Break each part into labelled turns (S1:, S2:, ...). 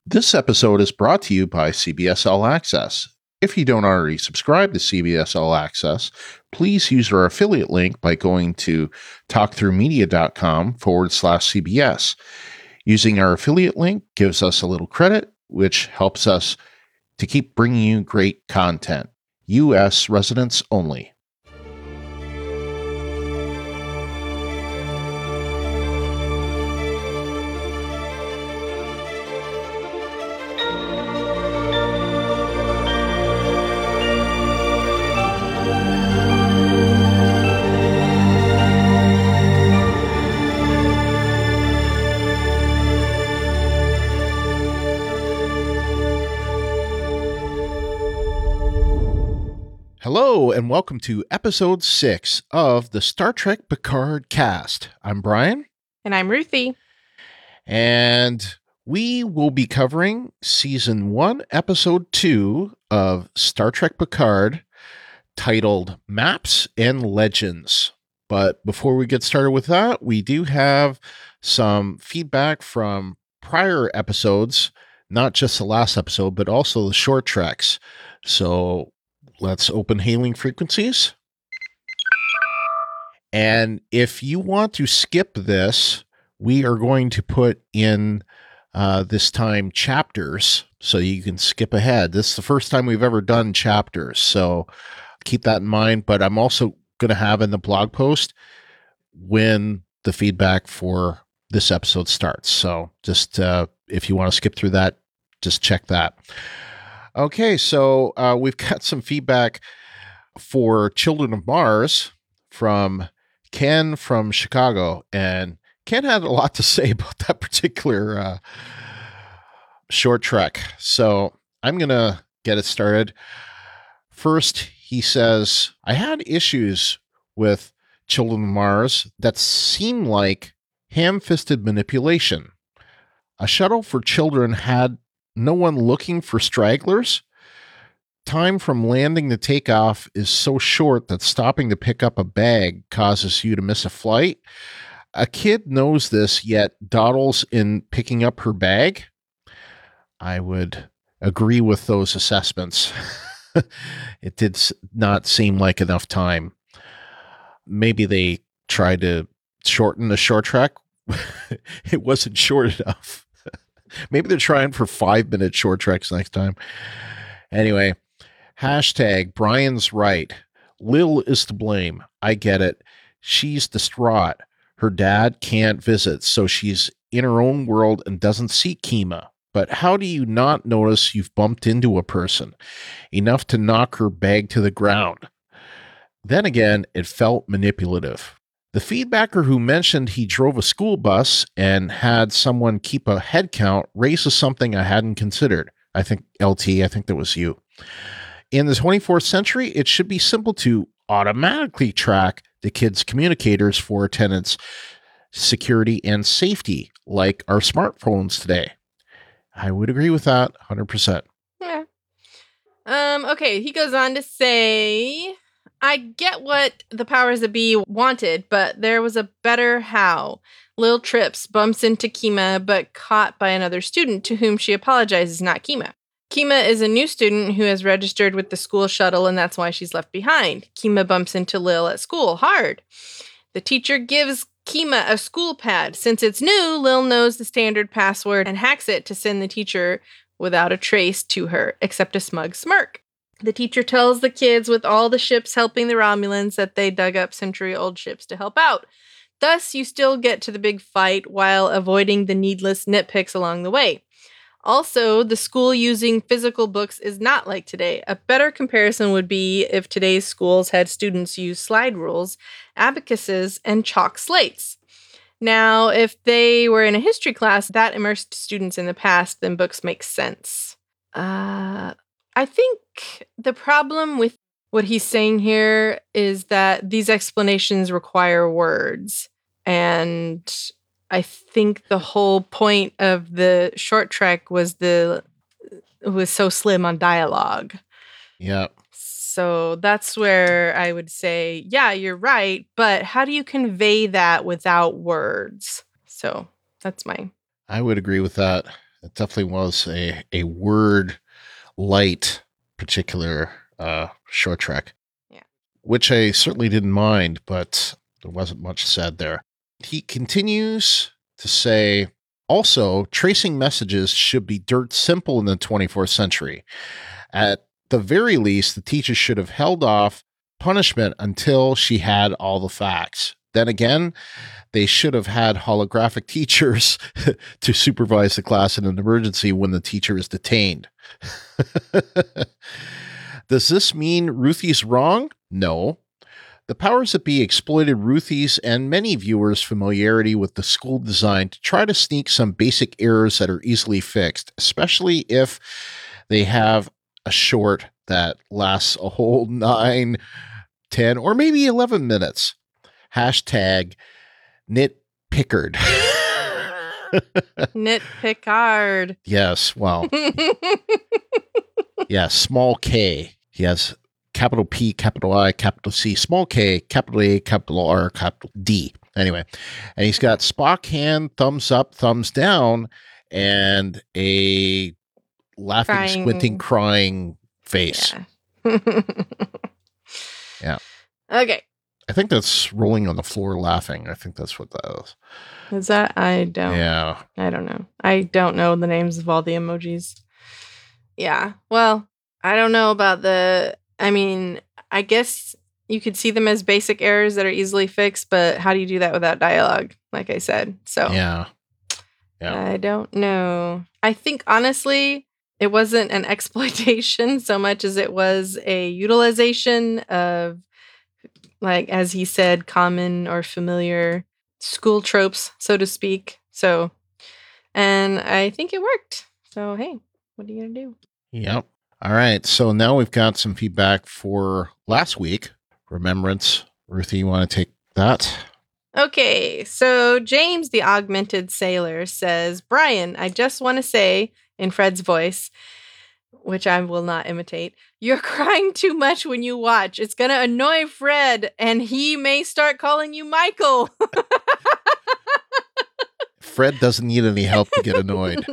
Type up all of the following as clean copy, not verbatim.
S1: This episode is brought to you by CBS All Access. If you don't already subscribe to CBS All Access, please use our affiliate link by going to talkthroughmedia.com/CBS. Using our affiliate link gives us a little credit, which helps us to keep bringing you great content. U.S. residents only. Hello, and welcome to episode 6 of the Star Trek Picard cast. I'm Brian.
S2: And I'm Ruthie.
S1: And we will be covering season 1, episode 2 of Star Trek Picard, titled Maps and Legends. But before we get started with that, we do have some feedback from prior episodes, not just the last episode, but also the short treks. So let's open hailing frequencies. And if you want to skip this, we are going to put in this time chapters so you can skip ahead. This is the first time we've ever done chapters, so keep that in mind. But I'm also going to have in the blog post when the feedback for this episode starts. So just if you want to skip through that, just check that. Okay, so we've got some feedback for Children of Mars from Ken from Chicago, and Ken had a lot to say about that particular short trek. So I'm going to get it started. First, he says, I had issues with Children of Mars that seemed like ham-fisted manipulation. A shuttle for children had no one looking for stragglers. Time from landing to takeoff is so short that stopping to pick up a bag causes you to miss a flight. A kid knows this, yet dawdles in picking up her bag. I would agree with those assessments. It did not seem like enough time. Maybe they tried to shorten the short trek. It wasn't short enough. Maybe they're trying for 5-minute short treks next time. Anyway, hashtag Brian's right. Lil is to blame. I get it. She's distraught. Her dad can't visit, so she's in her own world and doesn't see Kima. But how do you not notice you've bumped into a person? Enough to knock her bag to the ground. Then again, it felt manipulative. The feedbacker who mentioned he drove a school bus and had someone keep a head count raises something I hadn't considered. I think that was you. In the 24th century, it should be simple to automatically track the kids' communicators for attendance, security, and safety, like our smartphones today. I would agree with that 100%.
S2: Yeah. Okay, he goes on to say, I get what the powers that be wanted, but there was a better how. Lil trips, bumps into Kima, but caught by another student to whom she apologizes, not Kima. Kima is a new student who has registered with the school shuttle, and that's why she's left behind. Kima bumps into Lil at school, hard. The teacher gives Kima a school pad. Since it's new, Lil knows the standard password and hacks it to send the teacher without a trace to her, except a smug smirk. The teacher tells the kids with all the ships helping the Romulans that they dug up century-old ships to help out. Thus, you still get to the big fight while avoiding the needless nitpicks along the way. Also, the school using physical books is not like today. A better comparison would be if today's schools had students use slide rules, abacuses, and chalk slates. Now, if they were in a history class that immersed students in the past, then books make sense. I think the problem with what he's saying here is that these explanations require words. And I think the whole point of the short trek was so slim on dialogue.
S1: Yeah.
S2: So that's where I would say, yeah, you're right. But how do you convey that without words? So that's my...
S1: I would agree with that. It definitely was a word light particular short trek.
S2: Yeah.
S1: Which I certainly didn't mind, but there wasn't much said there. He continues to say, also, tracing messages should be dirt simple in the 24th century. At the very least, the teacher should have held off punishment until she had all the facts. Then again, they should have had holographic teachers to supervise the class in an emergency when the teacher is detained. Does this mean Ruthie's wrong? No. The powers that be exploited Ruthie's and many viewers' familiarity with the school design to try to sneak some basic errors that are easily fixed, especially if they have a short that lasts a whole 9, 10, or maybe 11 minutes. Hashtag nitpickard.
S2: Nitpickard.
S1: Yes, well, yeah, small K. He has capital P, capital I, capital C, small K, capital A, capital R, capital D. Anyway, and he's got Spock hand, thumbs up, thumbs down, and a laughing,
S2: Crying.
S1: squinting, crying face.
S2: Yeah.
S1: Yeah.
S2: Okay.
S1: I think that's rolling on the floor laughing. I think that's what that is.
S2: Is that? I don't
S1: Yeah.
S2: I don't know. I don't know the names of all the emojis. Yeah. Well, I don't know about I guess you could see them as basic errors that are easily fixed, but how do you do that without dialogue? Like I said. So
S1: Yeah.
S2: I don't know. I think honestly, it wasn't an exploitation so much as it was a utilization of, like, as he said, common or familiar school tropes, so to speak. So, and I think it worked. So, hey, what are you going to do?
S1: Yep. All right. So now we've got some feedback for last week. Remembrance. Ruthie, you want to take that?
S2: Okay. So James, the augmented sailor, says, Brian, I just want to say in Fred's voice, which I will not imitate, you're crying too much when you watch. It's going to annoy Fred, and he may start calling you Michael.
S1: Fred doesn't need any help to get annoyed.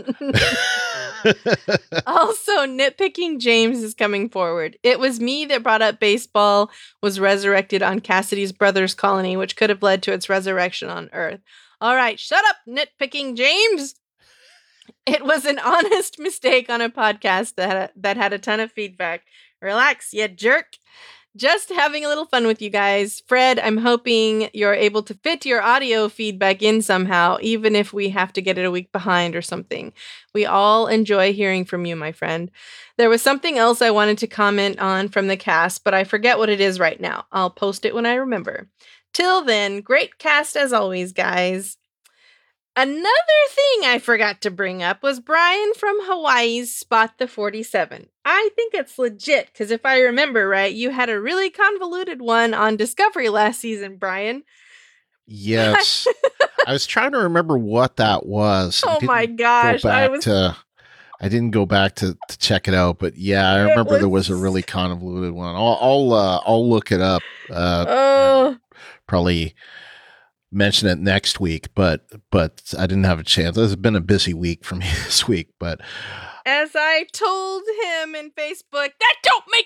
S2: Also, nitpicking James is coming forward. It was me that brought up baseball was resurrected on Cassidy's brother's colony, which could have led to its resurrection on Earth. All right, shut up, nitpicking James. It was an honest mistake on a podcast that had a ton of feedback. Relax, you jerk. Just having a little fun with you guys. Fred, I'm hoping you're able to fit your audio feedback in somehow, even if we have to get it a week behind or something. We all enjoy hearing from you, my friend. There was something else I wanted to comment on from the cast, but I forget what it is right now. I'll post it when I remember. Till then, great cast as always, guys. Another thing I forgot to bring up was Brian from Hawaii's Spot the 47. I think it's legit, because if I remember right, you had a really convoluted one on Discovery last season, Brian.
S1: Yes. I was trying to remember what that was.
S2: Oh my gosh.
S1: I didn't go back to check it out, but yeah, I remember there was a really convoluted one. I'll look it up. Probably mention it next week, but I didn't have a chance. It's been a busy week for me this week, but
S2: as I told him in Facebook, that don't make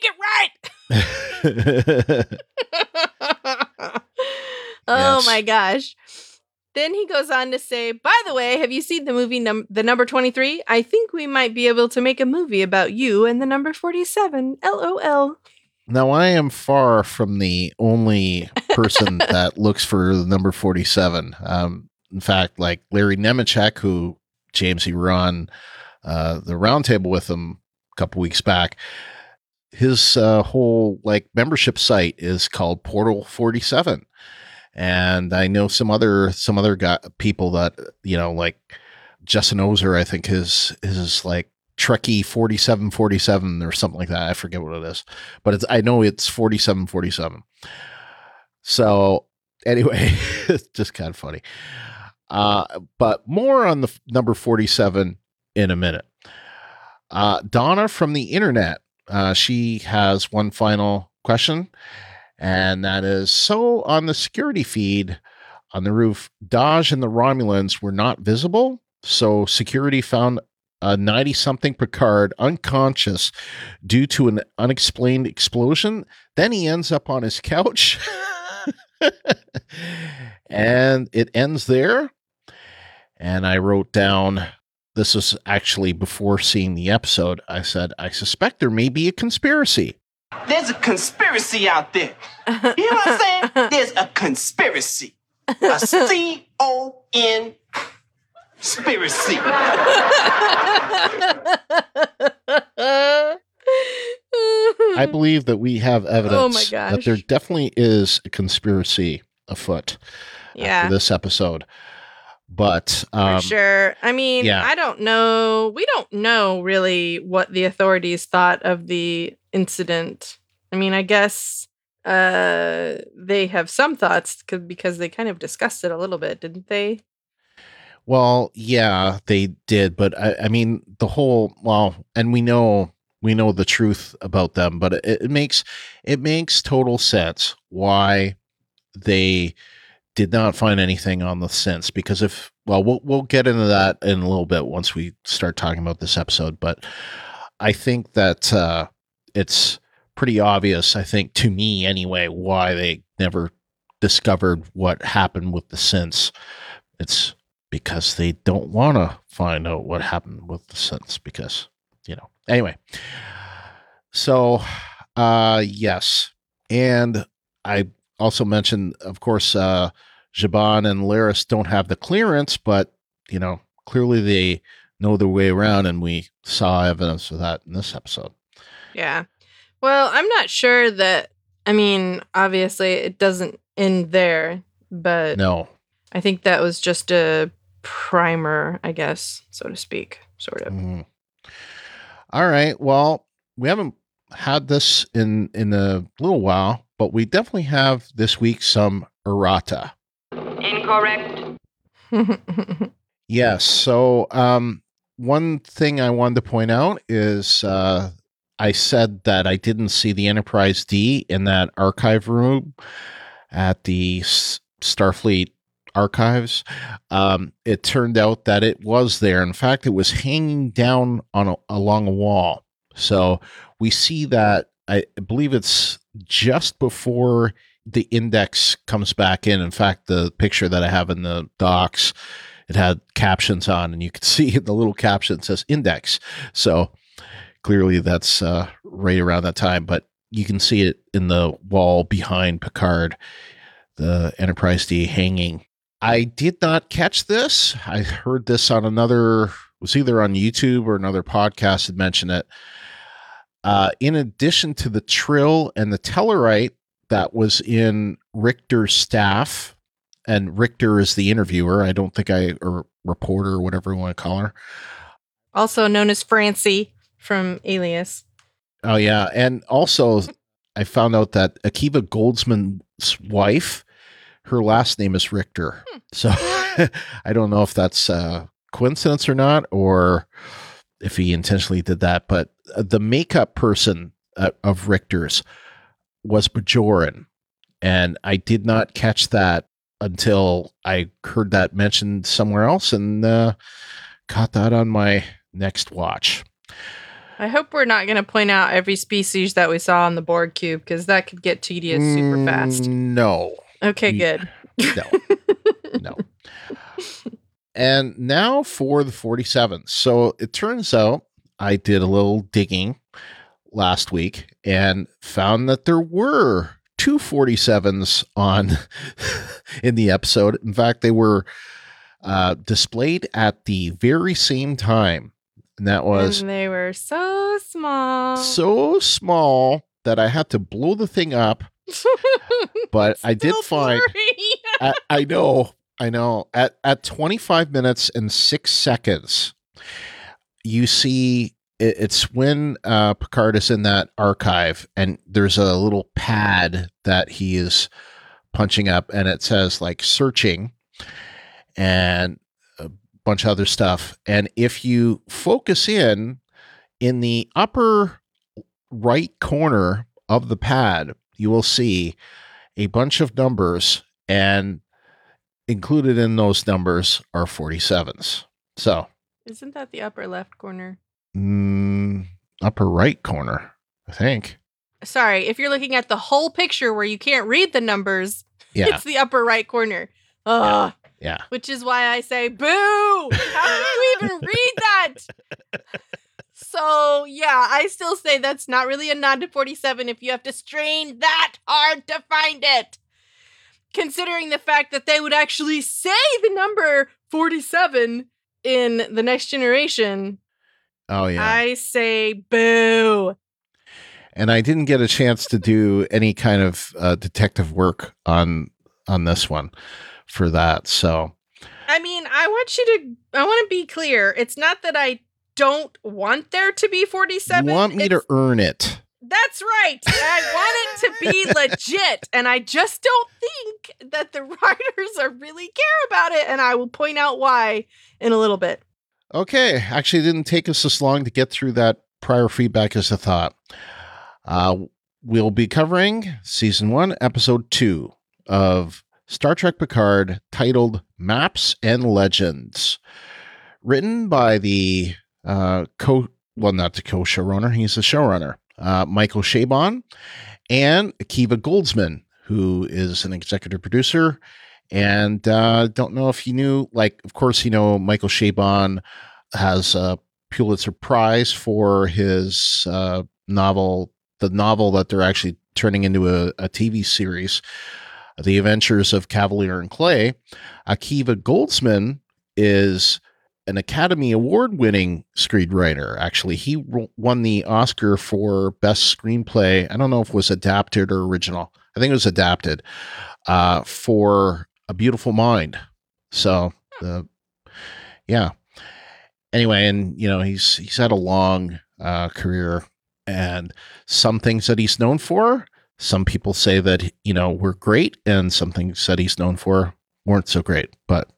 S2: it right. Oh my gosh. Then he goes on to say, by the way, have you seen the movie The Number 23? I think we might be able to make a movie about you and the number 47. LOL.
S1: Now, I am far from the only person that looks for the number 47. In fact, like Larry Nemechek, who Jamesy run the roundtable with him a couple weeks back, his whole like membership site is called Portal 47. And I know some other people that, you know, like Justin Ozer, I think his like Trekkie 4747 or something like that. I forget what it is, but I know it's 4747. So anyway, it's just kind of funny. But more on the number 47 in a minute. Donna from the internet, she has one final question, and that is, so on the security feed on the roof, Daj and the Romulans were not visible, so security found a 90-something Picard unconscious due to an unexplained explosion. Then he ends up on his couch. And it ends there. And I wrote down, this was actually before seeing the episode, I said, I suspect there may be a conspiracy.
S3: There's a conspiracy out there. You know what I'm saying? There's a conspiracy. A C-O-N conspiracy.
S1: I believe that we have evidence
S2: my gosh.
S1: that there definitely is a conspiracy afoot for this episode. But
S2: for sure. I mean,
S1: yeah.
S2: I don't know. We don't know really what the authorities thought of the incident. I mean, I guess they have some thoughts because they kind of discussed it a little bit, didn't they?
S1: Well, yeah, they did. But I mean, the whole, and we know the truth about them, but it makes total sense why they did not find anything on the synths, because we'll get into that in a little bit once we start talking about this episode. But I think that it's pretty obvious, I think, to me anyway, why they never discovered what happened with the synths. It's because they don't want to find out what happened with the synths, because, anyway. So, yes. And I also mentioned, of course, Zhaban and Laris don't have the clearance, but, clearly they know their way around, and we saw evidence of that in this episode.
S2: Yeah. Well, I'm not sure that, I mean, obviously it doesn't end there, but
S1: no,
S2: I think that was just a primer, I guess, so to speak, sort of.
S1: Mm-hmm. All right. Well, we haven't had this in a little while, but we definitely have this week some errata.
S4: Incorrect.
S1: Yes. So one thing I wanted to point out is I said that I didn't see the Enterprise D in that archive room at the Starfleet archives. It turned out that it was there. In fact, it was hanging down along a wall. So we see that, I believe it's just before the index comes back in. In fact, the picture that I have in the docs, it had captions on, and you could see in the little caption, it says index. So clearly that's right around that time, but you can see it in the wall behind Picard, the Enterprise D hanging. I did not catch this. I heard this on it was either on YouTube or another podcast had mentioned it. In addition to the Trill and the Tellarite that was in Richter's staff, and Richter is the interviewer. I don't think or reporter or whatever you want to call her.
S2: Also known as Francie from Alias.
S1: Oh, yeah. And also, I found out that Akiva Goldsman's wife, her last name is Richter. So I don't know if that's a coincidence or not, or if he intentionally did that. But the makeup person of Richter's was Bajoran. And I did not catch that until I heard that mentioned somewhere else, and caught that on my next watch.
S2: I hope we're not going to point out every species that we saw on the Borg cube, because that could get tedious super fast.
S1: No.
S2: Okay, good.
S1: No. And now for the 47. So it turns out I did a little digging last week and found that there were 2 47s on in the episode. In fact, they were displayed at the very same time. And that was...
S2: And they were so small.
S1: So small that I had to blow the thing up. But I did find... I know. At 25 minutes and 6 seconds, you see it's when Picard is in that archive, and there's a little pad that he is punching up, and it says like searching and a bunch of other stuff. And if you focus in the upper right corner of the pad, you will see a bunch of numbers, and included in those numbers are 47s. So
S2: Isn't that the upper left corner?
S1: Upper right corner, I think.
S2: Sorry, if you're looking at the whole picture where you can't read the numbers,
S1: Yeah.
S2: it's the upper right corner. Ugh.
S1: Yeah.
S2: Which is why I say, boo! How can you even read that? So, yeah, I still say that's not really a nod to 47 if you have to strain that hard to find it. Considering the fact that they would actually say the number 47 in The Next Generation,
S1: Oh, yeah.
S2: I say boo.
S1: And I didn't get a chance to do any kind of detective work on this one for that. So,
S2: I mean, I want to be clear. It's not that I don't want there to be 47.
S1: you want me to earn it.
S2: That's right. I want it to be legit. And I just don't think that the writers are really care about it. And I will point out why in a little bit.
S1: Okay. Actually, it didn't take us this long to get through that prior feedback as I thought. We'll be covering Season 1, Episode 2 of Star Trek Picard, titled Maps and Legends. Written by the not the co-showrunner, he's the showrunner, Michael Chabon, and Akiva Goldsman, who is an executive producer. And don't know if you knew, of course, Michael Chabon has a Pulitzer Prize for his novel, the novel that they're actually turning into a TV series, The Adventures of Cavalier and Clay. Akiva Goldsman is an Academy Award-winning screenwriter. Actually, he won the Oscar for Best Screenplay. I don't know if it was adapted or original. I think it was adapted for A Beautiful Mind. So, yeah. Anyway, and he's had a long career, and some things that he's known for, some people say that were great, and some things that he's known for weren't so great. But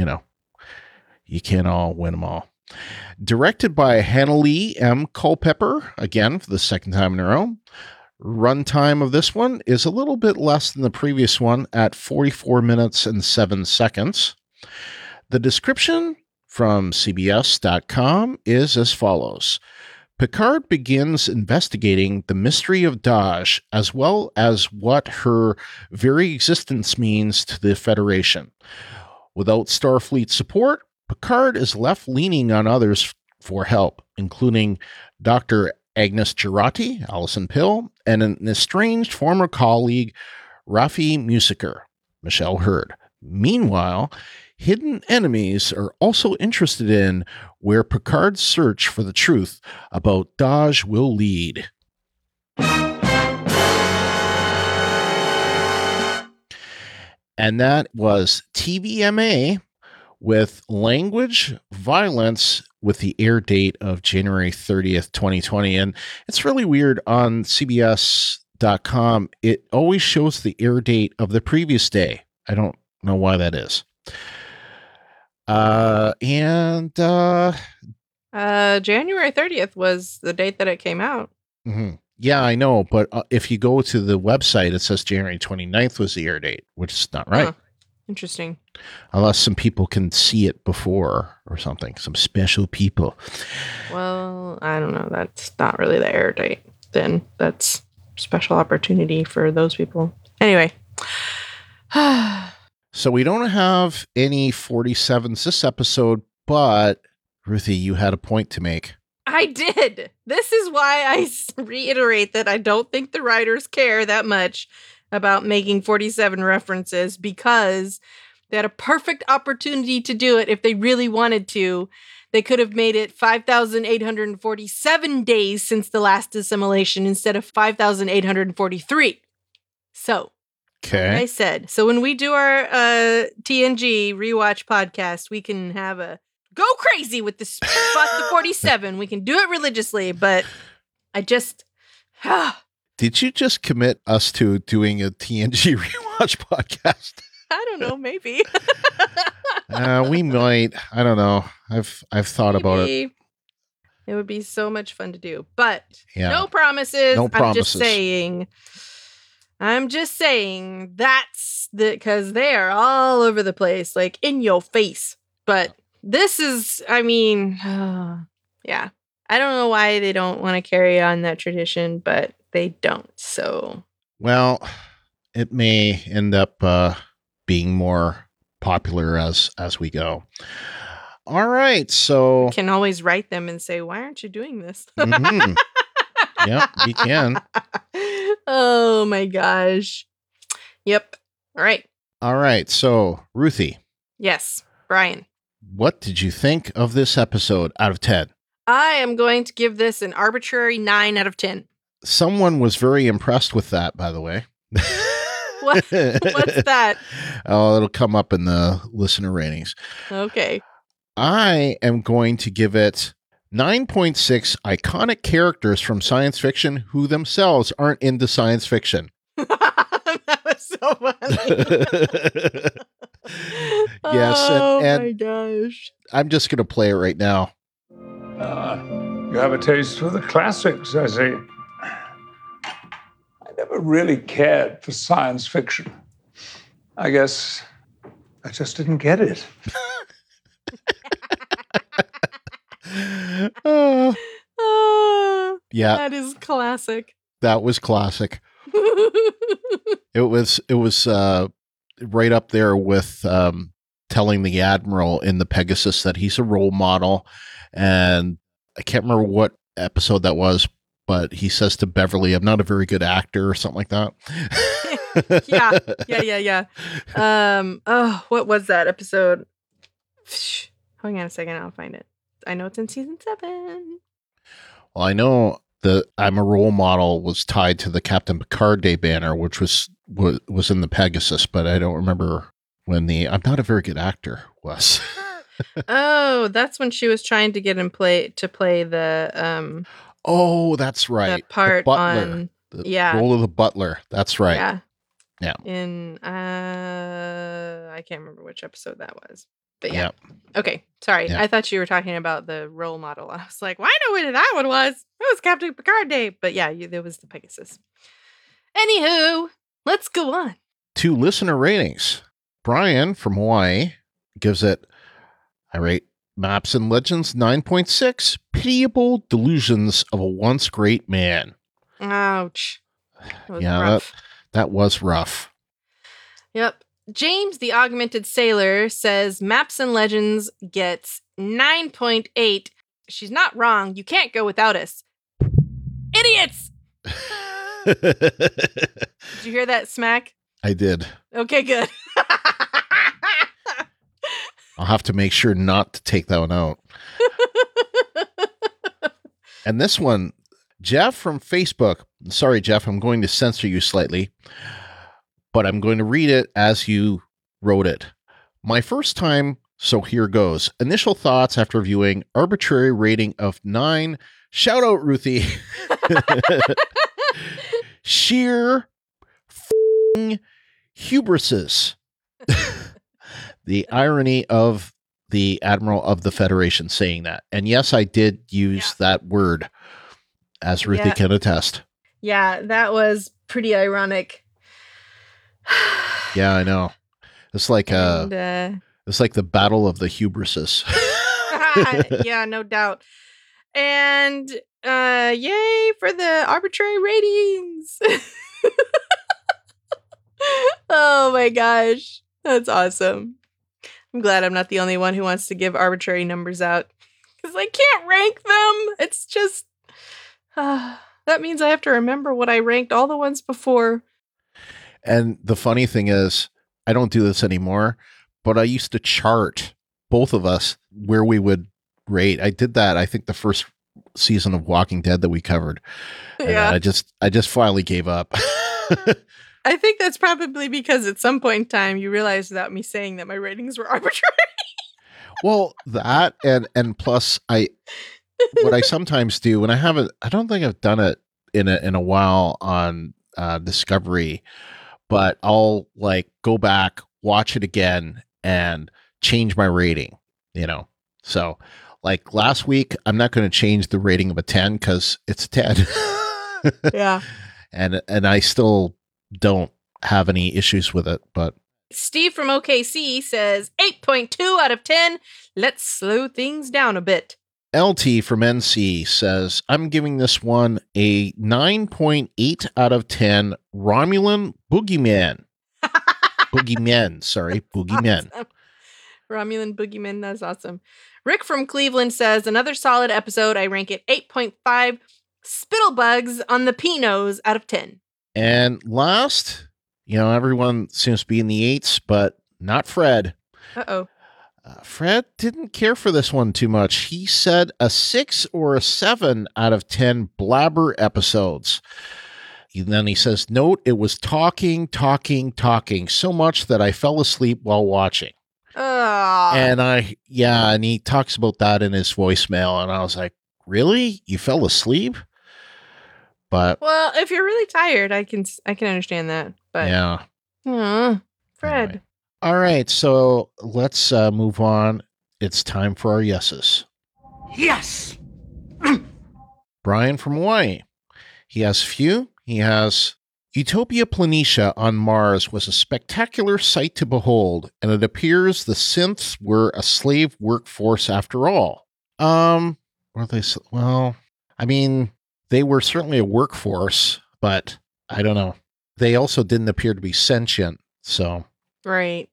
S1: you can't all win them all. Directed by Hannalee M. Culpepper, again for the second time in a row. Runtime of this one is a little bit less than the previous one at 44 minutes and 7 seconds. The description from CBS.com is as follows. Picard begins investigating the mystery of Dahj, as well as what her very existence means to the Federation. Without Starfleet support, Picard is left leaning on others for help, including Dr. Agnes Jurati, Alison Pill, and an estranged former colleague, Rafi Musiker, Michelle Hurd. Meanwhile, hidden enemies are also interested in where Picard's search for the truth about Dahj will lead. And that was TVMA with language violence with the air date of January 30th, 2020. And it's really weird on CBS.com. It always shows the air date of the previous day. I don't know why that is.
S2: January 30th was the date that it came out.
S1: Mm-hmm. Yeah, I know. But if you go to the website, it says January 29th was the air date, which is not right.
S2: Interesting.
S1: Unless some people can see it before or something. Some special people.
S2: Well, I don't know. That's not really the air date. Then that's special opportunity for those people. Anyway.
S1: So we don't have any 47s this episode, but Ruthie, you had a point to make.
S2: I did. This is why I reiterate that I don't think the writers care that much about making 47 references, because they had a perfect opportunity to do it if they really wanted to. They could have made it 5,847 days since the last assimilation instead of 5,843. So,
S1: okay.
S2: Like I said, so when we do our TNG rewatch podcast, we can have a go crazy with this fuck the 47. We can do it religiously, but I just...
S1: Did you just commit us to doing a TNG rewatch podcast?
S2: I don't know, maybe.
S1: We might. I don't know. I've thought about it.
S2: It would be so much fun to do, but
S1: yeah.
S2: No promises.
S1: No promises.
S2: I'm just saying that's because they are all over the place, like in your face. But This is, I mean, yeah. I don't know why they don't want to carry on that tradition, but they don't. So,
S1: Well, it may end up being more popular as we go. All right, so
S2: can always write them and say, "Why aren't you doing this?"
S1: mhm. Yep, we can.
S2: Oh my gosh. Yep. All right.
S1: All right, so Ruthie,
S2: Yes, Brian.
S1: what did you think of this episode out of 10?
S2: I am going to give this an arbitrary 9 out of 10.
S1: Someone was very impressed with that, by the way.
S2: What's that?
S1: Oh, it'll come up in the listener ratings.
S2: Okay.
S1: I am going to give it 9.6 iconic characters from science fiction who themselves aren't into science fiction.
S2: That was so funny.
S1: Yes,
S2: Oh
S1: and
S2: my gosh.
S1: I'm just going to play it right now.
S5: You have a taste for the classics, I see. I never really cared for science fiction. I guess I just didn't get it.
S2: Oh,
S1: Yeah,
S2: that is classic.
S1: that was classic. It was right up there with telling the Admiral in the Pegasus that he's a role model. And I can't remember what episode that was, but he says to Beverly, "I'm not a very good actor," or something like that.
S2: Yeah. Oh, what was that episode? Hang on a second, I'll find it. I know it's in season 7.
S1: Well, I know the "I'm a role model" was tied to the Captain Picard Day banner, which was in the Pegasus, but I don't remember when the "I'm not a very good actor" was.
S2: Oh, that's when she was trying to get him play the
S1: Oh, that's right.
S2: the part
S1: butler.
S2: on
S1: The role of the butler. That's right.
S2: Yeah.
S1: Yeah.
S2: In I can't remember which episode that was. But yeah.
S1: Yep.
S2: Okay. Sorry.
S1: Yeah.
S2: I thought you were talking about the role model. I was like, well, I know what that one was. It was Captain Picard Day. But yeah, there was the Pegasus. Anywho, let's go on.
S1: 2 listener ratings. Brian from Hawaii gives it, I rate Maps and Legends 9.6, pitiable delusions of a once great man.
S2: Ouch. That was
S1: Yeah,
S2: rough.
S1: that was rough.
S2: Yep. James, the Augmented Sailor, says Maps and Legends gets 9.8. She's not wrong. You can't go without us. Idiots! Did you hear that smack?
S1: I did.
S2: Okay, good.
S1: I'll have to make sure not to take that one out. And this one, Jeff from Facebook. Sorry, Jeff, I'm going to censor you slightly, but I'm going to read it as you wrote it. My first time, so here goes. Initial thoughts after viewing, arbitrary rating of 9. Shout out, Ruthie. Sheer f***ing hubrises. The irony of the Admiral of the Federation saying that. And yes, I did use that word, as Ruthie
S2: Yeah.
S1: can attest.
S2: Yeah, that was pretty ironic.
S1: Yeah, I know. It's like
S2: And,
S1: it's like the battle of the hubrises.
S2: yeah, no doubt. And yay for the arbitrary ratings. Oh my gosh. That's awesome. I'm glad I'm not the only one who wants to give arbitrary numbers out. Because I can't rank them. It's just that means I have to remember what I ranked all the ones before.
S1: And the funny thing is, I don't do this anymore, but I used to chart both of us where we would rate. I did that, I think, the first season of Walking Dead that we covered. And
S2: Yeah.
S1: I just finally gave up.
S2: I think that's probably because at some point in time you realized without me saying that my ratings were arbitrary.
S1: Well, that and plus what I sometimes do, and I don't think I've done it in a while on Discovery, but I'll like go back, watch it again, and change my rating, So like last week, I'm not going to change the rating of a 10 because it's a 10.
S2: Yeah.
S1: And I still don't have any issues with it, but
S2: Steve from OKC says 8.2 out of 10. Let's slow things down a bit.
S1: LT from NC says, I'm giving this one a 9.8 out of 10 Romulan Boogeyman. Boogeymen.
S2: Awesome. Romulan Boogeyman, that's awesome. Rick from Cleveland says, another solid episode. I rank it 8.5 Spittlebugs on the P-nose out of 10.
S1: And last, everyone seems to be in the 8s, but not Fred.
S2: Uh-oh.
S1: Fred didn't care for this one too much. He said a 6 or a 7 out of 10 Blabber episodes. And then he says, note, it was talking so much that I fell asleep while watching. And he talks about that in his voicemail. And I was like, really? You fell asleep? But
S2: well, if you're really tired, I can understand that. But
S1: yeah.
S2: Fred.
S1: Anyway. All right, so let's move on. It's time for our yeses.
S3: Yes!
S1: Brian from Hawaii. He has few. He has Utopia Planitia on Mars was a spectacular sight to behold, and it appears the synths were a slave workforce after all. Were they? Well, I mean, they were certainly a workforce, but I don't know. They also didn't appear to be sentient, so.
S2: Right.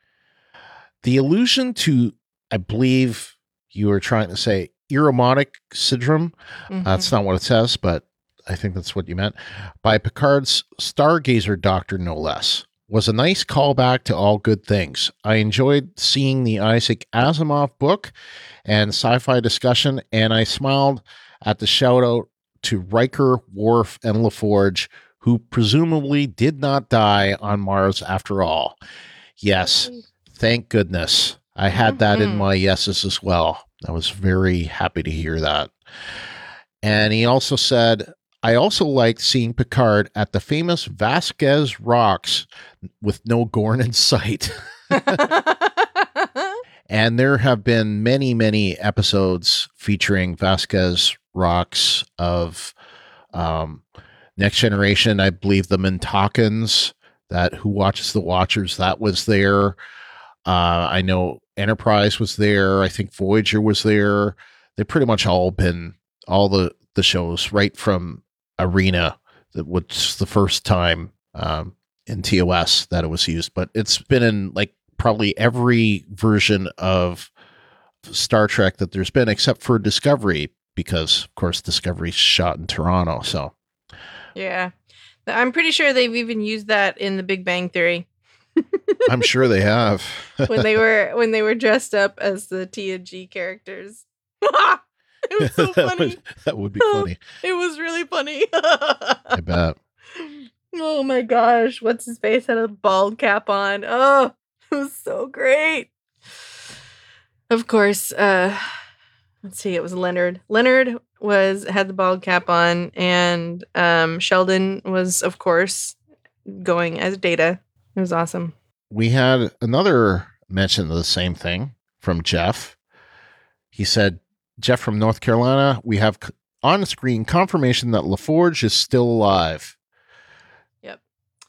S1: The allusion to, I believe you were trying to say, Ironic syndrome. That's not what it says, but I think that's what you meant. By Picard's Stargazer doctor, no less. Was a nice callback to All Good Things. I enjoyed seeing the Isaac Asimov book and sci-fi discussion, and I smiled at the shout-out to Riker, Worf, and LaForge, who presumably did not die on Mars after all. Yes, thank goodness. I had that in my yeses as well. I was very happy to hear that. And he also said, I also liked seeing Picard at the famous Vasquez Rocks with no Gorn in sight. And there have been many, many episodes featuring Vasquez Rocks of Next Generation. I believe the Mintakans, that Who Watches the Watchers, that was there. I know Enterprise was there. I think Voyager was there. They've pretty much all been, all the shows, right from Arena, that was the first time in TOS that it was used. But it's been in like probably every version of Star Trek that there's been, except for Discovery, because of course Discovery's shot in Toronto. So
S2: yeah, I'm pretty sure they've even used that in The Big Bang Theory.
S1: I'm sure they have.
S2: when they were dressed up as the TNG characters. It was so funny.
S1: That would be funny.
S2: It was really funny.
S1: I bet.
S2: Oh my gosh. What's his face had a bald cap on. Oh, it was so great. Of course, let's see, it was Leonard. Leonard had the bald cap on, and Sheldon was, of course, going as Data. It was awesome.
S1: We had another mention of the same thing from Jeff. He said, Jeff from North Carolina, we have on-screen confirmation that LaForge is still alive.
S2: Yep.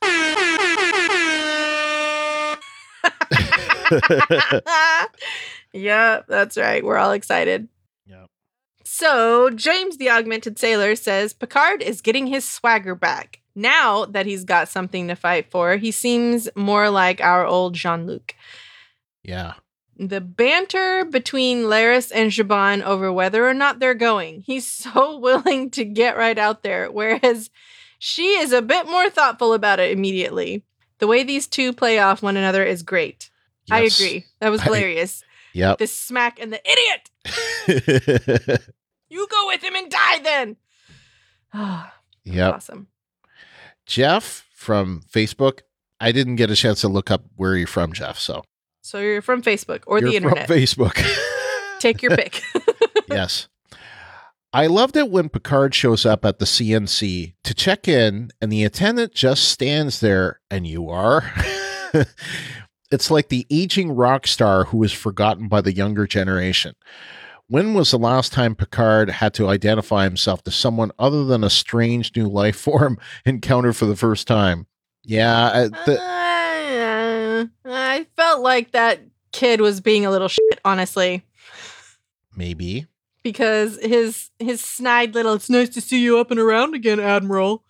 S2: Yeah, that's right. We're all excited.
S1: Yep.
S2: So, James the Augmented Sailor says, Picard is getting his swagger back. Now that he's got something to fight for, he seems more like our old Jean-Luc.
S1: Yeah.
S2: The banter between Laris and Zhaban over whether or not they're going. He's so willing to get right out there, whereas she is a bit more thoughtful about it immediately. The way these two play off one another is great. Yes. I agree. That was hilarious.
S1: Yep.
S2: The smack and the idiot! You go with him and die then!
S1: Yep.
S2: Awesome.
S1: Jeff from Facebook. I didn't get a chance to look up where you're from, Jeff. So
S2: you're from Facebook or the internet.
S1: From Facebook.
S2: Take your pick.
S1: Yes. I loved it when Picard shows up at the CNC to check in and the attendant just stands there and you are. It's like the aging rock star who is forgotten by the younger generation. When was the last time Picard had to identify himself to someone other than a strange new life form encountered for the first time? Yeah.
S2: I felt like that kid was being a little shit, honestly.
S1: Maybe.
S2: Because his snide little, "It's nice to see you up and around again, Admiral."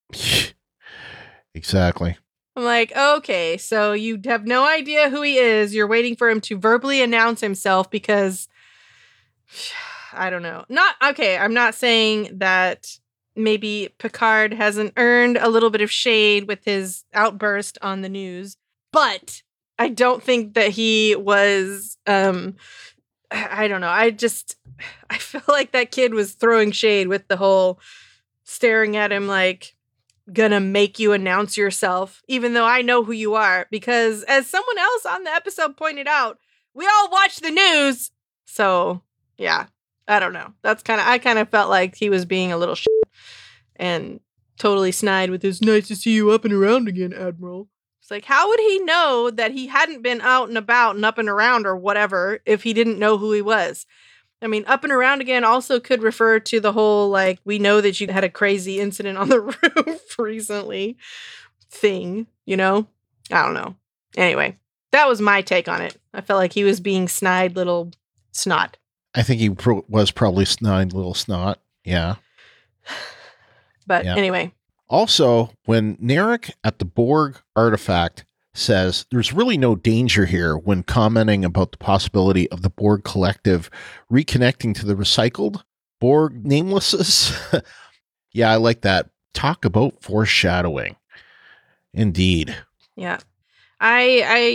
S1: Exactly.
S2: I'm like, okay, so you have no idea who he is. You're waiting for him to verbally announce himself because I don't know. I'm not saying that maybe Picard hasn't earned a little bit of shade with his outburst on the news, but I don't think that he was I don't know. I feel like that kid was throwing shade with the whole staring at him like, gonna make you announce yourself, even though I know who you are. Because as someone else on the episode pointed out, we all watch the news. So, yeah, I don't know. I kind of felt like he was being a little shit and totally snide with his "nice to see you up and around again, Admiral." It's like, how would he know that he hadn't been out and about and up and around or whatever if he didn't know who he was? I mean, up and around again also could refer to the whole, like, we know that you had a crazy incident on the roof recently thing, you know? I don't know. Anyway, that was my take on it. I felt like he was being snide little snot.
S1: I think he was probably snide little snot. Yeah.
S2: But
S1: Yeah.
S2: anyway.
S1: Also, when Narek at the Borg artifact says there's really no danger here when commenting about the possibility of the Borg collective reconnecting to the recycled Borg namelesses. Yeah, I like that. Talk about foreshadowing. Indeed.
S2: Yeah. I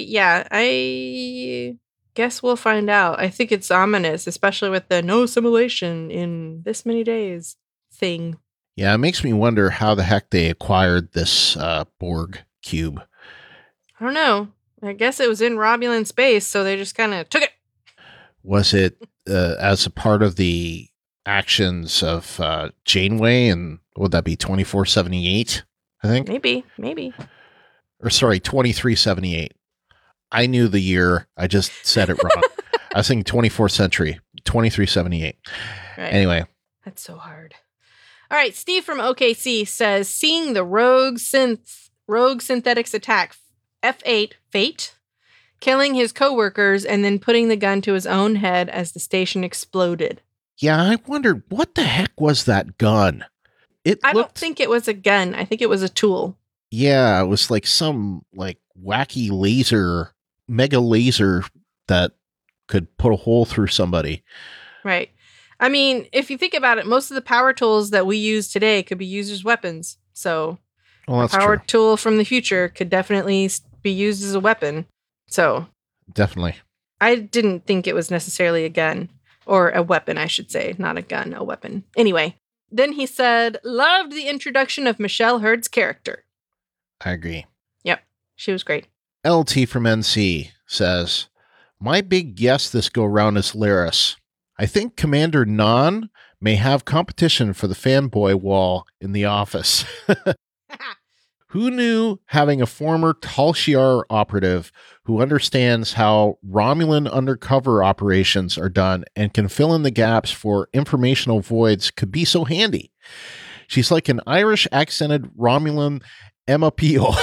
S2: guess we'll find out. I think it's ominous, especially with the no assimilation in this many days thing.
S1: Yeah, it makes me wonder how the heck they acquired this Borg cube.
S2: I don't know. I guess it was in Romulan space, so they just kind of took it.
S1: Was it as a part of the actions of Janeway and would that be 2478, I think?
S2: Maybe.
S1: Or sorry, 2378. I knew the year. I just said it wrong. I was thinking 24th century, 2378.
S2: Right.
S1: Anyway.
S2: That's so hard. All right, Steve from OKC says, seeing the rogue synthetics attack F8 Fate, killing his coworkers and then putting the gun to his own head as the station exploded.
S1: Yeah, I wondered what the heck was that gun?
S2: I don't think it was a gun. I think it was a tool.
S1: Yeah, it was like some like wacky mega laser that could put a hole through somebody.
S2: Right. I mean, if you think about it, most of the power tools that we use today could be used as weapons. So a power tool from the future could definitely be used as a weapon. So
S1: definitely.
S2: I didn't think it was necessarily a gun, or a weapon, I should say, not a gun, a weapon. Anyway, then he said, loved the introduction of Michelle Hurd's character.
S1: I agree.
S2: Yep, she was great.
S1: LT from NC says, my big guess this go round is Laris. I think Commander Non may have competition for the fanboy wall in the office. Who knew having a former Tal Shiar operative who understands how Romulan undercover operations are done and can fill in the gaps for informational voids could be so handy? She's like an Irish accented Romulan Emma Peel.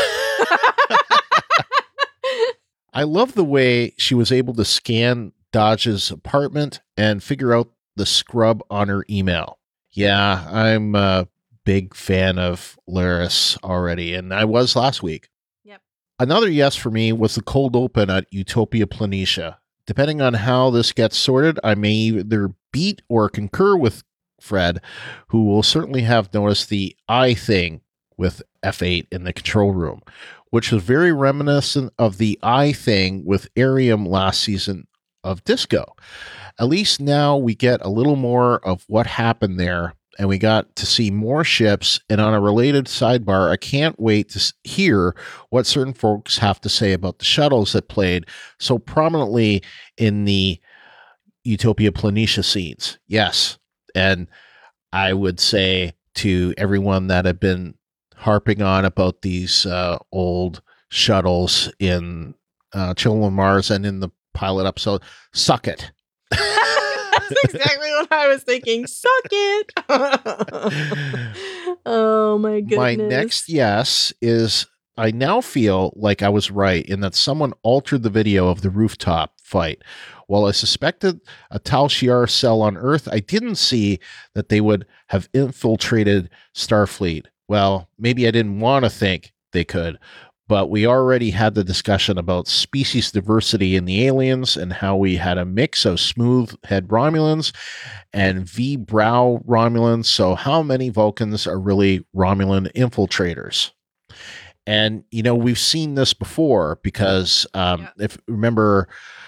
S1: I love the way she was able to scan Dodge's apartment and figure out the scrub on her email. Yeah, I'm a big fan of Laris already, and I was last week.
S2: Yep.
S1: Another yes for me was the cold open at Utopia Planitia. Depending on how this gets sorted, I may either beat or concur with Fred, who will certainly have noticed the eye thing with F8 in the control room, which was very reminiscent of the eye thing with Arium last season of Disco. At least now we get a little more of what happened there, and we got to see more ships. And on a related sidebar, I can't wait to hear what certain folks have to say about the shuttles that played so prominently in the Utopia Planitia scenes. Yes, and I would say to everyone that had been harping on about these old shuttles in Children of Mars and in the pilot episode, suck it.
S2: That's exactly what I was thinking. Suck it. Oh my goodness.
S1: My next yes is I now feel like I was right in that someone altered the video of the rooftop fight. While I suspected a Tal Shiar cell on Earth, I didn't see that they would have infiltrated Starfleet. Well, maybe I didn't want to think they could, but we already had the discussion about species diversity in the aliens and how we had a mix of smooth head Romulans and V-brow Romulans. So how many Vulcans are really Romulan infiltrators? And, we've seen this before because if you remember,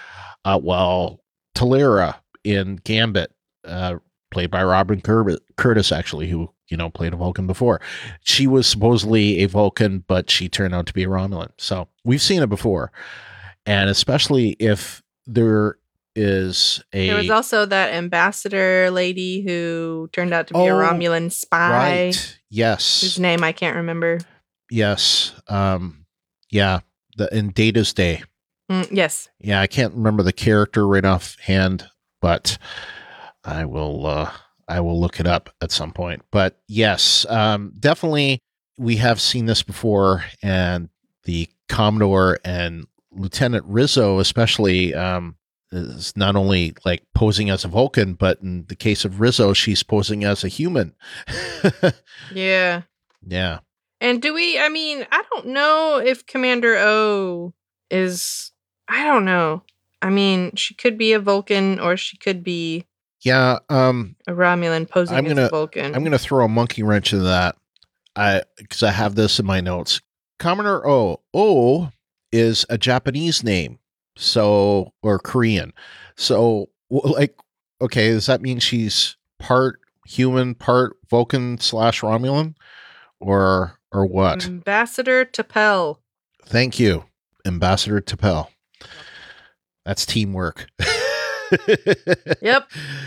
S1: Talera in Gambit, played by Robin Curtis, actually, who, played a Vulcan before. She was supposedly a Vulcan, but she turned out to be a Romulan. So we've seen it before. And especially if there is
S2: There was also that ambassador lady who turned out to be a Romulan spy.
S1: Right. Yes.
S2: Whose name I can't remember.
S1: Yes. In Data's Day.
S2: Yes.
S1: Yeah, I can't remember the character right offhand, but I will look it up at some point. But yes, definitely we have seen this before, and the Commodore and Lieutenant Rizzo especially is not only like posing as a Vulcan, but in the case of Rizzo, she's posing as a human.
S2: Yeah.
S1: Yeah.
S2: And I don't know if Commander O is, I don't know. I mean, she could be a Vulcan or she could be
S1: a
S2: Romulan posing as a Vulcan.
S1: I'm going to throw a monkey wrench into that because I have this in my notes. Commodore O is a Japanese name, or Korean. So, okay, does that mean she's part human, part Vulcan / Romulan? Or what?
S2: Ambassador T'Pel.
S1: Thank you, Ambassador T'Pel. That's teamwork.
S2: Yep.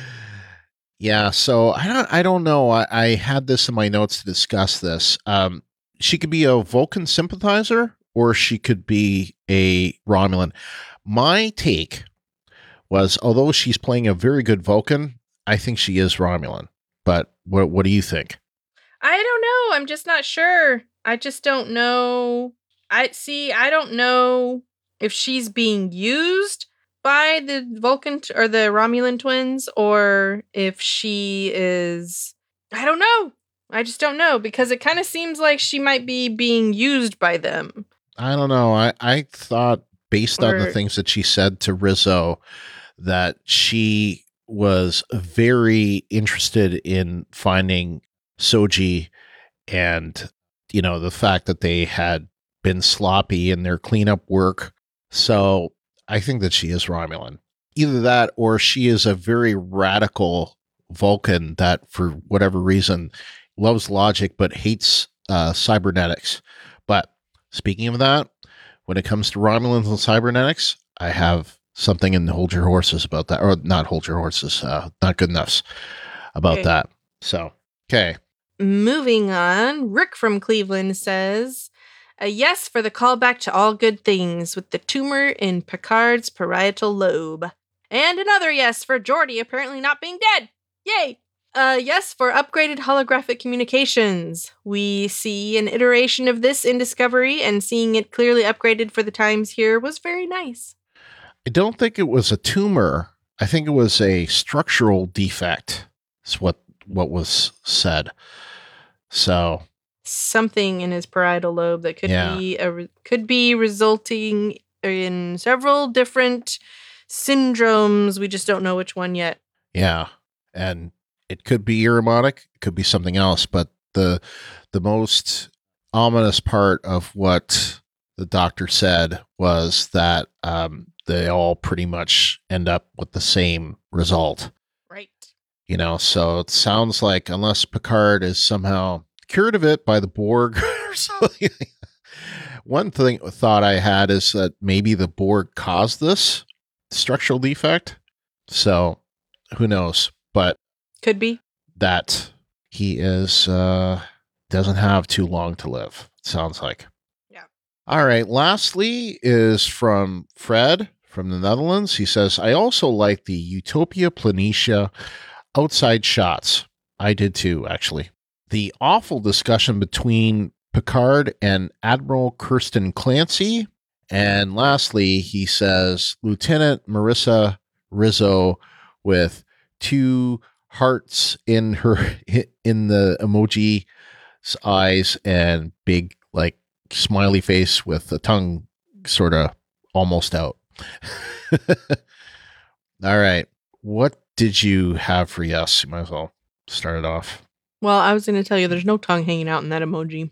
S1: Yeah. So I don't know. I had this in my notes to discuss this. She could be a Vulcan sympathizer, or she could be a Romulan. My take was, although she's playing a very good Vulcan, I think she is Romulan. But what do you think?
S2: I don't know. I'm just not sure. I just don't know. I don't know if she's being used by the Vulcan or the Romulan twins, or if she is, I don't know. I just don't know, because it kind of seems like she might be being used by them.
S1: I don't know. I thought, based on the things that she said to Rizzo, that she was very interested in finding Soji, and the fact that they had been sloppy in their cleanup work. So I think that she is Romulan. Either that, or she is a very radical Vulcan that, for whatever reason, loves logic but hates cybernetics. But speaking of that, when it comes to Romulans and cybernetics, I have something in Hold Your Horses about that, or not Hold Your Horses, Not Good Enoughs about that. So, okay.
S2: Moving on, Rick from Cleveland says, a yes for the callback to All Good Things with the tumor in Picard's parietal lobe. And another yes for Geordi apparently not being dead. Yay! Yes for upgraded holographic communications. We see an iteration of this in Discovery, and seeing it clearly upgraded for the times here was very nice.
S1: I don't think it was a tumor. I think it was a structural defect. Is what was said. So
S2: something in his parietal lobe that could be resulting in several different syndromes. We just don't know which one yet.
S1: Yeah, and it could be Irumodic, it could be something else. But the most ominous part of what the doctor said was that they all pretty much end up with the same result.
S2: Right.
S1: So it sounds like, unless Picard is somehow cured of it by the Borg or something. One thought I had is that maybe the Borg caused this structural defect. So who knows? But
S2: could be
S1: that he is doesn't have too long to live. It sounds like.
S2: Yeah.
S1: All right. Lastly is from Fred from the Netherlands. He says, I also like the Utopia Planitia outside shots. I did too, actually. The awful discussion between Picard and Admiral Kirsten Clancy. And lastly, he says Lieutenant Marissa Rizzo with 2 hearts in the emoji eyes and big like smiley face with the tongue sort of almost out. All right. What did you have for yes? You might as well start it off.
S2: Well, I was going to tell you there's no tongue hanging out in that emoji.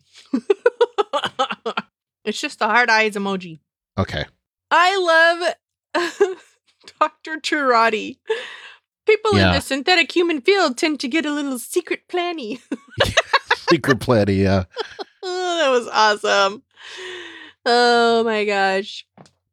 S2: It's just the hard eyes emoji.
S1: Okay.
S2: I love Dr. Chirati. People in the synthetic human field tend to get a little secret planny.
S1: Secret planny, yeah.
S2: Oh, that was awesome. Oh my gosh.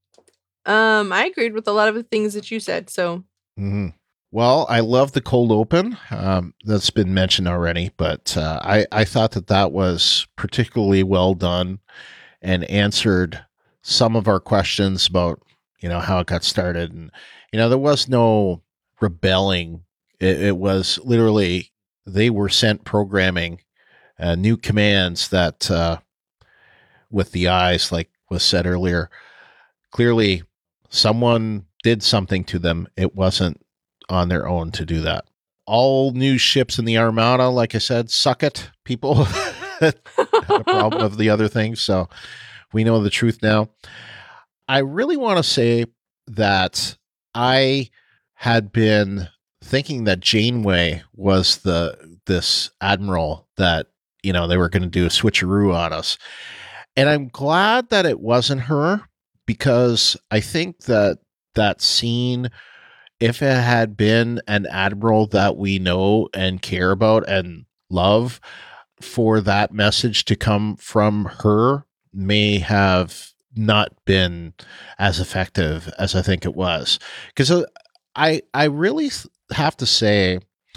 S2: I agreed with a lot of the things that you said, so.
S1: Mm-hmm. Well, I love the cold open. That's been mentioned already, but I thought that was particularly well done and answered some of our questions about, how it got started. And, there was no rebelling. It was literally, they were sent programming new commands that with the eyes, like was said earlier, clearly someone did something to them. It wasn't on their own to do that. All new ships in the Armada, like I said, suck it, people. Have a problem with the other things. So we know the truth now. I really want to say that I had been thinking that Janeway was this admiral that, they were going to do a switcheroo on us. And I'm glad that it wasn't her, because I think that scene, if it had been an admiral that we know and care about and love, for that message to come from her may have not been as effective as I think it was. Because I really have to say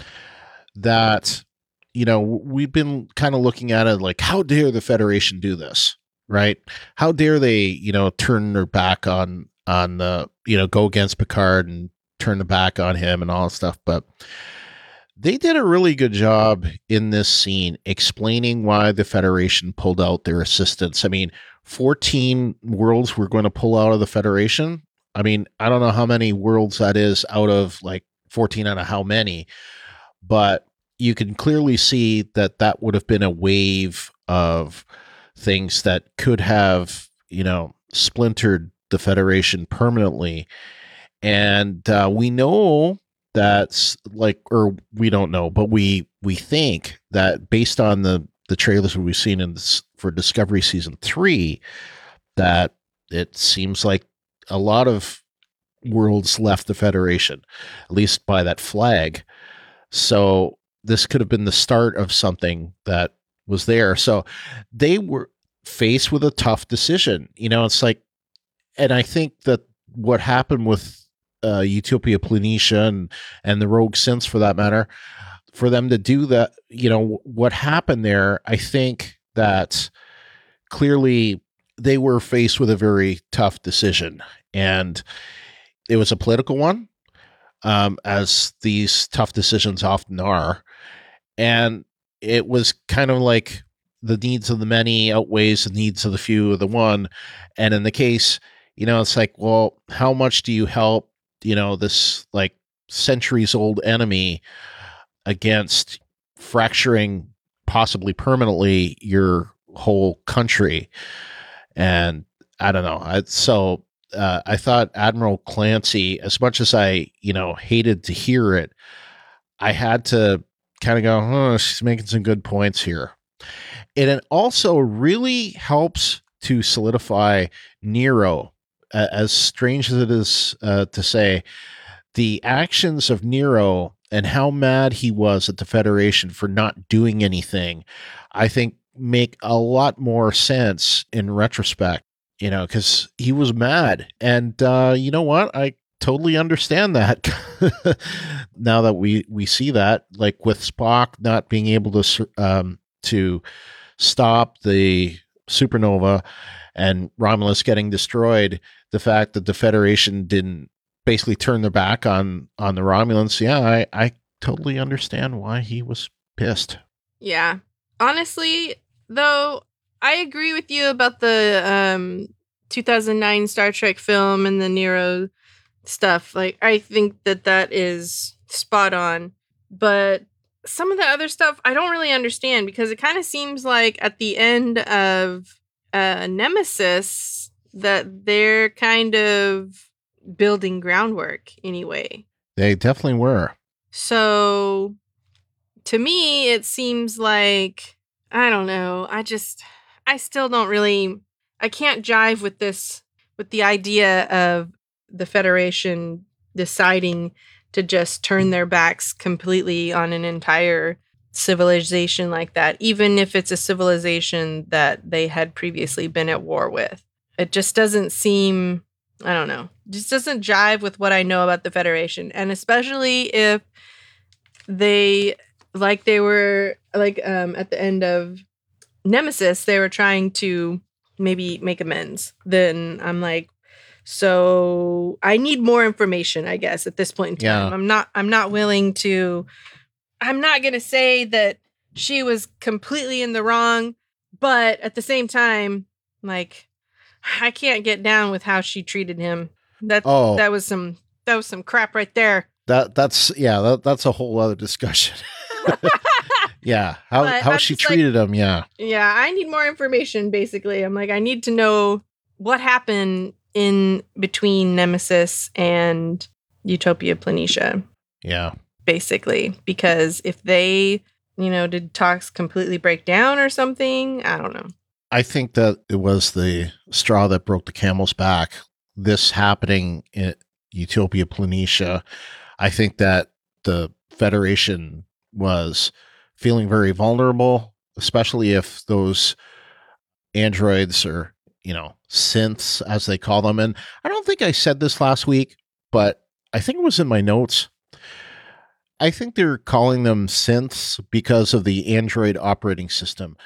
S1: that, we've been kind of looking at it like, how dare the Federation do this, right? How dare they, turn their back on the, go against Picard and turn the back on him and all that stuff. But they did a really good job in this scene explaining why the Federation pulled out their assistance. I mean, 14 worlds were going to pull out of the Federation. I mean, I don't know how many worlds that is out of like 14 out of how many, but you can clearly see that would have been a wave of things that could have, splintered the Federation permanently. And we know that's like, or we don't know, but we think that based on the trailers we've seen for Discovery Season 3, that it seems like a lot of worlds left the Federation, at least by that flag. So this could have been the start of something that was there. So they were faced with a tough decision. It's like, and I think that what happened with Utopia Planitia and the Rogue Synths, for that matter, for them to do that, what happened there, I think that clearly they were faced with a very tough decision, and it was a political one, as these tough decisions often are. And it was kind of like the needs of the many outweighs the needs of the few of the one. And in the case, it's like, well, how much do you help, this like centuries old enemy against fracturing possibly permanently your whole country? And I don't know. I thought Admiral Clancy, as much as I, hated to hear it, I had to kind of go, oh, she's making some good points here. And it also really helps to solidify Nero. As strange as it is to say, the actions of Nero and how mad he was at the Federation for not doing anything, I think make a lot more sense in retrospect, because he was mad. And you know what? I totally understand that now that we see that, like with Spock not being able to stop the supernova and Romulus getting destroyed, the fact that the Federation didn't basically turn their back on the Romulans. Yeah, I totally understand why he was pissed.
S2: Yeah. Honestly, though, I agree with you about the 2009 Star Trek film and the Nero stuff. Like, I think that is spot on. But some of the other stuff I don't really understand, because it kind of seems like at the end of Nemesis that they're kind of building groundwork anyway.
S1: They definitely were.
S2: So to me, it seems like, I don't know. I still don't really, I can't jive with the idea of the Federation deciding to just turn their backs completely on an entire civilization like that, even if it's a civilization that they had previously been at war with. It just doesn't seem, I don't know, just doesn't jive with what I know about the Federation. And especially if they were at the end of Nemesis, they were trying to maybe make amends. Then I'm like, so I need more information, I guess, at this point in time.
S1: Yeah.
S2: I'm not willing to, I'm not going to say that she was completely in the wrong, but at the same time, like, I can't get down with how she treated him. That was some crap right there.
S1: That's a whole other discussion. Yeah, how she treated him. Yeah,
S2: I need more information. Basically, I'm like, I need to know what happened in between Nemesis and Utopia Planitia.
S1: Yeah,
S2: basically, because if they, did talks completely break down or something, I don't know.
S1: I think that it was the straw that broke the camel's back. This happening in Utopia Planitia, I think that the Federation was feeling very vulnerable, especially if those androids or, synths, as they call them. And I don't think I said this last week, but I think it was in my notes. I think they're calling them synths because of the Android operating system.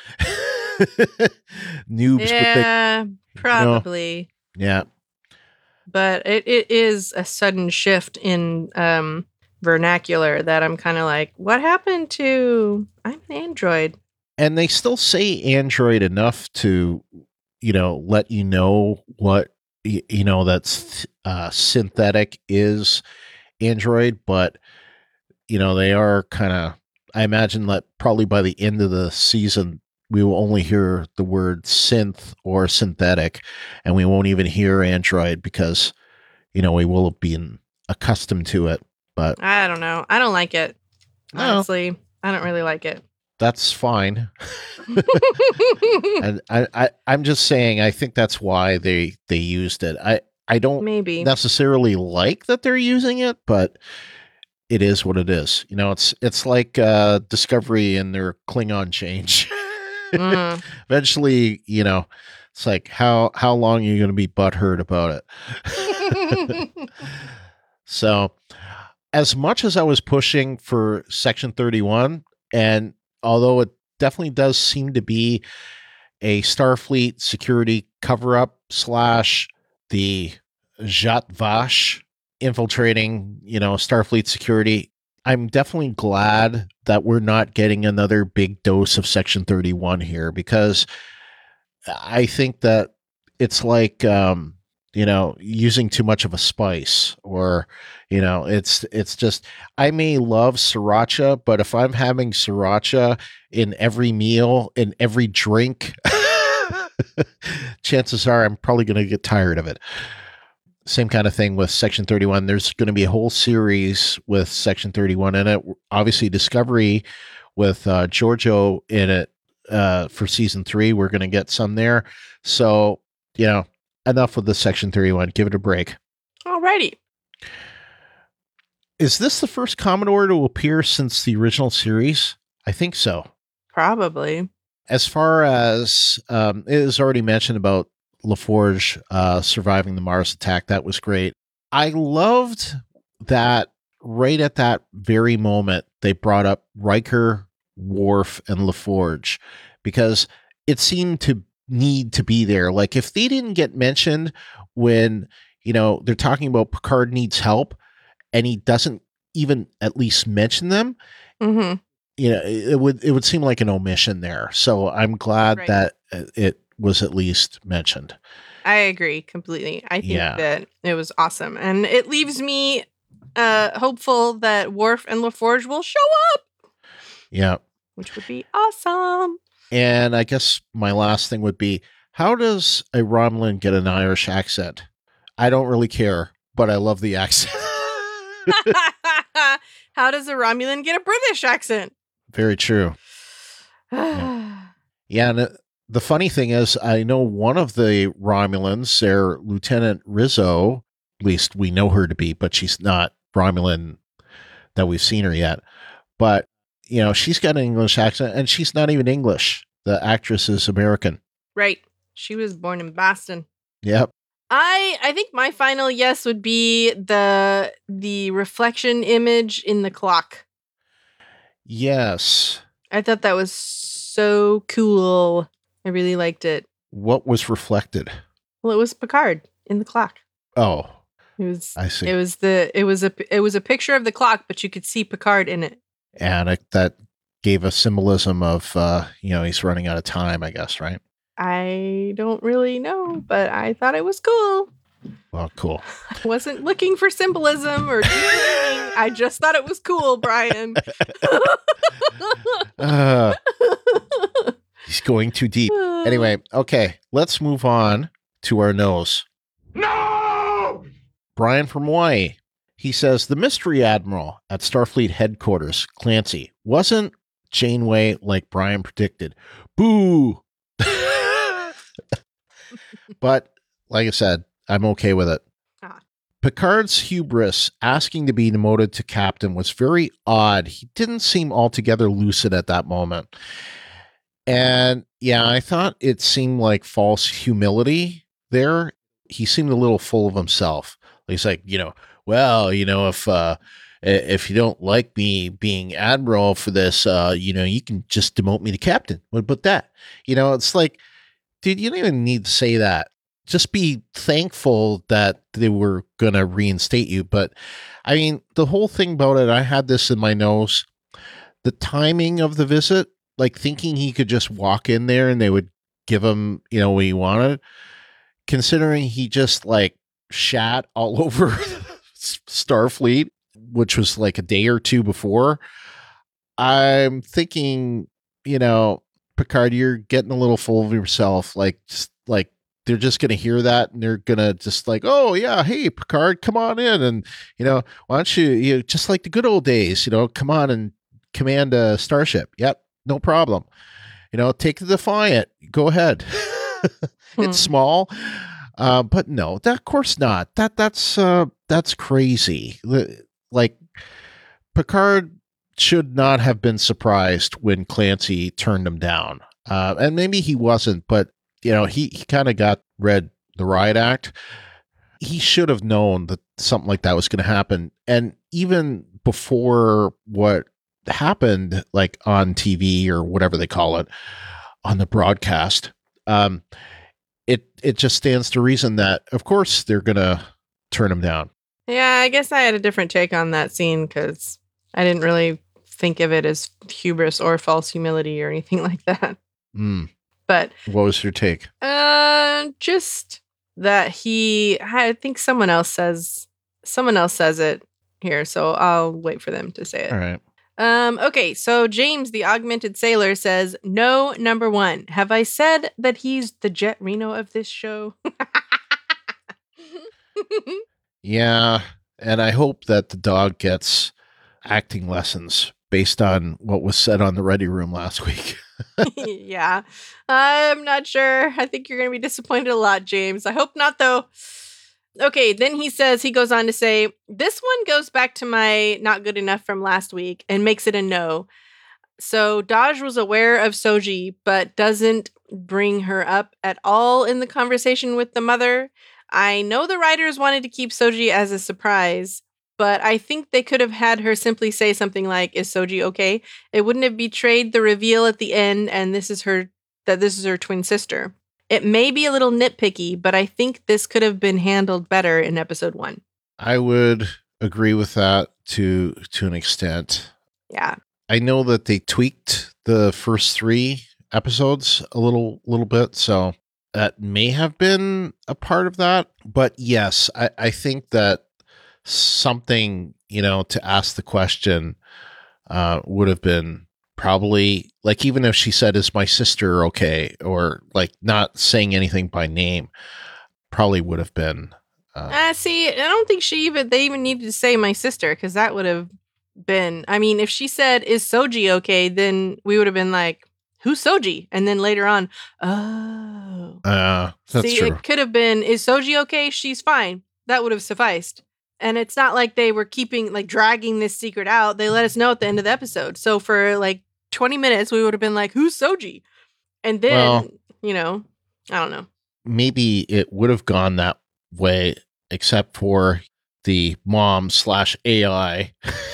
S1: Noobs.
S2: Yeah, probably.
S1: Yeah.
S2: But it is a sudden shift in vernacular that I'm kind of like, what happened to I'm an android?
S1: And they still say android enough to, let you know what, that's synthetic is android. But, they are kind of, I imagine that probably by the end of the season, we will only hear the word synth or synthetic, and we won't even hear android because, we will have been accustomed to it. But
S2: I don't know. I don't like it. Honestly, I don't really like it.
S1: That's fine. And I'm just saying, I think that's why they used it. I don't necessarily like that they're using it, but it is what it is. It's like Discovery and their Klingon change. Eventually, it's like how long are you going to be butthurt about it? So, as much as I was pushing for Section 31, and although it definitely does seem to be a Starfleet security cover-up / the Zhat Vash infiltrating, Starfleet security, I'm definitely glad that we're not getting another big dose of Section 31 here, because I think that it's like, using too much of a spice, or, it's just, I may love sriracha, but if I'm having sriracha in every meal, in every drink, chances are I'm probably going to get tired of it. Same kind of thing with Section 31. There's going to be a whole series with Section 31 in it. Obviously, Discovery with Giorgio in it for season 3. We're going to get some there. So, enough with the Section 31. Give it a break.
S2: Alrighty.
S1: Is this the first Commodore to appear since the original series? I think so.
S2: Probably.
S1: As far as it is already mentioned about LaForge surviving the Mars attack, that was great. I loved that right at that very moment they brought up Riker, Worf, and LaForge, because it seemed to need to be there. Like, if they didn't get mentioned when, they're talking about Picard needs help and he doesn't even at least mention them, it would seem like an omission there. So I'm glad
S2: Right.
S1: that it was at least mentioned.
S2: I agree completely. I think
S1: Yeah.
S2: that it was awesome. And it leaves me hopeful that Worf and LaForge will show up,
S1: Yeah.
S2: which would be awesome.
S1: And I guess my last thing would be, how does a Romulan get an Irish accent? I don't really care, but I love the accent.
S2: How does a Romulan get a British accent?
S1: Very true. Yeah, and the funny thing is, I know one of the Romulans, their Lieutenant Rizzo, at least we know her to be, but she's not Romulan that we've seen her yet. But, she's got an English accent, and she's not even English. The actress is American.
S2: Right. She was born in Boston.
S1: Yep.
S2: I think my final yes would be the reflection image in the clock.
S1: Yes.
S2: I thought that was so cool. I really liked it.
S1: What was reflected?
S2: Well, it was Picard in the clock.
S1: Oh,
S2: It was
S1: I see.
S2: it was a picture of the clock, but you could see Picard in it.
S1: And that gave a symbolism of, he's running out of time, I guess, right?
S2: I don't really know, but I thought it was cool.
S1: Well, cool.
S2: I wasn't looking for symbolism or deeper meaning. I just thought it was cool, Brian.
S1: He's going too deep. Anyway, okay, let's move on to our nose.
S5: No!
S1: Brian from Hawaii. He says, the mystery admiral at Starfleet headquarters, Clancy, wasn't Janeway like Brian predicted. Boo! But, like I said, I'm okay with it.
S2: Ah.
S1: Picard's hubris asking to be demoted to captain was very odd. He didn't seem altogether lucid at that moment. And yeah, I thought it seemed like false humility there. He seemed a little full of himself. He's like, if you don't like me being admiral for this, you can just demote me to captain. What about that? It's like, dude, you don't even need to say that. Just be thankful that they were going to reinstate you. But I mean, the whole thing about it, I had this in my nose. The timing of the visit, like thinking he could just walk in there and they would give him, what he wanted, considering he just like shat all over Starfleet, which was like a day or two before. I'm thinking, Picard, you're getting a little full of yourself. Like they're just going to hear that and they're going to just like, oh yeah, hey Picard, come on in. And, why don't you just like the good old days, come on and command a starship. Yep. No problem. Take the Defiant. Go ahead. It's small. But no, of course not. That's crazy. Like Picard should not have been surprised when Clancy turned him down. And maybe he wasn't, but he kind of read the riot act. He should have known that something like that was going to happen. And even before what happened, like on TV or whatever they call it, on the broadcast, it just stands to reason that, of course, they're going to turn him down.
S2: Yeah, I guess I had a different take on that scene because I didn't really think of it as hubris or false humility or anything like that. But
S1: what was your take?
S2: Just that I think someone else says it here, so I'll wait for them to say it.
S1: All right.
S2: Okay, so James, the augmented sailor, says, no, number one. Have I said that he's the Jet Reno of this show?
S1: Yeah, and I hope that the dog gets acting lessons based on what was said on the Ready Room last week.
S2: Yeah, I'm not sure. I think you're going to be disappointed a lot, James. I hope not, though. Okay, then he goes on to say, this one goes back to my not good enough from last week and makes it a no. So Daj was aware of Soji, but doesn't bring her up at all in the conversation with the mother. I know the writers wanted to keep Soji as a surprise, but I think they could have had her simply say something like, is Soji okay? It wouldn't have betrayed the reveal at the end, and this is her twin sister. It may be a little nitpicky, but I think this could have been handled better in episode 1.
S1: I would agree with that to an extent.
S2: Yeah.
S1: I know that they tweaked the first 3 episodes a little bit, so that may have been a part of that. But yes, I think that something, to ask the question would have been probably, like, even if she said, "Is my sister okay?" or like not saying anything by name, probably would have been.
S2: See, I don't think they even needed to say my sister, because that would have been, I mean, if she said, "Is Soji okay?" then we would have been like, "Who's Soji?" And then later on, oh.
S1: That's
S2: See,
S1: true.
S2: it could have been, "Is Soji okay?" She's fine. That would have sufficed. And it's not like they were dragging this secret out. They let us know at the end of the episode. So for like 20 minutes, we would have been like, "Who's Soji?" And then,
S1: Well,
S2: I don't know.
S1: Maybe it would have gone that way, except for the mom/AI.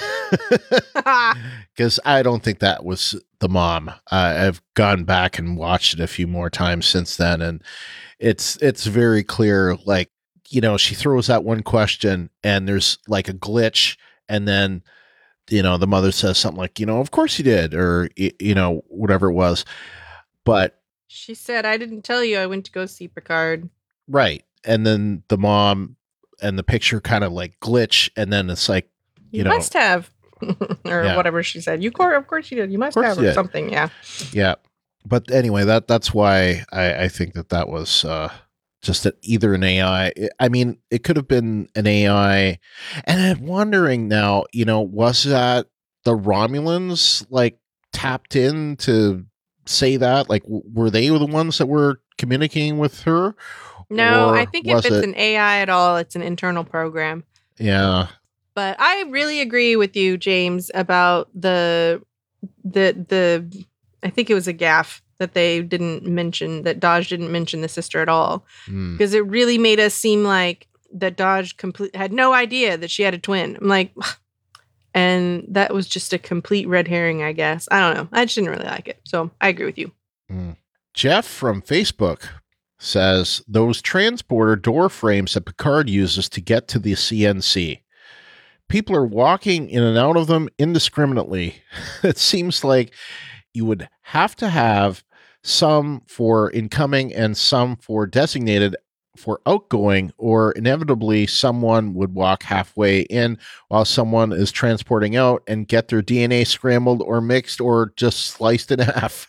S1: Because I don't think that was the mom. I've gone back and watched it a few more times since then, and it's very clear. Like, she throws that one question, and there's like a glitch, and then the mother says something like, "Of course you did," or whatever it was. But
S2: She said, "I didn't tell you I went to go see Picard."
S1: right, and then the mom and the picture kind of like glitch, and then it's like,
S2: You must have. Or
S1: Yeah.
S2: whatever she said. Of course you did. You must
S1: Of course
S2: have,
S1: you
S2: or
S1: did.
S2: something. Yeah.
S1: Yeah. But anyway, that's why I think that was just either an AI. I mean, it could have been an AI. And I'm wondering now, was that the Romulans like tapped in to say that? Like, were they the ones that were communicating with her?
S2: No,
S1: Or
S2: I think if
S1: was
S2: it's
S1: it-
S2: an AI at all, it's an internal program.
S1: Yeah.
S2: But I really agree with you, James, about the I think it was a gaffe that they didn't mention, that Dodge didn't mention the sister at all,
S1: Hmm.
S2: because it really made us seem like that Dodge had no idea that she had a twin. I'm like, and that was just a complete red herring, I guess. I don't know. I just didn't really like it. So I agree with you.
S1: Jeff from Facebook says those transporter door frames that Picard uses to get to the CNC. People are walking in and out of them indiscriminately. It seems like you would have to have some for incoming and some for designated for outgoing, or inevitably someone would walk halfway in while someone is transporting out and get their DNA scrambled or mixed or just sliced in half.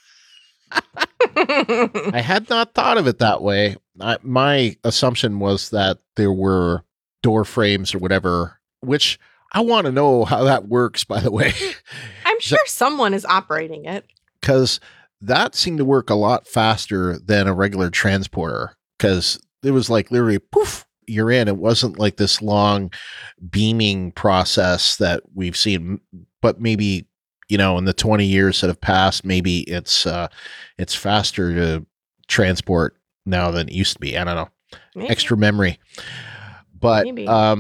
S1: I had not thought of it that way. My assumption was that there were door frames or whatever, which I want to know how that works, by the way,
S2: I'm sure someone is operating it.
S1: because that seemed to work a lot faster than a regular transporter, because it was like literally poof, you're in. It wasn't like this long beaming process that we've seen, but maybe, in the 20 years that have passed, maybe it's faster to transport now than it used to be. I don't know.
S2: Maybe.
S1: Extra memory. But
S2: Maybe.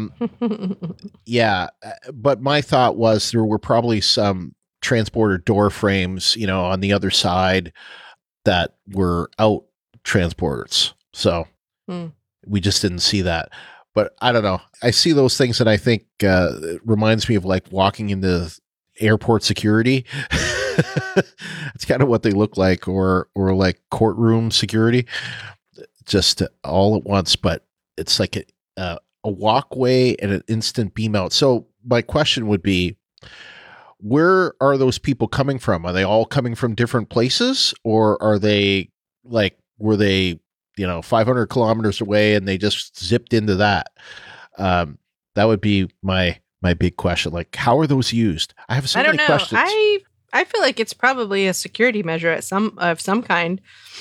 S1: yeah, but my thought was there were probably some transporter door frames, on the other side that were out transporters. So we just didn't see that. But I don't know. I see those things and I think it reminds me of like walking into airport security. It's kind of what they look like, or like courtroom security, just all at once. But it's like a walkway and an instant beam out. So my question would be, where are those people coming from? Are they all coming from different places, or are they were they 500 kilometers away and they just zipped into that? That would be my big question. Like, how are those used? I have so
S2: I don't
S1: many
S2: know.
S1: questions.
S2: I feel like it's probably a security measure of some kind.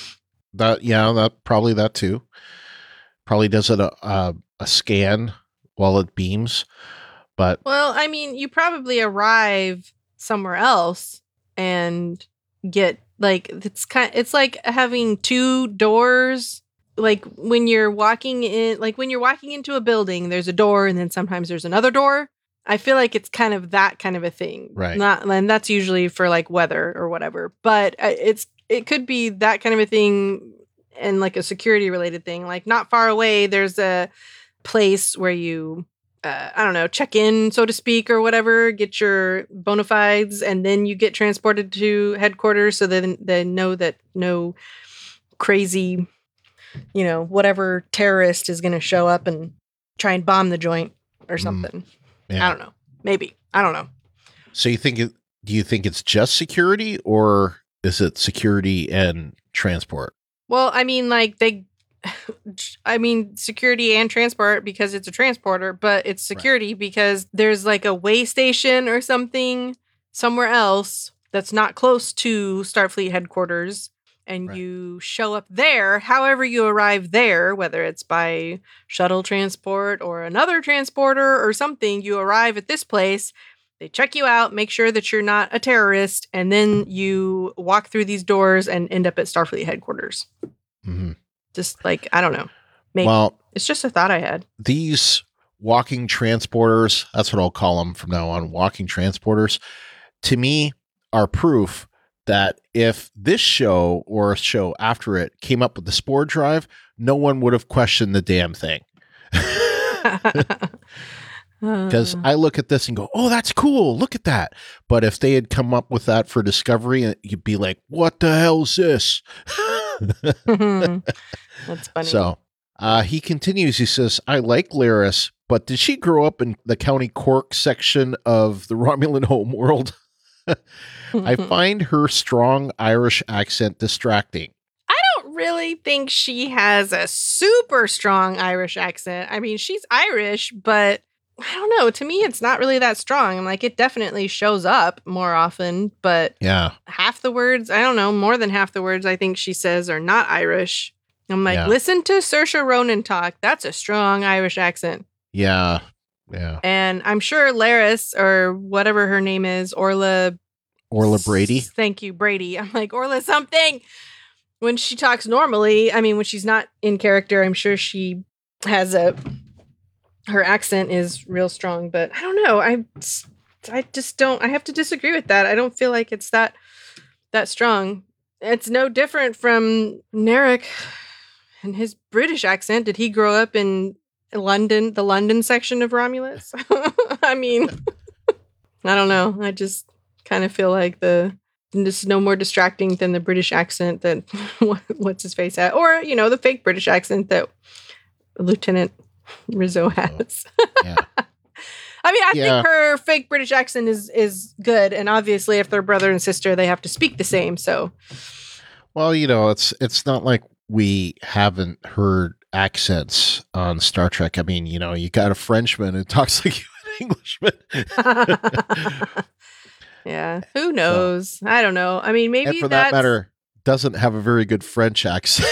S1: That probably that too. Probably does it a scan while it beams. But
S2: Well, I mean, you probably arrive somewhere else and get it's like having two doors. Like when you're walking into a building, there's a door and then sometimes there's another door. I feel like it's kind of that kind of a thing.
S1: Right.
S2: And that's usually for like weather or whatever. But it could be that kind of a thing, and like a security related thing. Like not far away, there's a place where you I don't know, check in, so to speak, or whatever, get your bona fides, and then you get transported to headquarters so then they know that no crazy, whatever terrorist is going to show up and try and bomb the joint or something.
S1: Yeah.
S2: I don't know. Maybe. I don't know.
S1: So do you think it's just security, or is it security and transport?
S2: Well, I mean, security and transport because it's a transporter, but it's security because there's like a way station or something somewhere else that's not close to Starfleet headquarters. And you show up there, however you arrive there, whether it's by shuttle transport or another transporter or something, you arrive at this place, they check you out, make sure that you're not a terrorist, and then you walk through these doors and end up at Starfleet headquarters.
S1: Mm-hmm.
S2: Just like, I don't know. Maybe.
S1: Well,
S2: it's just a thought I had.
S1: These walking transporters, that's what I'll call them from now on, walking transporters, to me are proof that if this show or a show after it came up with the Spore Drive, no one would have questioned the damn thing. Because I look at this and go, oh, that's cool. Look at that. But if they had come up with that for Discovery, you'd be like, what the hell's this?
S2: That's funny.
S1: So he continues. He says, I like Laris, but did she grow up in the County Cork section of the Romulan homeworld? I find her strong Irish accent distracting.
S2: I don't really think she has a super strong Irish accent. I mean, she's Irish, but I don't know. To me, it's not really that strong. I'm like, it definitely shows up more often, but
S1: yeah,
S2: half the words, I don't know, more than half the words I think she says are not Irish. I'm like, listen to Saoirse Ronan talk. That's a strong Irish accent.
S1: Yeah. Yeah.
S2: And I'm sure Laris, or whatever her name is, Orla
S1: Brady.
S2: Thank you, Brady. I'm like, Orla something. When she talks normally, I mean, when she's not in character, I'm sure she has her accent is real strong, but I don't know. I just don't, I have to disagree with that. I don't feel like it's that strong. It's no different from Narek and his British accent. Did he grow up in London, the London section of Romulus? I mean, I don't know. I just kind of feel like this is no more distracting than the British accent that what's his face had, or the fake British accent that Lieutenant Rizzo has.
S1: Yeah.
S2: I mean, I think her fake British accent is good, and obviously, if they're brother and sister, they have to speak the same. So,
S1: well, it's not like we haven't heard accents on Star Trek. I mean, you got a Frenchman who talks like an Englishman.
S2: Yeah, who knows? So, I don't know. I mean, maybe
S1: and for that matter, doesn't have a very good French accent.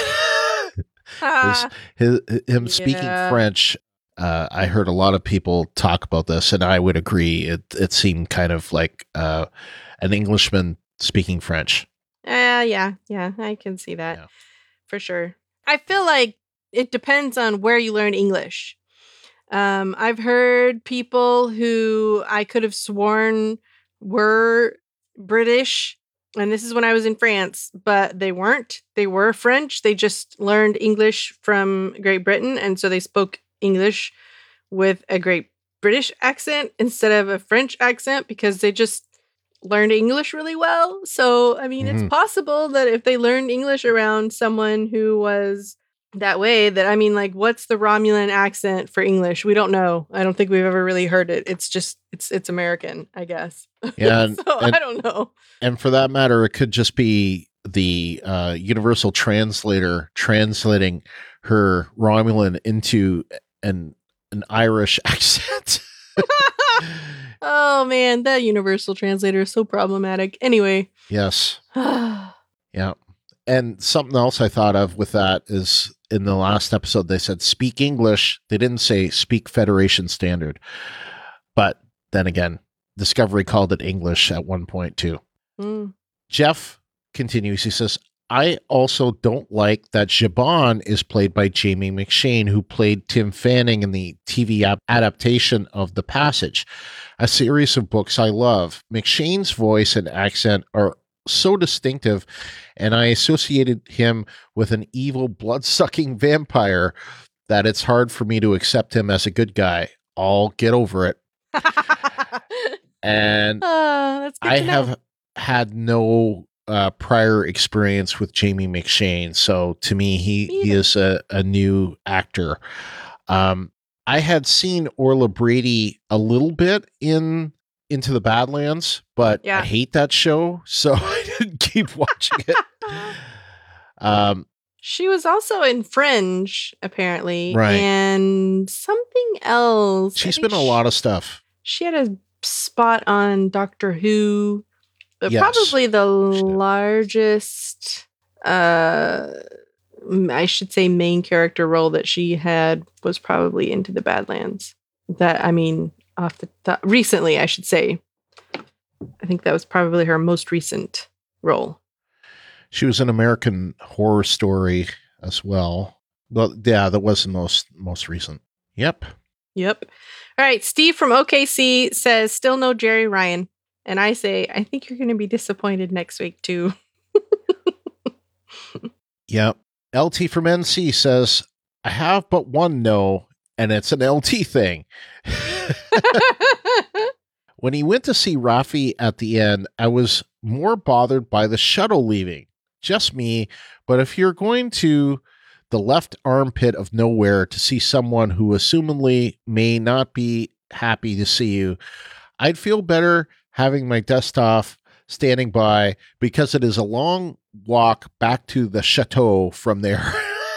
S1: Him speaking French, I heard a lot of people talk about this, and I would agree. It seemed kind of like an Englishman speaking French.
S2: Yeah, I can see that for sure. I feel like it depends on where you learn English. I've heard people who I could have sworn were British, and this is when I was in France, but they weren't. They were French. They just learned English from Great Britain, and so they spoke English with a Great British accent instead of a French accent because they just learned English really well. So, I mean, it's possible that if they learned English around someone who was that way, that, I mean, like, what's the Romulan accent for English? We don't know. I don't think we've ever really heard it. It's just, it's American, I guess.
S1: Yeah.
S2: I don't know.
S1: And for that matter, it could just be the universal translator translating her Romulan into an Irish accent.
S2: Oh man, that universal translator is so problematic. Anyway.
S1: Yes. Yeah. And something else I thought of with that is in the last episode, they said speak English. They didn't say speak Federation Standard. But then again, Discovery called it English at one point too. Jeff continues. He says, I also don't like that Zhaban is played by Jamie McShane, who played Tim Fanning in the TV adaptation of The Passage, a series of books I love. McShane's voice and accent are so distinctive, and I associated him with an evil, blood-sucking vampire that it's hard for me to accept him as a good guy. I'll get over it. And
S2: That's good
S1: I
S2: to know.
S1: have had no prior experience with Jamie McShane, so to me, he
S2: either.
S1: is a new actor. I had seen Orla Brady a little bit in Into the Badlands, but
S2: Yeah.
S1: I hate that show, so I didn't keep watching it.
S2: She was also in Fringe, apparently,
S1: Right.
S2: and something else.
S1: She's been in a lot of stuff.
S2: She had a spot on Doctor Who, but
S1: Yes.
S2: probably the largest, I should say, main character role that she had was probably Into the Badlands. Off the top, recently, I should say. I think that was probably her most recent role.
S1: She was in American Horror Story as well. Well, yeah, that was the most recent. Yep.
S2: Yep. All right. Steve from OKC says, still no Jerry Ryan. And I say, I think you're going to be disappointed next week, too.
S1: Yep. LT from NC says, I have but one no, and it's an LT thing. When he went to see Rafi at the end, I was more bothered by the shuttle leaving. Just me, but if you're going to the left armpit of nowhere to see someone who assumingly may not be happy to see you, I'd feel better having my desktop standing by because it is a long walk back to the chateau from there.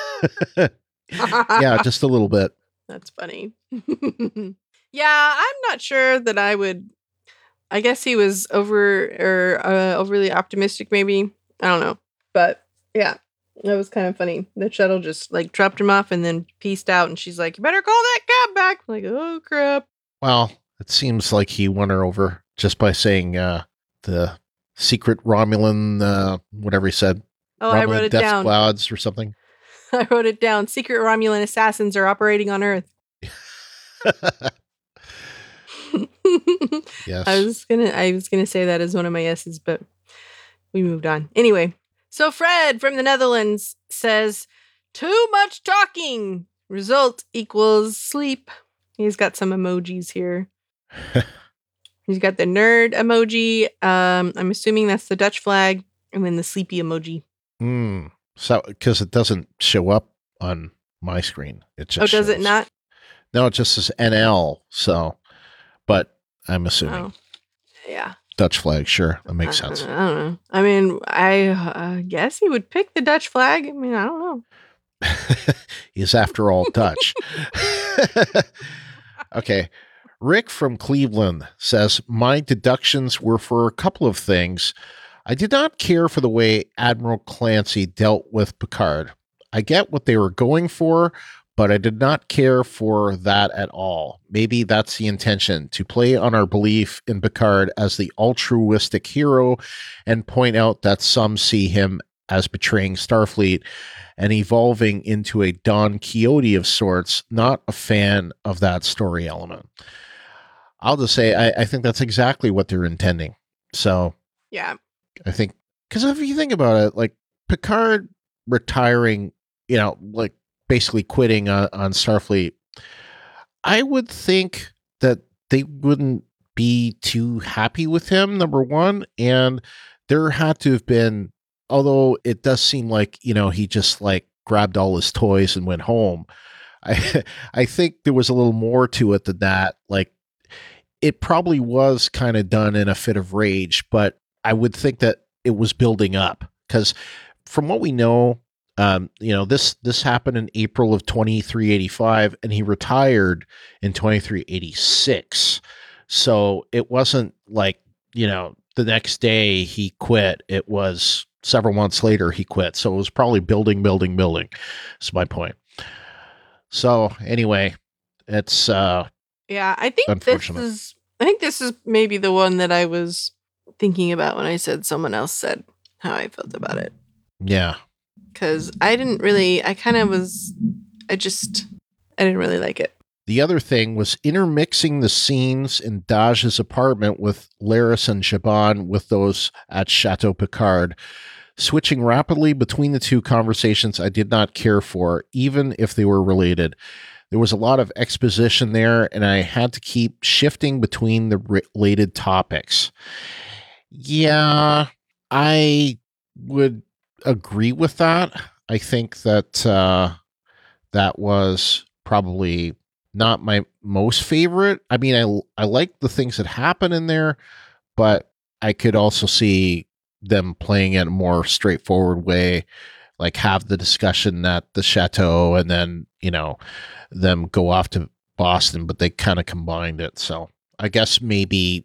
S1: Yeah, just a little bit.
S2: That's funny. Yeah, I'm not sure that I would. I guess he was overly optimistic, maybe. I don't know. But yeah, that was kind of funny. The shuttle just like dropped him off and then pieced out. And she's like, you better call that cab back. I'm like, oh, crap.
S1: Well, it seems like he won her over just by saying the secret Romulan, whatever he said.
S2: Oh,
S1: Romulan
S2: I wrote it
S1: death
S2: down.
S1: clouds or something.
S2: I wrote it down. Secret Romulan assassins are operating on Earth.
S1: Yes.
S2: I was gonna say that as one of my yeses, but we moved on. Anyway, so Fred from the Netherlands says, too much talking. Result equals sleep. He's got some emojis here. He's got the nerd emoji. I'm assuming that's the Dutch flag, and then the sleepy emoji.
S1: So, because it doesn't show up on my screen. It just
S2: does it
S1: shows-
S2: not?
S1: No, it just says NL. So, but I'm assuming
S2: Oh, yeah.
S1: Dutch flag. Sure, that makes sense.
S2: I don't know. I mean, I guess he would pick the Dutch flag. I mean, I don't know.
S1: He's after all Dutch. Okay. Rick from Cleveland says, my deductions were for a couple of things. I did not care for the way Admiral Clancy dealt with Picard. I get what they were going for, but I did not care for that at all. Maybe that's the intention, to play on our belief in Picard as the altruistic hero and point out that some see him as betraying Starfleet and evolving into a Don Quixote of sorts. Not a fan of that story element. I'll just say I think that's exactly what they're intending. So
S2: Yeah.
S1: I think, because if you think about it, like Picard retiring, like basically quitting on Starfleet, I would think that they wouldn't be too happy with him, number one. And there had to have been, although it does seem like, he just like grabbed all his toys and went home. I think there was a little more to it than that. Like, it probably was kind of done in a fit of rage, but I would think that it was building up, because from what we know, this happened in April of 2385, and he retired in 2386. So it wasn't like, the next day he quit. It was several months later he quit. So it was probably building. That's my point. So anyway, it's
S2: Yeah, I think
S1: unfortunate.
S2: this is maybe the one that I was thinking about when I said someone else said how I felt about it.
S1: Yeah.
S2: Because I didn't really, I didn't really like it.
S1: The other thing was intermixing the scenes in Daj's apartment with Laris and Shaban with those at Chateau Picard. Switching rapidly between the two conversations I did not care for, even if they were related. there was a lot of exposition there, and I had to keep shifting between the related topics. Yeah, I would agree with that. I think that that was probably not my most favorite. I mean, I like the things that happen in there, but I could also see them playing it a more straightforward way, like have the discussion at the chateau and then, them go off to Boston, but they kind of combined it. So I guess maybe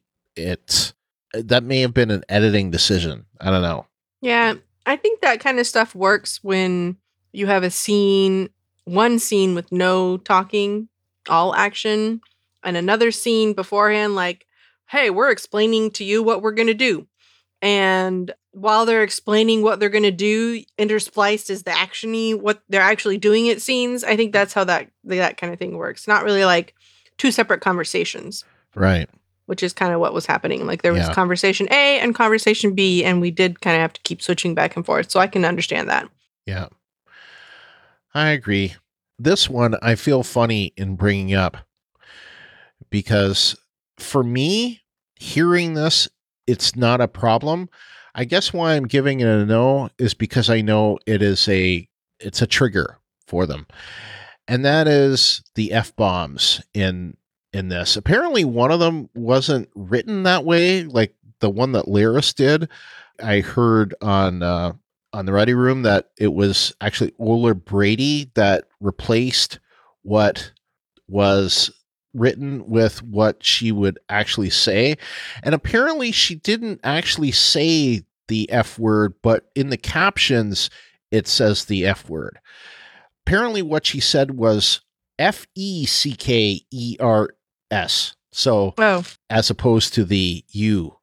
S1: that may have been an editing decision. I don't know.
S2: Yeah, I think that kind of stuff works when you have one scene with no talking, all action, and another scene beforehand, like, hey, we're explaining to you what we're going to do. And while they're explaining what they're going to do, interspliced is the actiony, what they're actually doing at scenes. I think that's how that kind of thing works. Not really like two separate conversations.
S1: Right.
S2: Which is kind of what was happening. Like there was conversation A and conversation B, and we did kind of have to keep switching back and forth. So I can understand that.
S1: Yeah. I agree. This one I feel funny in bringing up because for me, hearing this, it's not a problem. I guess why I'm giving it a no is because I know it's a trigger for them. And that is the F-bombs in this. Apparently one of them wasn't written that way, like the one that Lyris did. I heard on the Ready Room that it was actually Ola Brady that replaced what was written with what she would actually say. And apparently she didn't actually say the F word, but in the captions, it says the F word. Apparently what she said was Feckers. So as opposed to the U.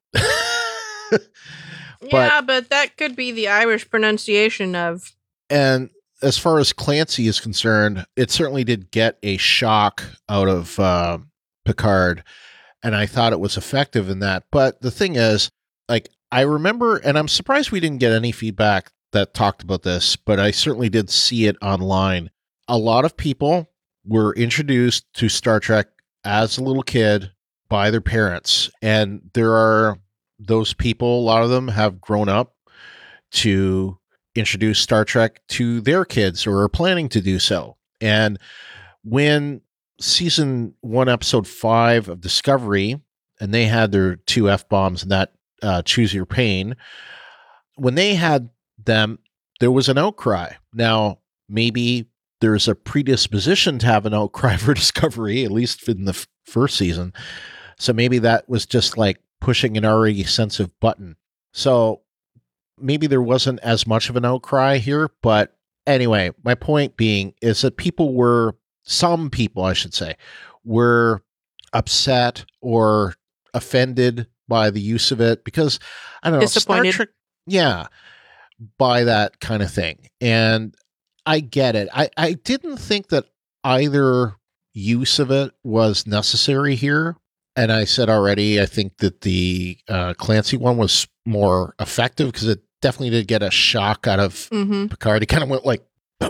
S2: But that could be the Irish pronunciation of.
S1: And as far as Clancy is concerned, it certainly did get a shock out of Picard, and I thought it was effective in that. But the thing is, like, I remember, and I'm surprised we didn't get any feedback that talked about this, but I certainly did see it online. A lot of people were introduced to Star Trek as a little kid by their parents, and there are those people, a lot of them have grown up to introduce Star Trek to their kids or are planning to do so. And when season 1, episode 5 of Discovery, and they had their 2 F-bombs and that Choose Your Pain, when they had them, there was an outcry. Now, maybe there's a predisposition to have an outcry for Discovery, at least in the first season. So maybe that was just like pushing an already sensitive button. So maybe there wasn't as much of an outcry here, but anyway, my point being is that some people, I should say, were upset or offended by the use of it because, I don't know,
S2: disappointed.
S1: Star Trek, by that kind of thing. And I get it. I didn't think that either use of it was necessary here. And I said already, I think that the Clancy one was more effective because it definitely did get a shock out of Picard. He kind of went like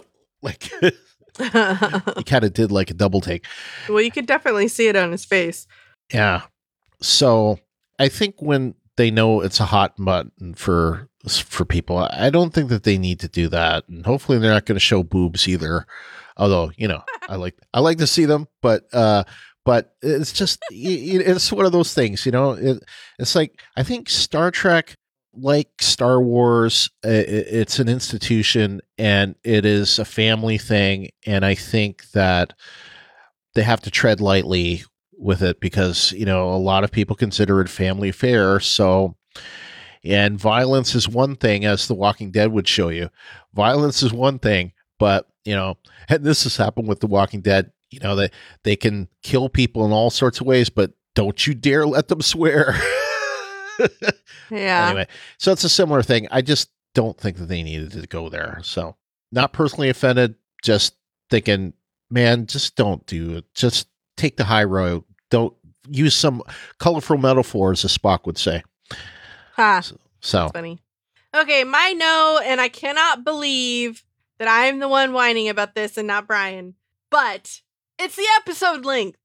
S1: he kind of did like a double take.
S2: Well, you could definitely see it on his face.
S1: Yeah. So I think when they know it's a hot button for people, I don't think that they need to do that. And hopefully they're not going to show boobs either. Although, I like to see them, but it's just, it's one of those things, it's like, I think Star Trek, like Star Wars, it's an institution and it is a family thing. And I think that they have to tread lightly with it because, a lot of people consider it family affair. So, and violence is one thing, as The Walking Dead would show you. Violence is one thing, but, and this has happened with The Walking Dead, they can kill people in all sorts of ways, but don't you dare let them swear.
S2: Yeah.
S1: Anyway, so it's a similar thing. I just don't think that they needed to go there. So not personally offended, just thinking, man, just don't do it. Just take the high road. Don't use some colorful metaphors, as Spock would say.
S2: Ha.
S1: So
S2: That's funny. Okay, my no, and I cannot believe that I'm the one whining about this and not Brian. But It's the episode length.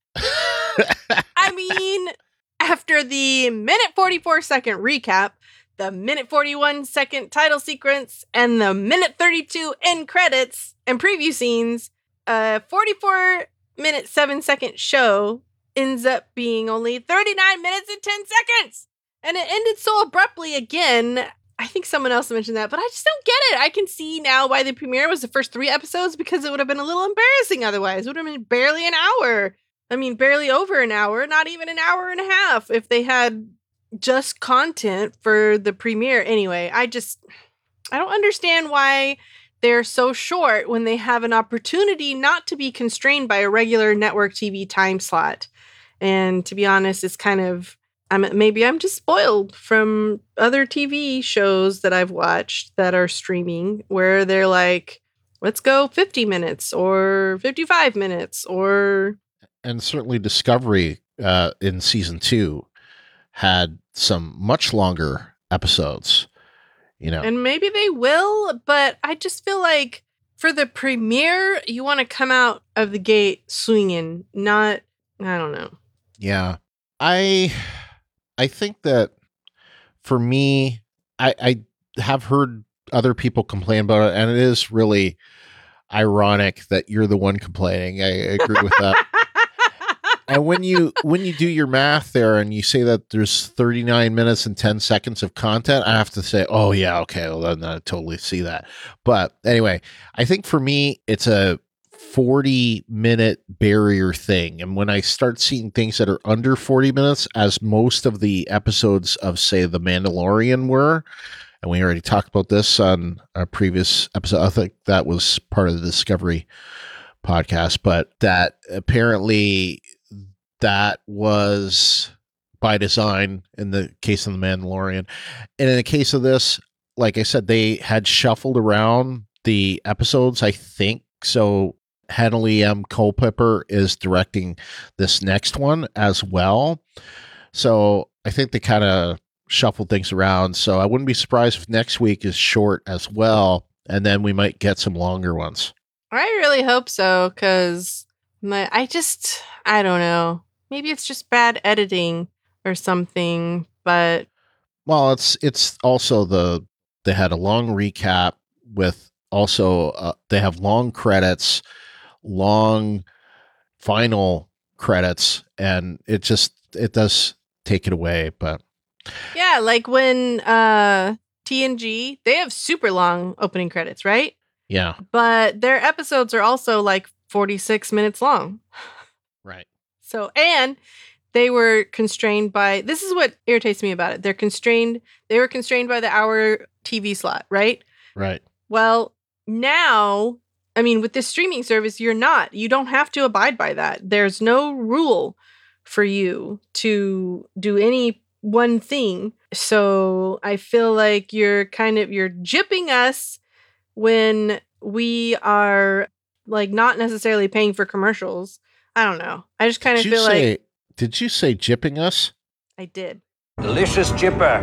S2: I mean, after the minute 44 second recap, the minute 41 second title sequence, and the minute 32 end credits and preview scenes, a 44-minute 7-second show ends up being only 39 minutes and 10 seconds. And it ended so abruptly again. I think someone else mentioned that, but I just don't get it. I can see now why the premiere was the first 3 episodes, because it would have been a little embarrassing otherwise. It would have been barely an hour. I mean, barely over an hour, not even an hour and a half if they had just content for the premiere. Anyway, I don't understand why they're so short when they have an opportunity not to be constrained by a regular network TV time slot. And to be honest, it's kind of, maybe I'm just spoiled from other TV shows that I've watched that are streaming where they're like, let's go 50 minutes or 55 minutes or...
S1: And certainly Discovery in season 2 had some much longer episodes, you know.
S2: And maybe they will, but I just feel like for the premiere, you want to come out of the gate swinging, not, I don't know.
S1: Yeah. I think that for me, I have heard other people complain about it, and it is really ironic that you're the one complaining. I agree with that. And when you do your math there and you say that there's 39 minutes and 10 seconds of content, I have to say, oh yeah, okay, well then I totally see that. But anyway, I think for me, it's a 40-minute barrier thing. And when I start seeing things that are under 40 minutes, as most of the episodes of, say, The Mandalorian were, and we already talked about this on our previous episode, I think that was part of the Discovery podcast, but that apparently that was by design in the case of The Mandalorian. And in the case of this, like I said, they had shuffled around the episodes, I think. So Hanley M. Culpepper is directing this next one as well. So I think they kind of shuffled things around. So I wouldn't be surprised if next week is short as well. And then we might get some longer ones.
S2: I really hope so, because I don't know. Maybe it's just bad editing or something, but...
S1: Well, it's also they had a long recap with also, they have long credits, long final credits, and it does take it away, but...
S2: Yeah, like when TNG, they have super long opening credits, right?
S1: Yeah.
S2: But their episodes are also like 46 minutes long.
S1: Right.
S2: So, and they were constrained by, this is what irritates me about it. They were constrained by the hour TV slot, right?
S1: Right.
S2: Well, now, I mean, with this streaming service, you don't have to abide by that. There's no rule for you to do any one thing. So I feel like you're gypping us when we are like not necessarily paying for commercials. I don't know. I just kind of feel like...
S1: Did you say gypping us?
S2: I did.
S5: Delicious jipper.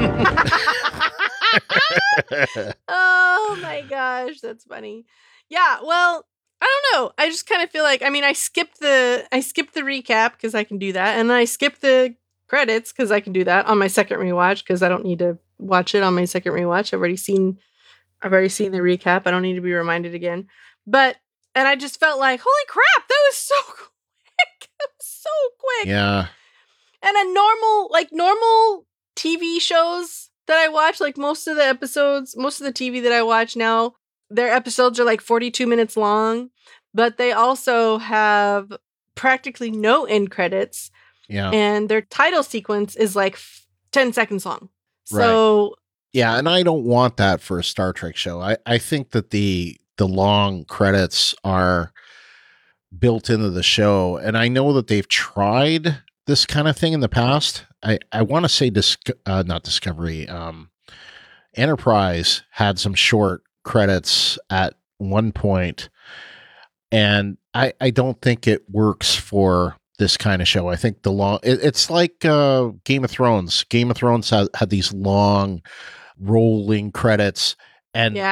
S2: Oh my gosh, that's funny. Yeah, well, I don't know. I just kind of feel like, I mean, I skipped the recap because I can do that, and then I skipped the credits because I can do that on my second rewatch because I don't need to watch it on my second rewatch. I've already seen the recap. I don't need to be reminded again. And I just felt like, holy crap, that was so quick. It was so quick.
S1: Yeah.
S2: And normal TV shows that I watch, like most of the TV that I watch now, their episodes are like 42 minutes long, but they also have practically no end credits.
S1: Yeah.
S2: And their title sequence is like 10 seconds long. So... Right.
S1: Yeah, and I don't want that for a Star Trek show. I think that the long credits are built into the show, and I know that they've tried this kind of thing in the past. I want to say not Discovery, Enterprise had some short credits at one point, and I don't think it works for this kind of show. I think it's like Game of Thrones. Game of Thrones had these long rolling credits, and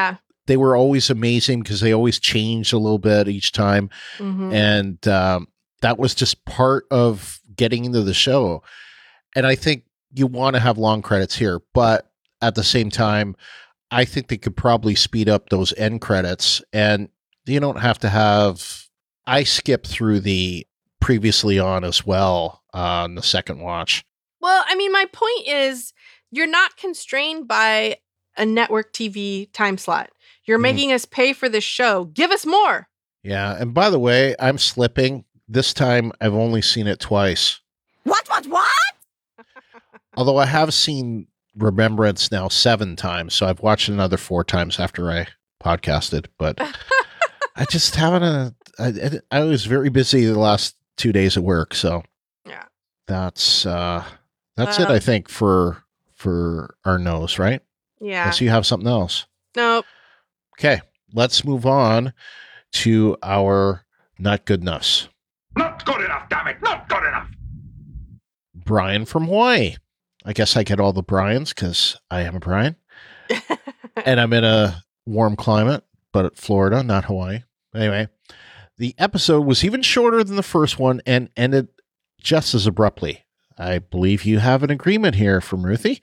S1: they were always amazing because they always changed a little bit each time.
S2: Mhm.
S1: And that was just part of getting into the show. And I think you want to have long credits here, but at the same time, I think they could probably speed up those end credits, and you don't have to have. I skipped through the previously on as well on the second watch.
S2: Well, I mean, my point is you're not constrained by a network TV time slot. You're
S1: Mhm.
S2: making us pay for this show. Give us more.
S1: Yeah, and by the way, I'm slipping. This time, I've only seen it twice.
S6: What?
S1: Although I have seen Remembrance now 7 times, so I've watched it another 4 times after I podcasted. But I just haven't. I was very busy the last 2 days at work, so
S2: Yeah.
S1: that's it. I think for our nose, right?
S2: Yeah.
S1: Unless you have something else.
S2: Nope.
S1: Okay, let's move on to our not good enoughs.
S5: Not good enough, damn it! Not good enough!
S1: Brian from Hawaii. I guess I get all the Brians because I am a Brian. And I'm in a warm climate, but Florida, not Hawaii. Anyway, the episode was even shorter than the first one and ended just as abruptly. I believe you have an agreement here from Ruthie.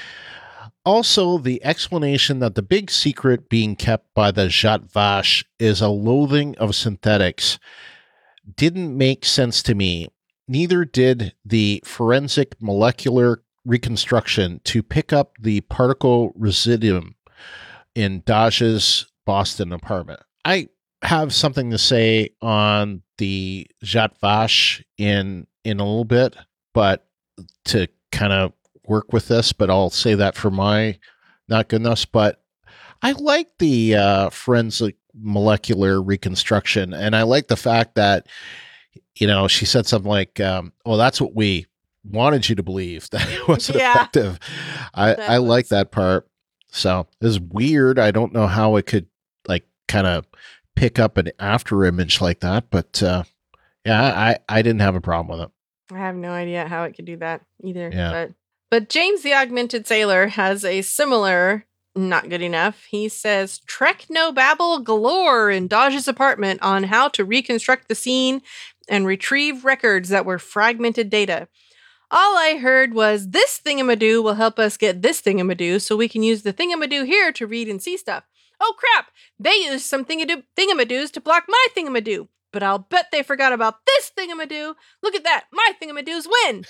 S1: Also, the explanation that the big secret being kept by the Zhat Vash is a loathing of synthetics didn't make sense to me. Neither did the forensic molecular reconstruction to pick up the particle residuum in Daj's Boston apartment. I have something to say on the Zhat Vash in a little bit, but to kind of work with this, but I'll say that for my not good enough. But I like the forensic molecular reconstruction, and I like the fact that, you know, she said something like, oh, that's what we wanted you to believe, that it wasn't effective. I like that part. So it's weird. I don't know how it could like kind of pick up an after image like that, but yeah, I didn't have a problem with it.
S2: I have no idea how it could do that either.
S1: Yeah.
S2: But James the Augmented Sailor has a similar not good enough. He says, Technobabble galore in Dodge's apartment on how to reconstruct the scene and retrieve records that were fragmented data. All I heard was this thingamadoo will help us get this thingamadoo so we can use the thingamadoo here to read and see stuff. Oh crap, they used some thingamadoos to block my thingamadoo. But I'll bet they forgot about this thingamadoo. Look at that, my thingamadoos win.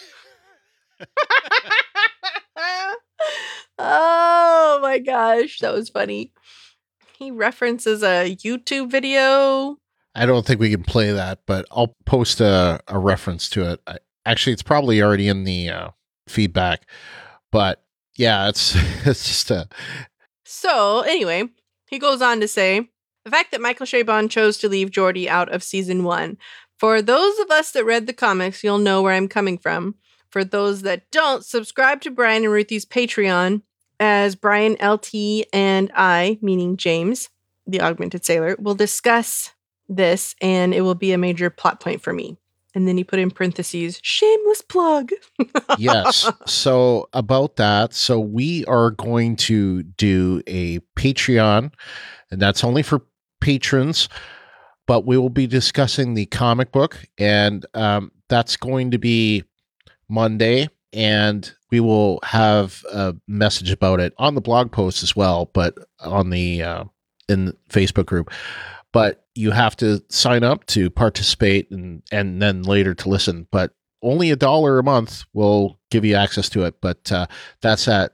S2: Oh my gosh, that was funny. He references a YouTube video.
S1: I don't think we can play that, but I'll post a reference to it. Actually, it's probably already in the feedback, but yeah, it's just a.
S2: So anyway, he goes on to say, the fact that Michael Chabon chose to leave Geordi out of season 1. For those of us that read the comics, you'll know where I'm coming from. For those that don't, subscribe to Brian and Ruthie's Patreon, as Brian, LT, and I, meaning James, the Augmented Sailor, will discuss this, and it will be a major plot point for me. And then he put in parentheses, shameless plug.
S1: Yes. So about that, so we are going to do a Patreon, and that's only for patrons, but we will be discussing the comic book, and that's going to be Monday, and we will have a message about it on the blog post as well, but on the in the Facebook group. But you have to sign up to participate and then later to listen. But only $1 a month will give you access to it. But that's at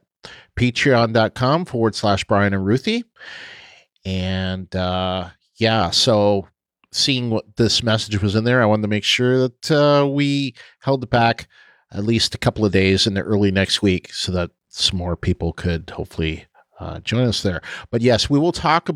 S1: patreon.com/Brian and Ruthie. And yeah, so seeing what this message was in there, I wanted to make sure that we held it back at least a couple of days in the early next week so that some more people could hopefully join us there. But yes, we'll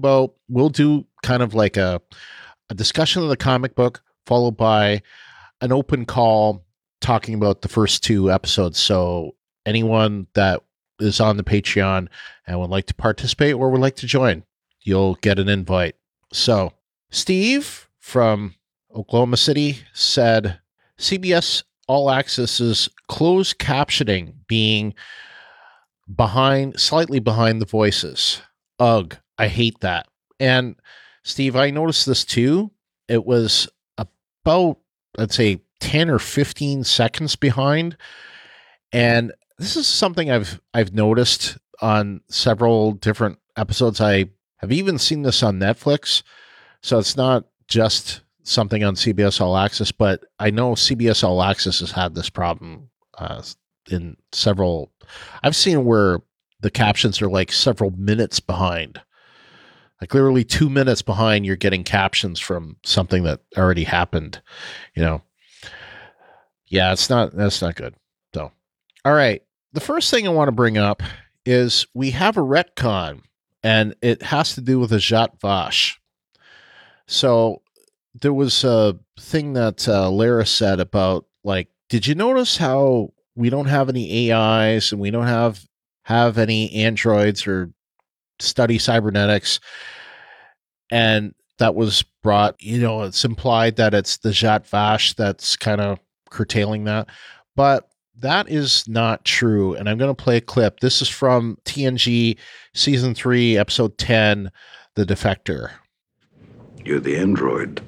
S1: do kind of like a discussion of the comic book followed by an open call talking about the first 2 episodes. So anyone that is on the Patreon and would like to participate or would like to join, you'll get an invite. So Steve from Oklahoma City said, CBS All Access's closed captioning being slightly behind the voices. Ugh, I hate that. And Steve, I noticed this too. It was about, I'd say, 10 or 15 seconds behind. And this is something I've noticed on several different episodes. I have even seen this on Netflix. So it's not just something on CBS All Access, but I know CBS All Access has had this problem in several. I've seen where the captions are like several minutes behind. Like literally 2 minutes behind, you're getting captions from something that already happened, you know. Yeah, that's not good. So, all right. The first thing I want to bring up is we have a retcon, and it has to do with a Zhat Vash. So there was a thing that Lara said about, like, did you notice how we don't have any AIs and we don't have any androids or study cybernetics? And that was brought, it's implied that it's the Zhat Vash that's kind of curtailing that. But that is not true. And I'm going to play a clip. This is from TNG Season 3, Episode 10, The Defector.
S6: You're the android.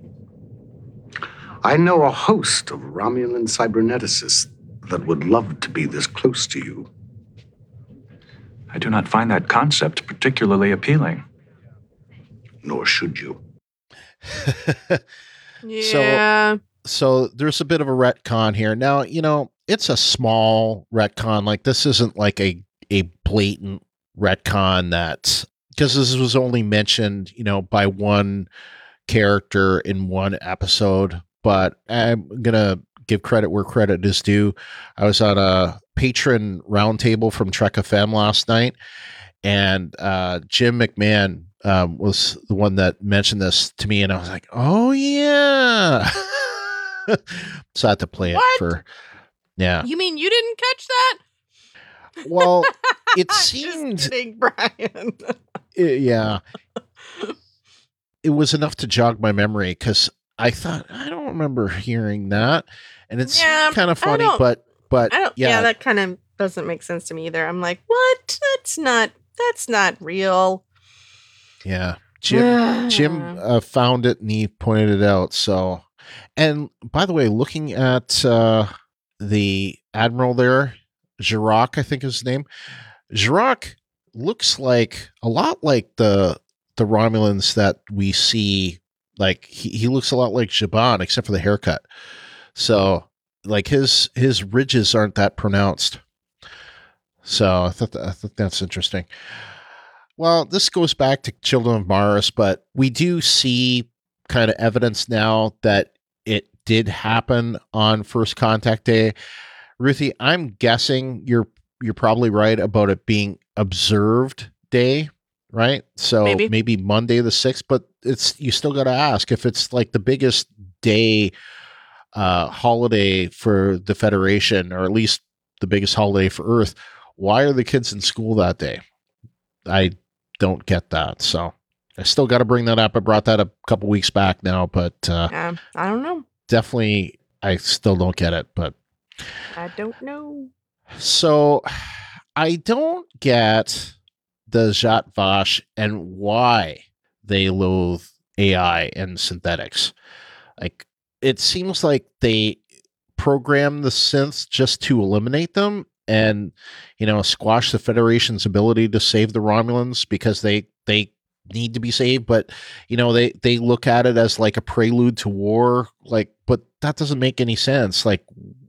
S6: I know a host of Romulan cyberneticists that would love to be this close to you.
S7: I do not find that concept particularly appealing.
S6: Nor should you.
S2: Yeah.
S1: So there's a bit of a retcon here. Now, it's a small retcon. Like, this isn't like a blatant retcon that, because this was only mentioned, by one character in one episode. But I'm going to give credit where credit is due. I was on a patron roundtable from Trek FM last night, and Jim McMahon was the one that mentioned this to me, and I was like, oh, yeah. So I had to play it for, yeah.
S2: You mean you didn't catch that?
S1: Well, it seemed...
S2: Just kidding, Brian.
S1: Yeah. It was enough to jog my memory, because I thought, I don't remember hearing that. And it's kind of funny, but
S2: yeah, that kind of doesn't make sense to me either. I'm like, what? That's not real.
S1: Yeah. Jim found it and he pointed it out. So, and by the way, looking at the Admiral there, Jirok, I think is his name. Jirok looks like a lot like the Romulans that we see. Like he looks a lot like Zhaban, except for the haircut. So like his ridges aren't that pronounced. So I thought that's interesting. Well, this goes back to Children of Mars, but we do see kind of evidence now that it did happen on First Contact Day. Ruthie, I'm guessing you're probably right about it being observed day, right? So maybe Monday the 6th, but you still got to ask if it's like the biggest day holiday for the Federation, or at least the biggest holiday for Earth. Why are the kids in school that day? I don't get that. So I still got to bring that up. I brought that up a couple weeks back now, but
S2: I don't know.
S1: Definitely, I still don't get it, but
S2: I don't know.
S1: So I don't get the Zhat Vash and why they loathe AI and synthetics. Like, it seems like they program the synths just to eliminate them and, squash the Federation's ability to save the Romulans because they need to be saved. But, they look at it as like a prelude to war. Like, but that doesn't make any sense. Like,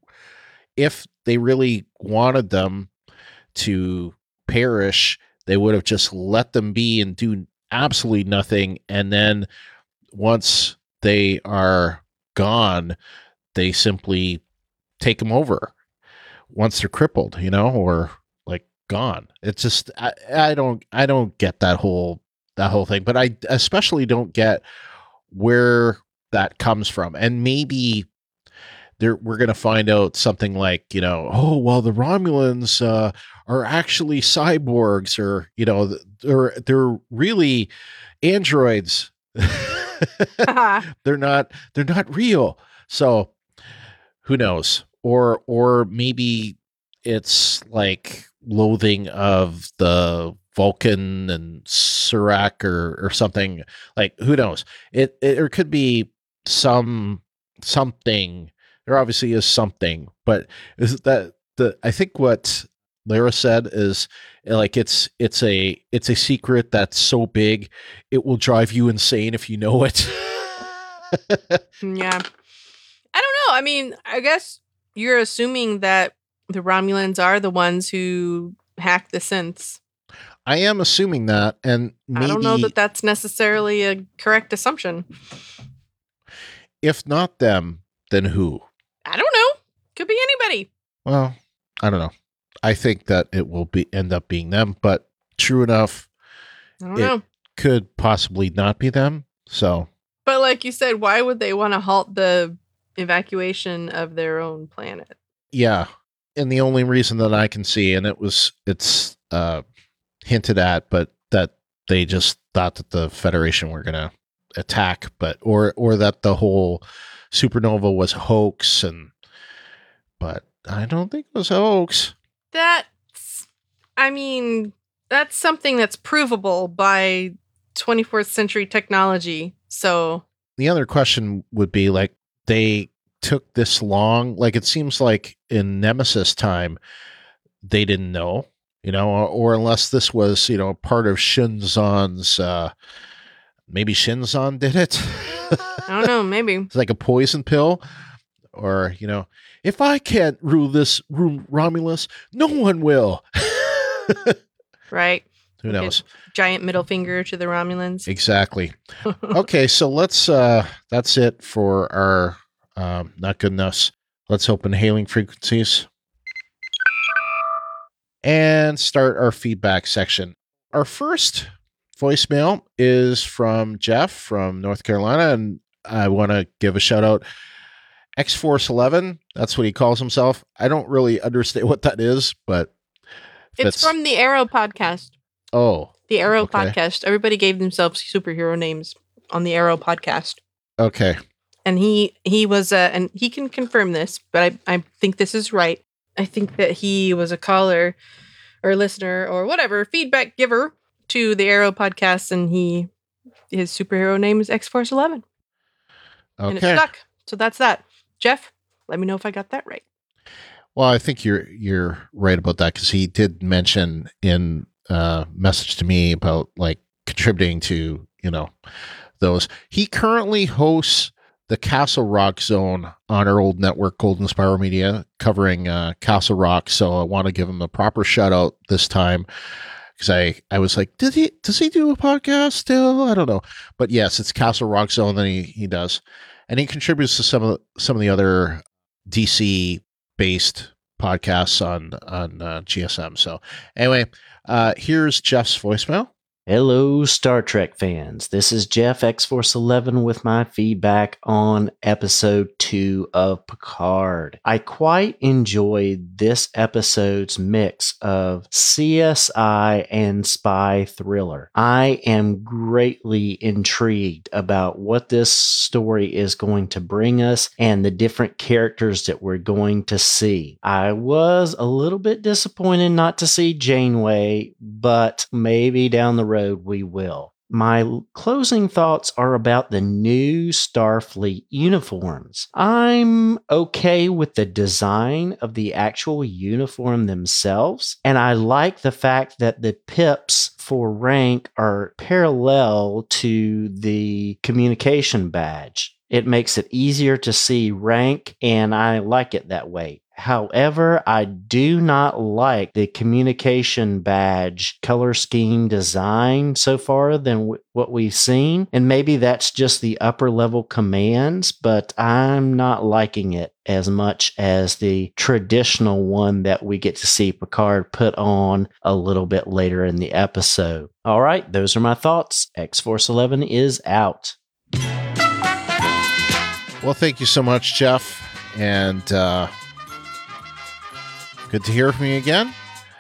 S1: if they really wanted them to perish, they would have just let them be and do absolutely nothing. And then once they are gone, they simply take them over once they're crippled, or like gone. It's just, I don't get that whole thing, but I especially don't get where that comes from. And maybe we're going to find out something like, oh, well, the Romulans are actually cyborgs, or, they're really androids. They're not real. So who knows? Or maybe it's like loathing of the Vulcan and Surak or something. Like, who knows? It or could be something. There obviously is something, but is that I think what Lara said is like it's a secret that's so big it will drive you insane if you know it.
S2: Yeah. I don't know. I mean, I guess you're assuming that the Romulans are the ones who hacked the synths.
S1: I am assuming that, and maybe,
S2: I don't know that that's necessarily a correct assumption.
S1: if not them, then who?
S2: I don't know. Could be anybody.
S1: Well, I don't know. I think that it will end up being them, but true enough,
S2: I don't know.
S1: could possibly not be them. So,
S2: But like you said, why would they want to halt the evacuation of their own planet?
S1: yeah. And the only reason that I can see, and it's hinted at, but that they just thought that the Federation were going to attack, but or that the whole supernova was a hoax, but I don't think it was a hoax.
S2: That's something that's provable by 24th century technology. So
S1: The other question would be, like, they took this long, like, it seems like in Nemesis time they didn't know, or unless this was, part of Shinzon's, maybe Shinzon did it.
S2: I don't know, maybe.
S1: It's like a poison pill, or, if I can't rule this room, Romulus, no one will.
S2: Right.
S1: Who knows?
S2: Giant middle finger to the Romulans.
S1: Exactly. Okay, so that's it for our not good enoughs. Let's open hailing frequencies and start our feedback section. Our first voicemail is from Jeff from North Carolina, and I want to give a shout out. X-Force 11, that's what he calls himself. I don't really understand what that is, but
S2: it's from the Arrow podcast.
S1: Oh.
S2: The Arrow
S1: okay.
S2: podcast. Everybody gave themselves superhero names on the Arrow podcast.
S1: Okay.
S2: And he was and he can confirm this, but I think this is right. I think that he was a caller or listener or whatever, feedback giver to the Arrow podcast, and his superhero name is X-Force 11.
S1: Okay.
S2: And it stuck. So that's that. Jeff, let me know if I got that right.
S1: Well, I think you're right about that, because he did mention in message to me about, like, contributing to those. He currently hosts the Castle Rock Zone on our old network, Golden Spiral Media, covering Castle Rock. So I want to give him a proper shout out this time, because I was like, does he do a podcast still? I don't know, but yes, it's Castle Rock Zone that he does, and he contributes to some of the other DC based podcasts on GSM. So anyway, here's Jeff's voicemail.
S8: Hello, Star Trek fans. This is Jeff X-Force 11 with my feedback on episode 2 of Picard. I quite enjoyed this episode's mix of CSI and spy thriller. I am greatly intrigued about what this story is going to bring us and the different characters that we're going to see. I was a little bit disappointed not to see Janeway, but maybe down the road we will. My closing thoughts are about the new Starfleet uniforms. I'm okay with the design of the actual uniform themselves, and I like the fact that the pips for rank are parallel to the communication badge. It makes it easier to see rank, and I like it that way. However, I do not like the communication badge color scheme design so far than what we've seen. And maybe that's just the upper level commands, but I'm not liking it as much as the traditional one that we get to see Picard put on a little bit later in the episode. All right, those are my thoughts. X-Force 11 is out.
S1: Well, thank you so much, Jeff. And good to hear from you again.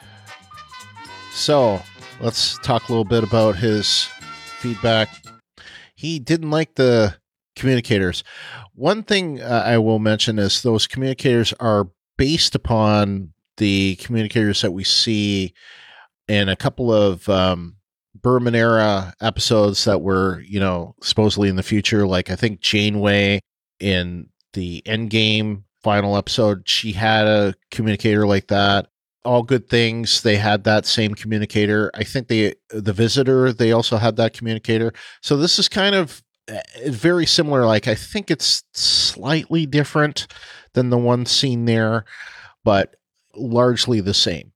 S1: So let's talk a little bit about his feedback. He didn't like the communicators. One thing I will mention is those communicators are based upon the communicators that we see in a couple of Berman era episodes that were, supposedly in the future. Like I think Janeway in the Endgame final episode, she had a communicator like that. All Good Things, they had that same communicator. I think the Visitor, they also had that communicator. So this is kind of very similar. Like I think it's slightly different than the one seen there, but largely the same.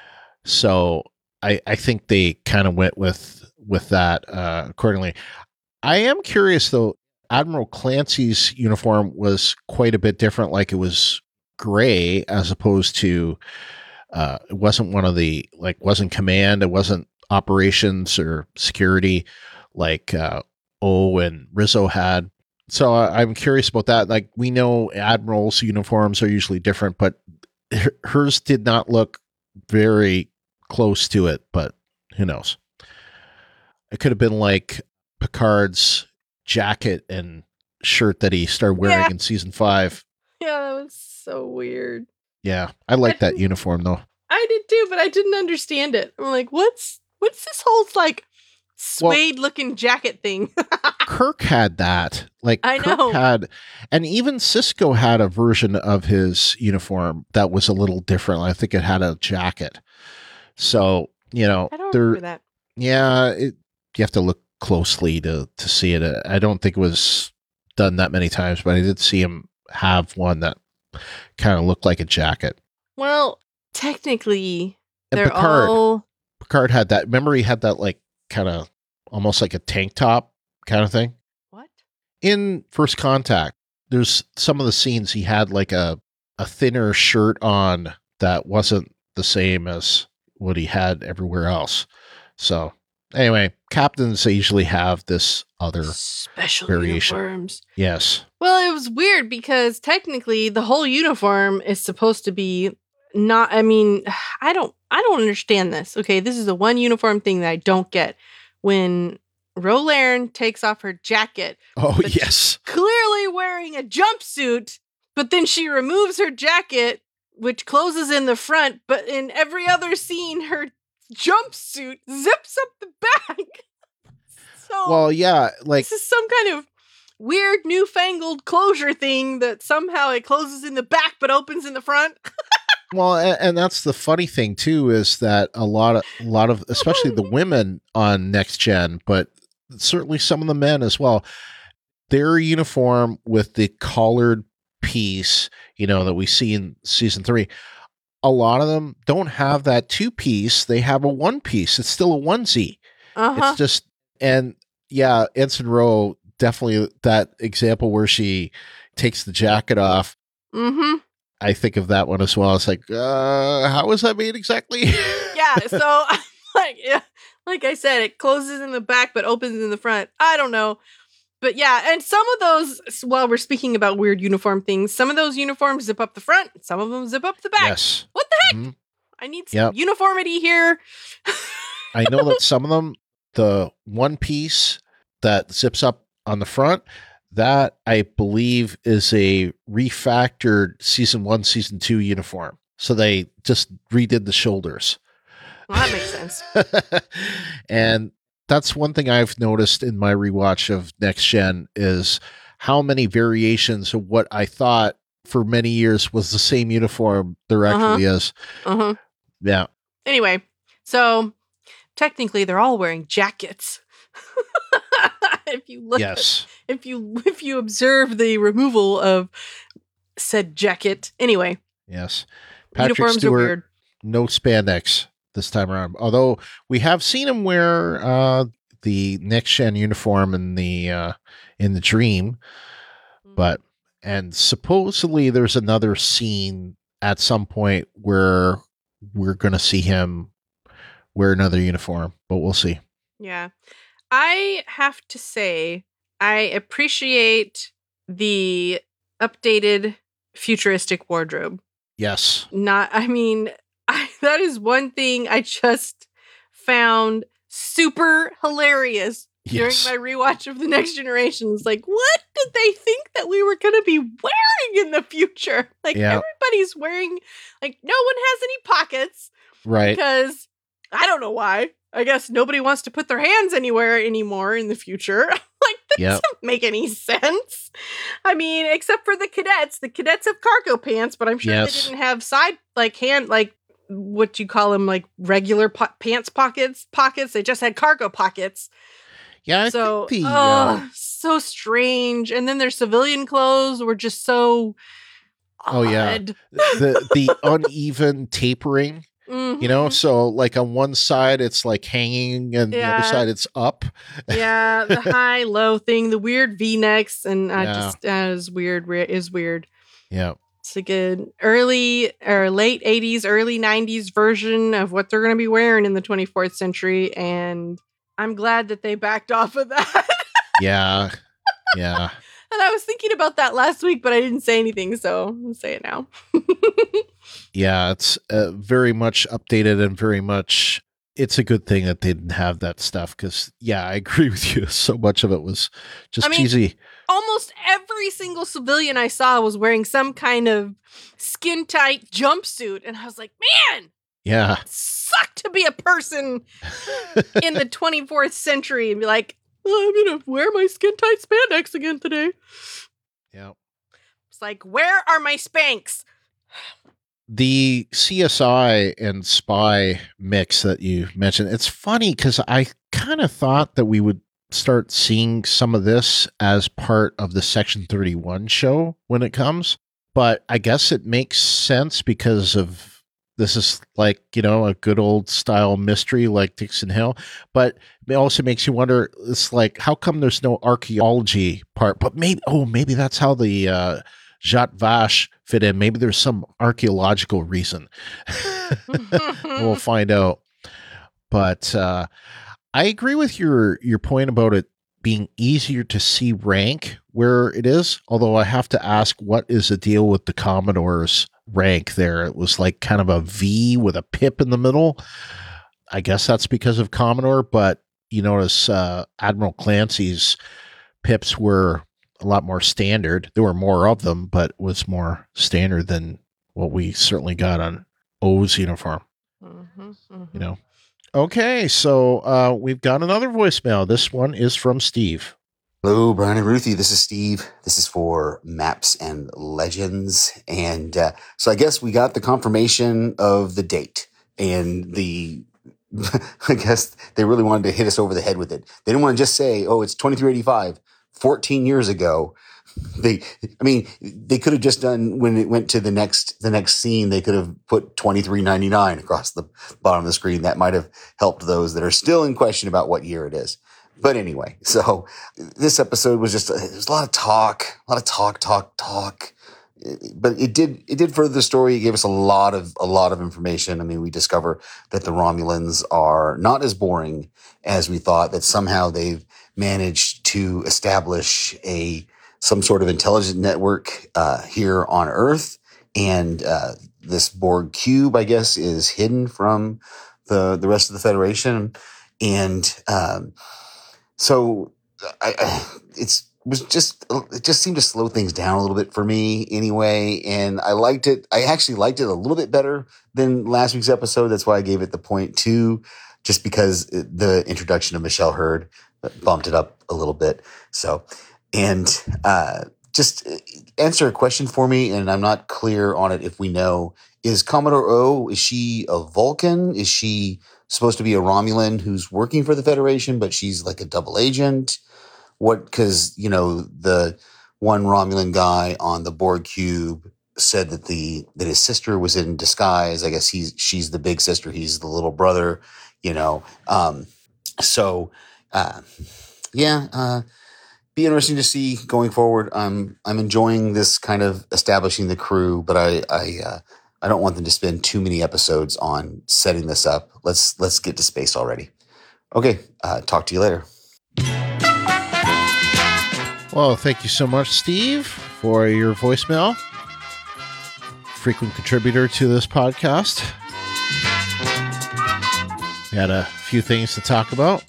S1: So I think they kind of went with that accordingly. I am curious though. Admiral Clancy's uniform was quite a bit different. Like it was gray as opposed to it wasn't one of the wasn't command. It wasn't operations or security like O and Rizzo had. So I'm curious about that. Like we know admirals' uniforms are usually different, but hers did not look very close to it, but who knows? It could have been like Picard's jacket and shirt that he started wearing in season 5.
S2: Yeah, that was so weird.
S1: Yeah, I like that uniform though.
S2: I did too, but I didn't understand it. I'm like, what's this whole like suede looking jacket thing?
S1: Kirk had that. Like
S2: I
S1: Kirk
S2: know.
S1: had, and even Sisko had a version of his uniform that was a little different. I think it had a jacket. So,
S2: I don't remember that.
S1: Yeah, you have to look closely to see it. I don't think it was done that many times, but I did see him have one that kind of looked like a jacket.
S2: Well, technically,
S1: And
S2: they're all...
S1: Picard had that. Remember, he had that like kind of almost like a tank top kind of thing.
S2: What?
S1: In First Contact, there's some of the scenes he had like a thinner shirt on that wasn't the same as what he had everywhere else. So anyway, captains usually have this other
S2: special
S1: variation.
S2: uniforms.
S1: Yes.
S2: Well, it was weird because technically the whole uniform is supposed to be not, I mean, I don't understand this. Okay, this is the one uniform thing that I don't get. When Rolairn takes off her jacket.
S1: Oh,
S2: but
S1: yes.
S2: she's clearly wearing a jumpsuit, but then she removes her jacket, which closes in the front, but in every other scene, her jumpsuit zips up the back. So,
S1: Well, yeah, like
S2: this is some kind of weird newfangled closure thing that somehow it closes in the back but opens in the front.
S1: well, and that's the funny thing too, is that a lot of especially the women on Next Gen, but certainly some of the men as well, their uniform with the collared piece, that we see in season 3, a lot of them don't have that 2-piece. They have a 1-piece. It's still a onesie. It's just, and yeah, Ensign Ro, definitely that example where she takes the jacket off.
S2: Mm-hmm.
S1: I think of that one as well. It's like, how was that made exactly?
S2: Yeah, so like I said, it closes in the back but opens in the front. I don't know. But yeah, and some of those, while we're speaking about weird uniform things, some of those uniforms zip up the front, some of them zip up the back.
S1: Yes.
S2: What the heck?
S1: Mhm.
S2: I need some uniformity here.
S1: I know that some of them, the 1-piece that zips up on the front, that I believe is a refactored season 1, season 2 uniform. So they just redid the shoulders.
S2: Well, that makes sense.
S1: And that's one thing I've noticed in my rewatch of Next Gen is how many variations of what I thought for many years was the same uniform there actually is.
S2: Uh-huh.
S1: Yeah.
S2: Anyway, so technically they're all wearing jackets. If you look
S1: Yes.
S2: if you observe the removal of said jacket. Anyway.
S1: Yes. Patrick
S2: Uniforms are
S1: Stewart,
S2: weird.
S1: no spandex this time around. Although we have seen him wear the Next Gen uniform in the Dream, but and supposedly there's another scene at some point where we're going to see him wear another uniform, but we'll see.
S2: Yeah. I have to say, I appreciate the updated futuristic wardrobe.
S1: Yes.
S2: That is one thing I just found super hilarious
S1: Yes.
S2: during my rewatch of The Next Generation. It's like, what did they think that we were going to be wearing in the future? Like,
S1: Yeah.
S2: everybody's wearing, like, no one has any pockets.
S1: Right.
S2: Because I don't know why. I guess nobody wants to put their hands anywhere anymore in the future. Like, that doesn't make any sense. I mean, except for the cadets. The cadets have cargo pants, but I'm sure they didn't have side, like, hand, like, what you call them, like, regular pants pockets. They just had cargo pockets.
S1: Yeah,
S2: so,
S1: I think
S2: so strange. And then their civilian clothes were just so odd.
S1: The uneven tapering.
S2: Mm-hmm.
S1: You know, so like on one side it's like hanging and the other side it's up.
S2: Yeah, the high low thing, the weird V-necks, and just is weird.
S1: Yeah.
S2: It's a good early or late 80s, early 90s version of what they're going to be wearing in the 24th century, and I'm glad that they backed off of that.
S1: Yeah.
S2: And I was thinking about that last week, but I didn't say anything, so I'll say it now.
S1: Yeah, it's very much updated and very much, it's a good thing that they didn't have that stuff because, yeah, I agree with you. So much of it was just cheesy.
S2: Almost every single civilian I saw was wearing some kind of skin-tight jumpsuit, and I was like, man,
S1: yeah,
S2: it sucked to be a person in the 24th century and be like, I'm going to wear my skin-tight spandex again today.
S1: Yeah.
S2: It's like, where are my Spanx?
S1: The CSI and spy mix that you mentioned, it's funny because I kind of thought that we would start seeing some of this as part of the Section 31 show when it comes. But I guess it makes sense because of this is like, you know, a good old style mystery like Dixon Hill. But it also makes you wonder, it's like, how come there's no archaeology part? But maybe that's how the Jat Vache fit in. Maybe there's some archaeological reason. We'll find out. But I agree with your point about it being easier to see rank where it is. Although I have to ask, what is the deal with the Commodore's rank there? It was like kind of a V with a pip in the middle. I guess that's because of Commodore, but you notice Admiral Clancy's pips were a lot more standard. There were more of them, but it was more standard than what we certainly got on O's uniform. You know. Okay, so we've got another voicemail. This one is from Steve.
S9: Hello, Brian and Ruthie. This is Steve. This is for Maps and Legends. And so I guess we got the confirmation of the date. And I guess they really wanted to hit us over the head with it. They didn't want to just say, oh, it's 2385, 14 years ago. They could have just done, when it went to the next scene, they could have put 2399 across the bottom of the screen. That might have helped those that are still in question about what year it is. But anyway, so this episode was just, it was a lot of talk. But it did further the story. It gave us a lot of information. I mean, we discover that the Romulans are not as boring as we thought, that somehow they've managed to establish some sort of intelligent network here on Earth. And this Borg cube, I guess, is hidden from the rest of the Federation. And so it just seemed to slow things down a little bit for me anyway. And I liked it. I actually liked it a little bit better than last week's episode. That's why I gave it the 0.2, just because the introduction of Michelle Hurd bumped it up a little bit. So, and just answer a question for me. And I'm not clear on it if we know, is Commodore O, is she a Vulcan? Is she supposed to be a Romulan who's working for the Federation, but she's like a double agent? Because, you know, the one Romulan guy on the Borg cube said that his sister was in disguise. I guess she's the big sister. He's the little brother, you know. Be interesting to see going forward. I'm enjoying this kind of establishing the crew, but I don't want them to spend too many episodes on setting this up. Let's get to space already. Okay, talk to you later.
S1: Well, thank you so much, Steve, for your voicemail. Frequent contributor to this podcast. We had a few things to talk about.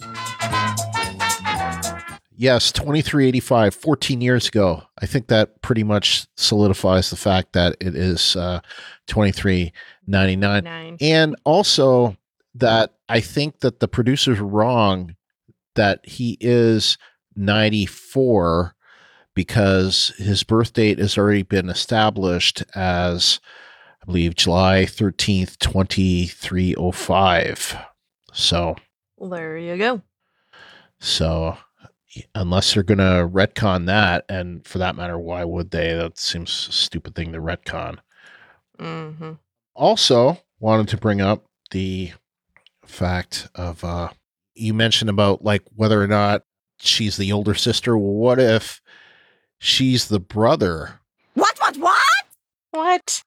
S1: Yes, 2385, 14 years ago. I think that pretty much solidifies the fact that it is 2399. And also that I think that the producer's wrong that he is 94 because his birth date has already been established as, I believe, July 13th, 2305. So
S2: There you go.
S1: So unless they're going to retcon that, and for that matter, why would they? That seems a stupid thing to retcon.
S2: Mm-hmm.
S1: Also, wanted to bring up the fact of, you mentioned about like whether or not she's the older sister. What if she's the brother?
S10: What?
S2: What?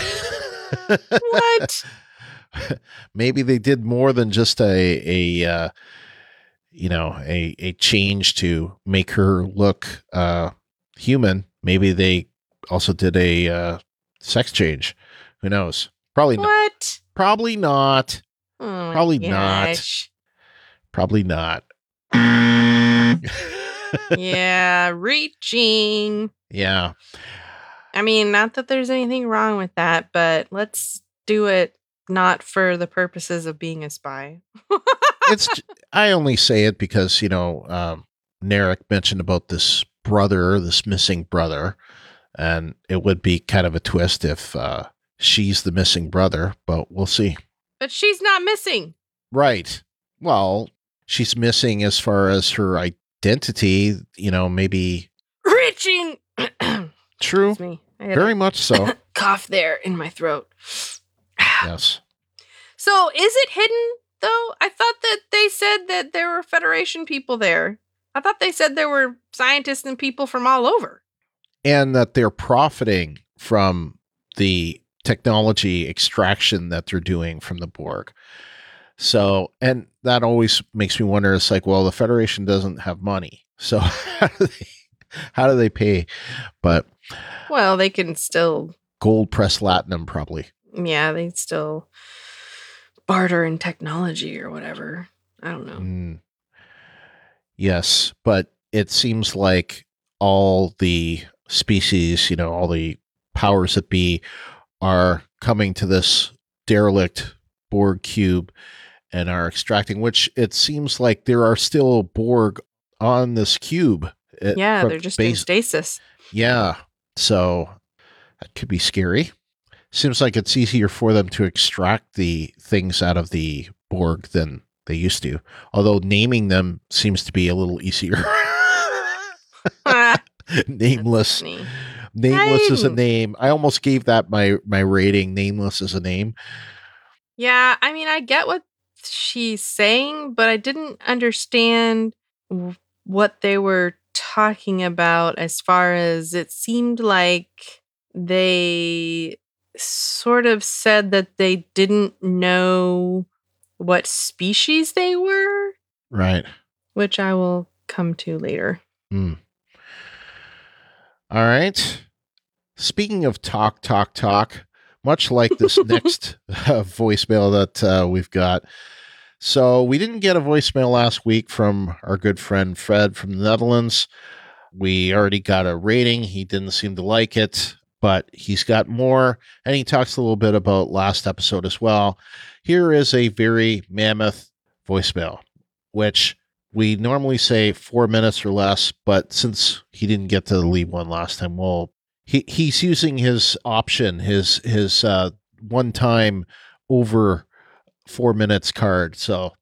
S2: What?
S1: Maybe they did more than just a change to make her look human. Maybe they also did a sex change. Who knows? Probably not.
S2: What?
S1: Probably not.
S2: Oh,
S1: Probably
S2: gosh.
S1: not. Probably not.
S2: Yeah, reaching.
S1: Yeah.
S2: I mean, not that there's anything wrong with that, but let's do it not for the purposes of being a spy.
S1: I only say it because, Narek mentioned about this missing brother, and it would be kind of a twist if she's the missing brother, but we'll see.
S2: But she's not missing.
S1: Right. Well, she's missing as far as her identity, maybe.
S2: Reaching.
S1: True.
S2: Excuse me. I had
S1: Very
S2: a
S1: much so.
S2: cough there in my throat.
S1: Yes.
S2: So is it hidden, though? I thought that they said that there were Federation people there. I thought they said there were scientists and people from all over.
S1: And that they're profiting from the technology extraction that they're doing from the Borg. So, and that always makes me wonder, it's like, well, the Federation doesn't have money. So how do they pay? But
S2: well, they can still
S1: gold press latinum probably.
S2: Yeah, they still barter in technology or whatever. I don't know.
S1: Yes, but it seems like all the species, all the powers that be are coming to this derelict Borg cube and are extracting, which it seems like there are still Borg on this cube.
S2: Yeah, they're just in stasis.
S1: Yeah, so that could be scary. Seems like it's easier for them to extract the things out of the Borg than they used to. Although naming them seems to be a little easier. Nameless. Nameless is a name. I almost gave that my rating. Nameless is a name.
S2: Yeah, I mean, I get what she's saying, but I didn't understand what they were talking about as far as it seemed like they sort of said that they didn't know what species they were.
S1: Right.
S2: Which I will come to later.
S1: All right. Speaking of talk, much like this next voicemail that we've got. So we didn't get a voicemail last week from our good friend Fred from the Netherlands. We already got a rating. He didn't seem to like it, but he's got more, and he talks a little bit about last episode as well. Here is a very mammoth voicemail, which we normally say 4 minutes or less, but since he didn't get to leave one last time, he's using his option, his one-time over 4 minutes card. So,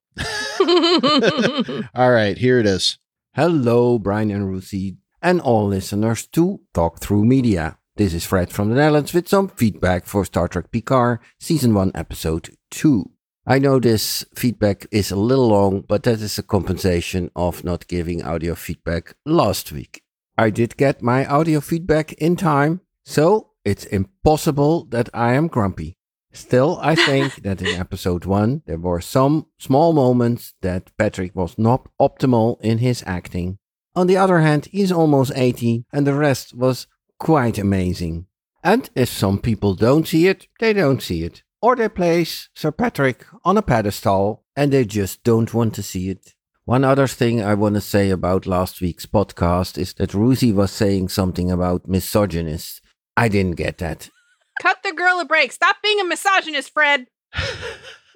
S1: all right, here it is.
S11: Hello, Brian and Ruthie, and all listeners to Talk Through Media. This is Fred from the Netherlands with some feedback for Star Trek Picard, Season 1, Episode 2. I know this feedback is a little long, but that is a compensation of not giving audio feedback last week. I did get my audio feedback in time, so it's impossible that I am grumpy. Still, I think that in Episode 1, there were some small moments that Patrick was not optimal in his acting. On the other hand, he's almost 80, and the rest was quite amazing. And if some people don't see it, they don't see it. Or they place Sir Patrick on a pedestal and they just don't want to see it. One other thing I want to say about last week's podcast is that Ruthie was saying something about misogynist. I didn't get that.
S2: Cut the girl a break. Stop being a misogynist, Fred.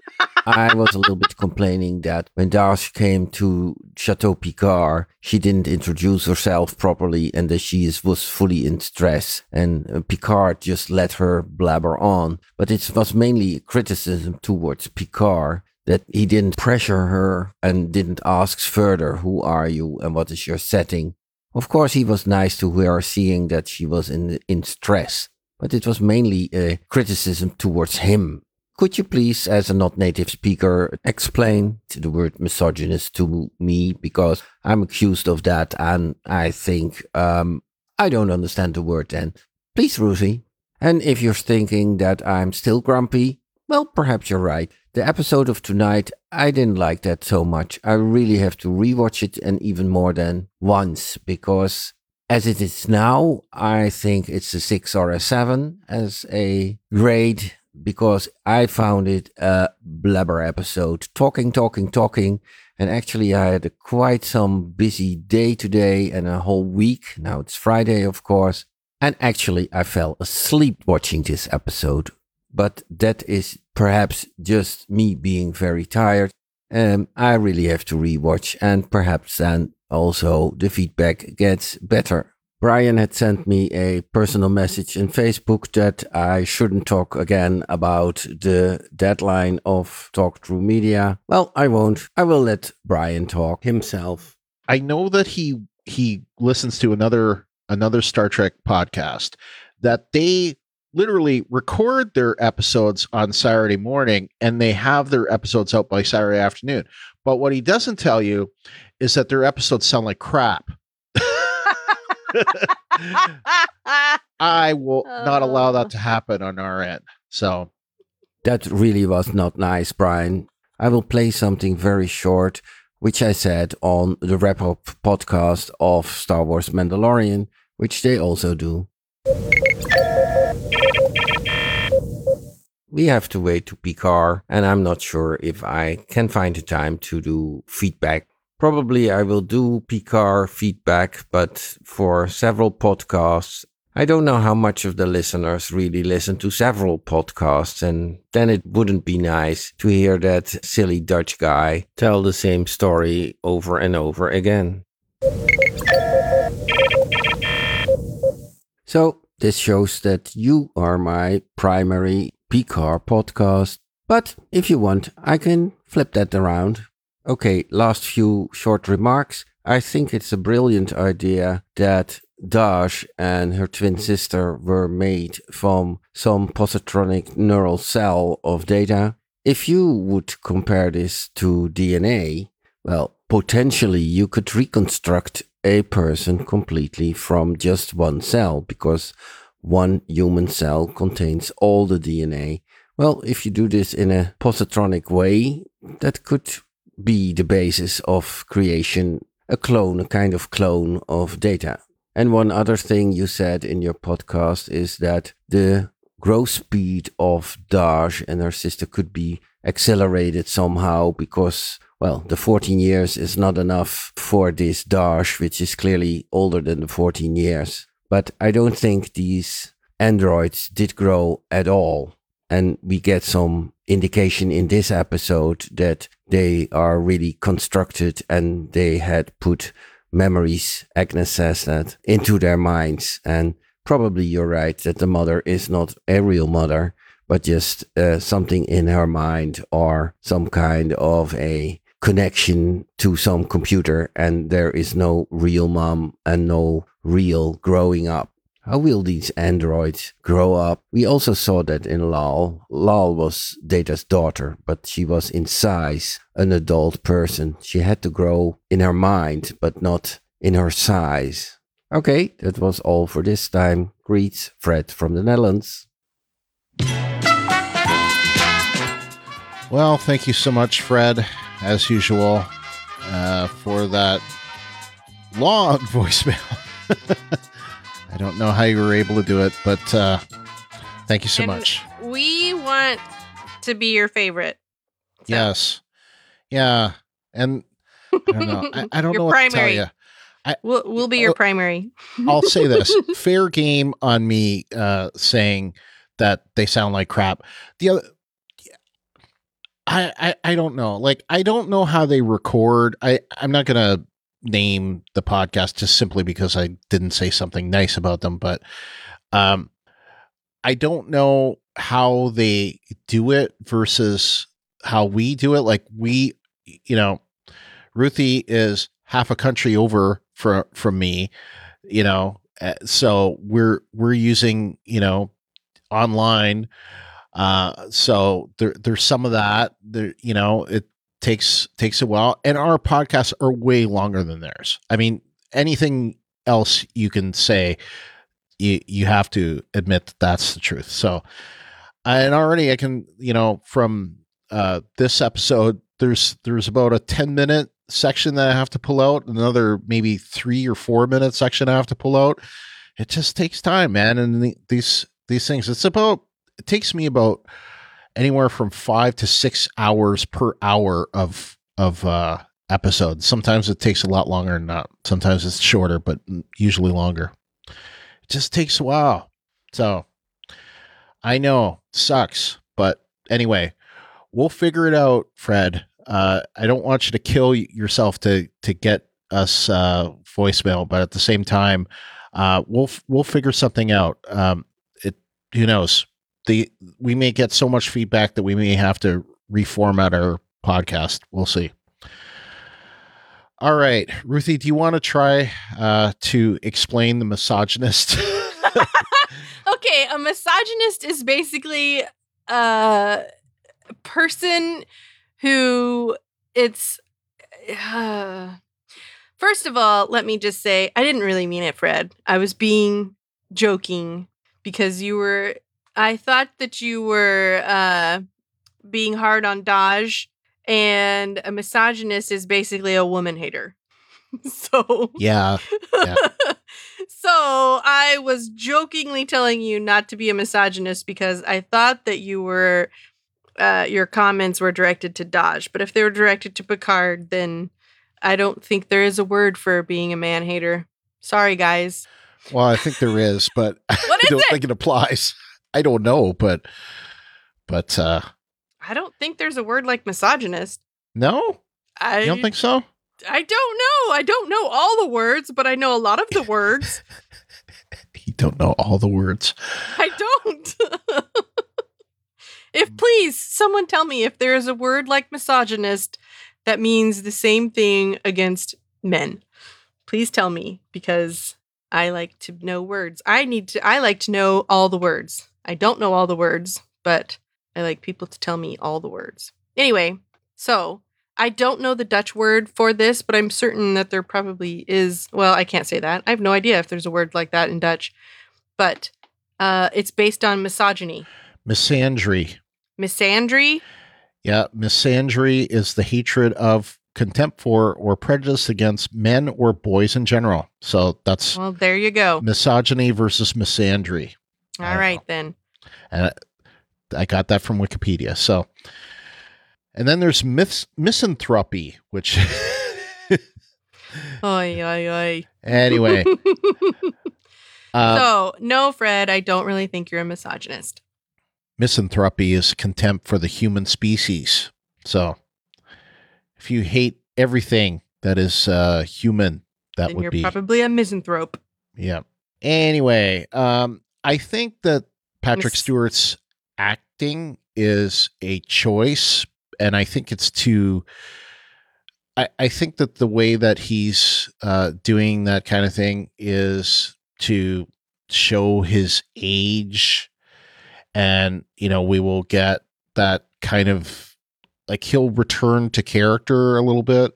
S11: I was a little bit complaining that when Dash came to Chateau Picard, she didn't introduce herself properly and that was fully in stress. And Picard just let her blabber on. But it was mainly criticism towards Picard that he didn't pressure her and didn't ask further, who are you and what is your setting? Of course, he was nice to her, seeing that she was in stress. But it was mainly a criticism towards him. Could you please, as a not native speaker, explain the word misogynist to me? Because I'm accused of that, and I think I don't understand the word then. Please, Ruthie. And if you're thinking that I'm still grumpy, well, perhaps you're right. The episode of tonight, I didn't like that so much. I really have to rewatch it, and even more than once, because as it is now, I think it's a 6 or a 7 as a grade, because I found it a blabber episode. Talking. And actually, I had quite some busy day today and a whole week. Now it's Friday, of course. And actually, I fell asleep watching this episode. But that is perhaps just me being very tired. I really have to rewatch, and perhaps then also the feedback gets better. Brian had sent me a personal message in Facebook that I shouldn't talk again about the deadline of Talk Through Media. Well, I won't. I will let Brian talk himself.
S1: I know that he listens to another Star Trek podcast, that they literally record their episodes on Saturday morning and they have their episodes out by Saturday afternoon. But what he doesn't tell you is that their episodes sound like crap. I will not allow that to happen on our end. So
S11: that really was not nice, Brian. I will play something very short, which I said on the wrap-up podcast of Star Wars Mandalorian, which they also do. We have to wait to Picard, and I'm not sure if I can find the time to do feedback. Probably I will do Picard feedback, but for several podcasts. I don't know how much of the listeners really listen to several podcasts, and then it wouldn't be nice to hear that silly Dutch guy tell the same story over and over again. So this shows that you are my primary Picard podcast, but if you want, I can flip that around. Okay, last few short remarks. I think it's a brilliant idea that Dash and her twin sister were made from some positronic neural cell of data. If you would compare this to DNA, well, potentially you could reconstruct a person completely from just one cell, because one human cell contains all the DNA. Well, if you do this in a positronic way, that could be the basis of creation, a kind of clone of data. And one other thing you said in your podcast is that the growth speed of Dash and her sister could be accelerated somehow because, well, the 14 years is not enough for this Dash, which is clearly older than the 14 years. But I don't think these androids did grow at all. And we get some indication in this episode that they are really constructed and they had put memories, Agnes says that, into their minds. And probably you're right that the mother is not a real mother, but just something in her mind or some kind of a connection to some computer, and there is no real mom and no real growing up. How will these androids grow up? We also saw that in Lal. Lal was Data's daughter, but she was in size an adult person. She had to grow in her mind, but not in her size. Okay, that was all for this time. Greets, Fred from the Netherlands.
S1: Well, thank you so much, Fred, as usual, for that long voicemail. I don't know how you were able to do it, but thank you so much.
S2: We want to be your favorite. So.
S1: Yes. Yeah. And I don't know. I don't know what
S2: primary.
S1: to tell you.
S2: We'll be your primary.
S1: I'll say this. Fair game on me saying that they sound like crap. The other, I don't know. Like, I don't know how they record. I'm not going to name the podcast just simply because I didn't say something nice about them, but I don't know how they do it versus how we do it. Like, we, you know, Ruthie is half a country over from me, you know, so we're using, you know, online. So there's some of that there, you know, it takes a while, and our podcasts are way longer than theirs. I mean, anything else you can say, you have to admit that that's the truth. So, and already I can, you know, from this episode, there's about a 10-minute section that I have to pull out, another maybe 3 or 4 minute section I have to pull out. It just takes time, man. And these things, it takes me about anywhere from 5 to 6 hours per hour of episodes. Sometimes it takes a lot longer than that. Sometimes it's shorter, but usually longer. It just takes a while. So I know, sucks, but anyway, we'll figure it out, Fred. I don't want you to kill yourself to get us voicemail, but at the same time, we'll figure something out. Who knows? We may get so much feedback that we may have to reformat our podcast. We'll see. All right, Ruthie, do you want to try to explain the misogynist?
S2: Okay, a misogynist is basically a person who it's first of all, let me just say, I didn't really mean it, Fred. I was being joking because I thought that you were being hard on Daj, and a misogynist is basically a woman hater. So
S1: yeah.
S2: So I was jokingly telling you not to be a misogynist because I thought that you were your comments were directed to Daj, but if they were directed to Picard, then I don't think there is a word for being a man hater. Sorry, guys.
S1: Well, I think there is, but I don't think it applies. I don't know, but
S2: I don't think there's a word like misogynist.
S1: No? You don't think so?
S2: I don't know. I don't know all the words, but I know a lot of the words.
S1: You don't know all the words.
S2: I don't. Please, someone tell me if there is a word like misogynist that means the same thing against men. Please tell me, because I like to know words. I like to know all the words. I don't know all the words, but I like people to tell me all the words. Anyway, so I don't know the Dutch word for this, but I'm certain that there probably is. Well, I can't say that. I have no idea if there's a word like that in Dutch, but it's based on misogyny.
S1: Misandry.
S2: Misandry?
S1: Yeah, misandry is the hatred of, contempt for, or prejudice against men or boys in general. So that's...
S2: Well, there you go.
S1: Misogyny versus misandry.
S2: All right, then.
S1: And I got that from Wikipedia. So, and then there's misanthropy, which...
S2: Oy, oy, oy.
S1: Anyway.
S2: So, no, Fred, I don't really think you're a misogynist.
S1: Misanthropy is contempt for the human species. So, if you hate everything that is human, that
S2: then
S1: would be...
S2: You're probably a misanthrope.
S1: Yeah. Anyway, I think that Patrick Stewart's acting is a choice, and I think it's to... I think that the way that he's doing that kind of thing is to show his age, and, you know, we will get that kind of, like, he'll return to character a little bit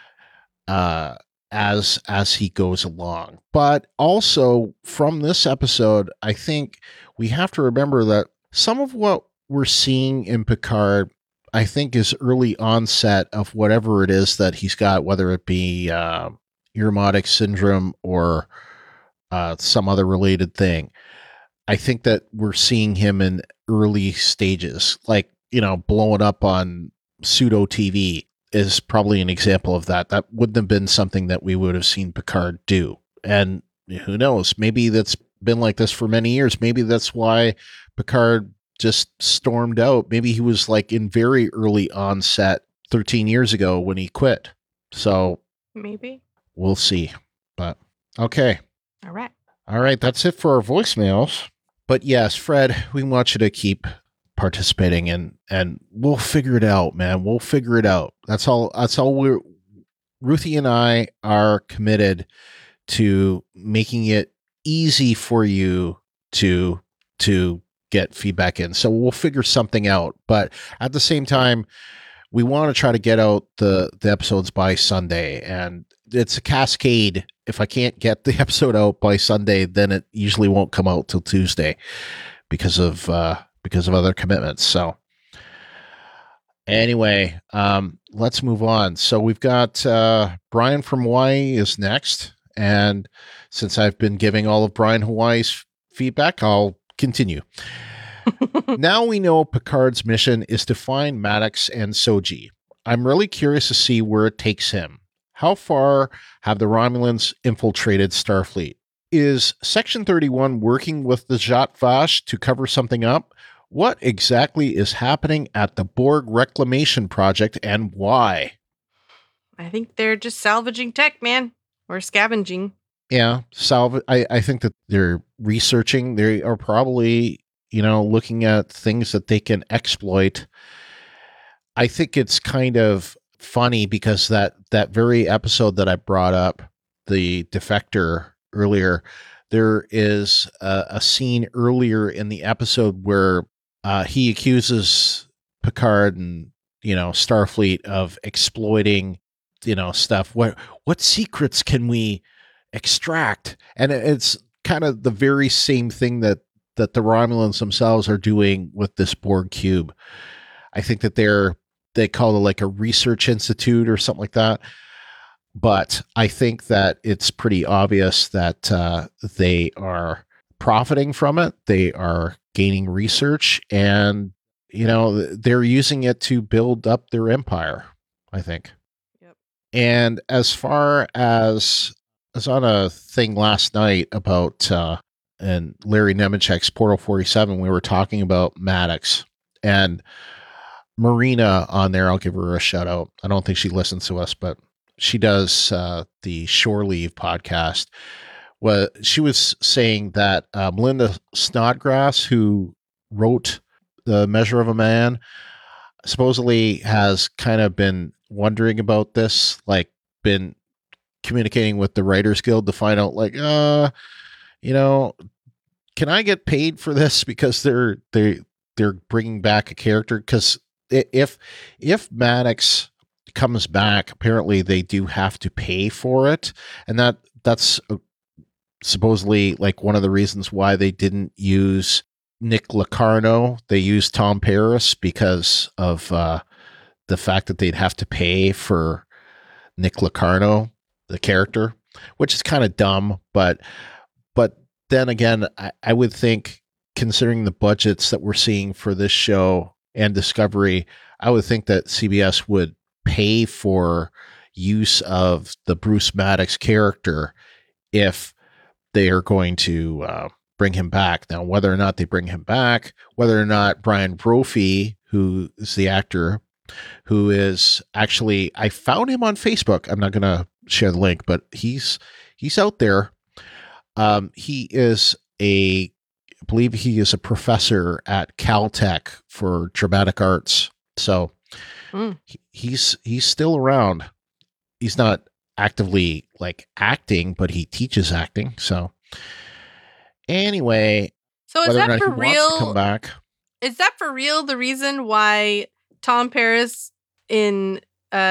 S1: as he goes along. But also from this episode, I think we have to remember that some of what we're seeing in Picard, I think, is early onset of whatever it is that he's got, whether it be Irumodic syndrome or some other related thing. I think that we're seeing him in early stages, like, you know, blowing up on pseudo TV is probably an example of that. That wouldn't have been something that we would have seen Picard do. And who knows, maybe that's been like this for many years. Maybe that's why Picard just stormed out. Maybe he was like in very early onset 13 years ago when he quit. So
S2: Maybe.
S1: we'll see. But okay.
S2: All right.
S1: All right. That's it for our voicemails. But yes, Fred, we want you to keep participating and we'll figure it out, man. We'll figure it out. That's all Ruthie and I are committed to making it easy for you to get feedback in. So we'll figure something out. But at the same time, we want to try to get out the episodes by Sunday. And it's a cascade. If I can't get the episode out by Sunday, then it usually won't come out till Tuesday because of other commitments. So anyway, let's move on. So we've got Brian from Hawaii is next. And since I've been giving all of Brian Hawaii's feedback, I'll continue. Now we know Picard's mission is to find Maddox and Soji. I'm really curious to see where it takes him. How far have the Romulans infiltrated Starfleet? Is Section 31 working with the Zhat Vash to cover something up? What exactly is happening at the Borg Reclamation Project and why?
S2: I think they're just salvaging tech, man. Or scavenging.
S1: Yeah, I think that they're researching. They are probably, looking at things that they can exploit. I think it's kind of funny because that very episode that I brought up, the Defector earlier, there is a scene earlier in the episode where he accuses Picard and, Starfleet of exploiting stuff. What secrets can we extract? And it's kind of the very same thing that the Romulans themselves are doing with this Borg cube. I think that they call it like a research institute or something like that. But I think that it's pretty obvious that they are profiting from it. They are gaining research and, they're using it to build up their empire, I think. And as far as I was on a thing last night about and Larry Nemechek's Portal 47, we were talking about Maddox and Marina on there. I'll give her a shout out. I don't think she listens to us, but she does the Shore Leave podcast. Well, she was saying that Melinda Snodgrass, who wrote The Measure of a Man, supposedly has kind of been wondering about this, like been communicating with the Writers Guild to find out, like, can I get paid for this? Because they're bringing back a character. Because if Maddox comes back, apparently they do have to pay for it, and that's supposedly like one of the reasons why they didn't use Nick Locarno. They used Tom Paris because of the fact that they'd have to pay for Nick Locarno, the character, which is kind of dumb. But then again, I would think, considering the budgets that we're seeing for this show and Discovery, I would think that CBS would pay for use of the Bruce Maddox character if they are going to bring him back. Now, whether or not they bring him back, whether or not Brian Brophy, who is the actor, who is actually, I found him on Facebook. I'm not going to share the link, but he's out there. He is I believe he is a professor at Caltech for dramatic arts. So he's still around. He's not actively like acting, but he teaches acting. So anyway,
S2: so is that for real?
S1: Come back.
S2: Is that for real? The reason why Tom Paris in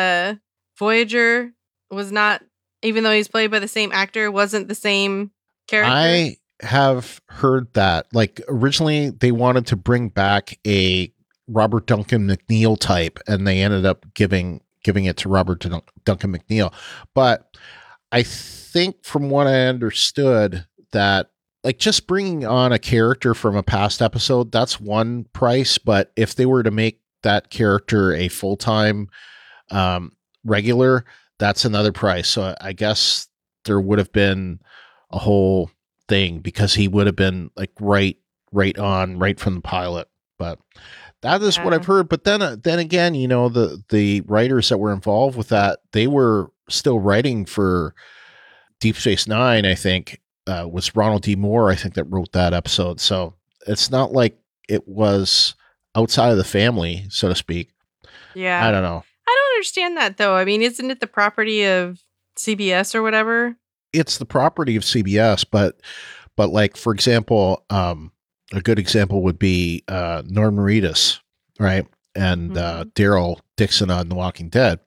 S2: Voyager was not, even though he's played by the same actor, wasn't the same character?
S1: I have heard that. Like, originally they wanted to bring back a Robert Duncan McNeil type, and they ended up giving it to Robert Duncan McNeil. But I think from what I understood, that like just bringing on a character from a past episode, that's one price. But if they were to make that character a full-time regular, that's another price. So I guess there would have been a whole thing, because he would have been like right on, right from the pilot. But that is what I've heard. But then again, the writers that were involved with that, they were still writing for Deep Space Nine. I think was Ronald D. Moore. I think that wrote that episode. So it's not like it was outside of the family, so to speak.
S2: Yeah,
S1: I don't know.
S2: I don't understand that though. I mean, isn't it the property of CBS or whatever?
S1: It's the property of CBS, but like, for example, a good example would be Norman Reedus, right? And Daryl Dixon on The Walking Dead.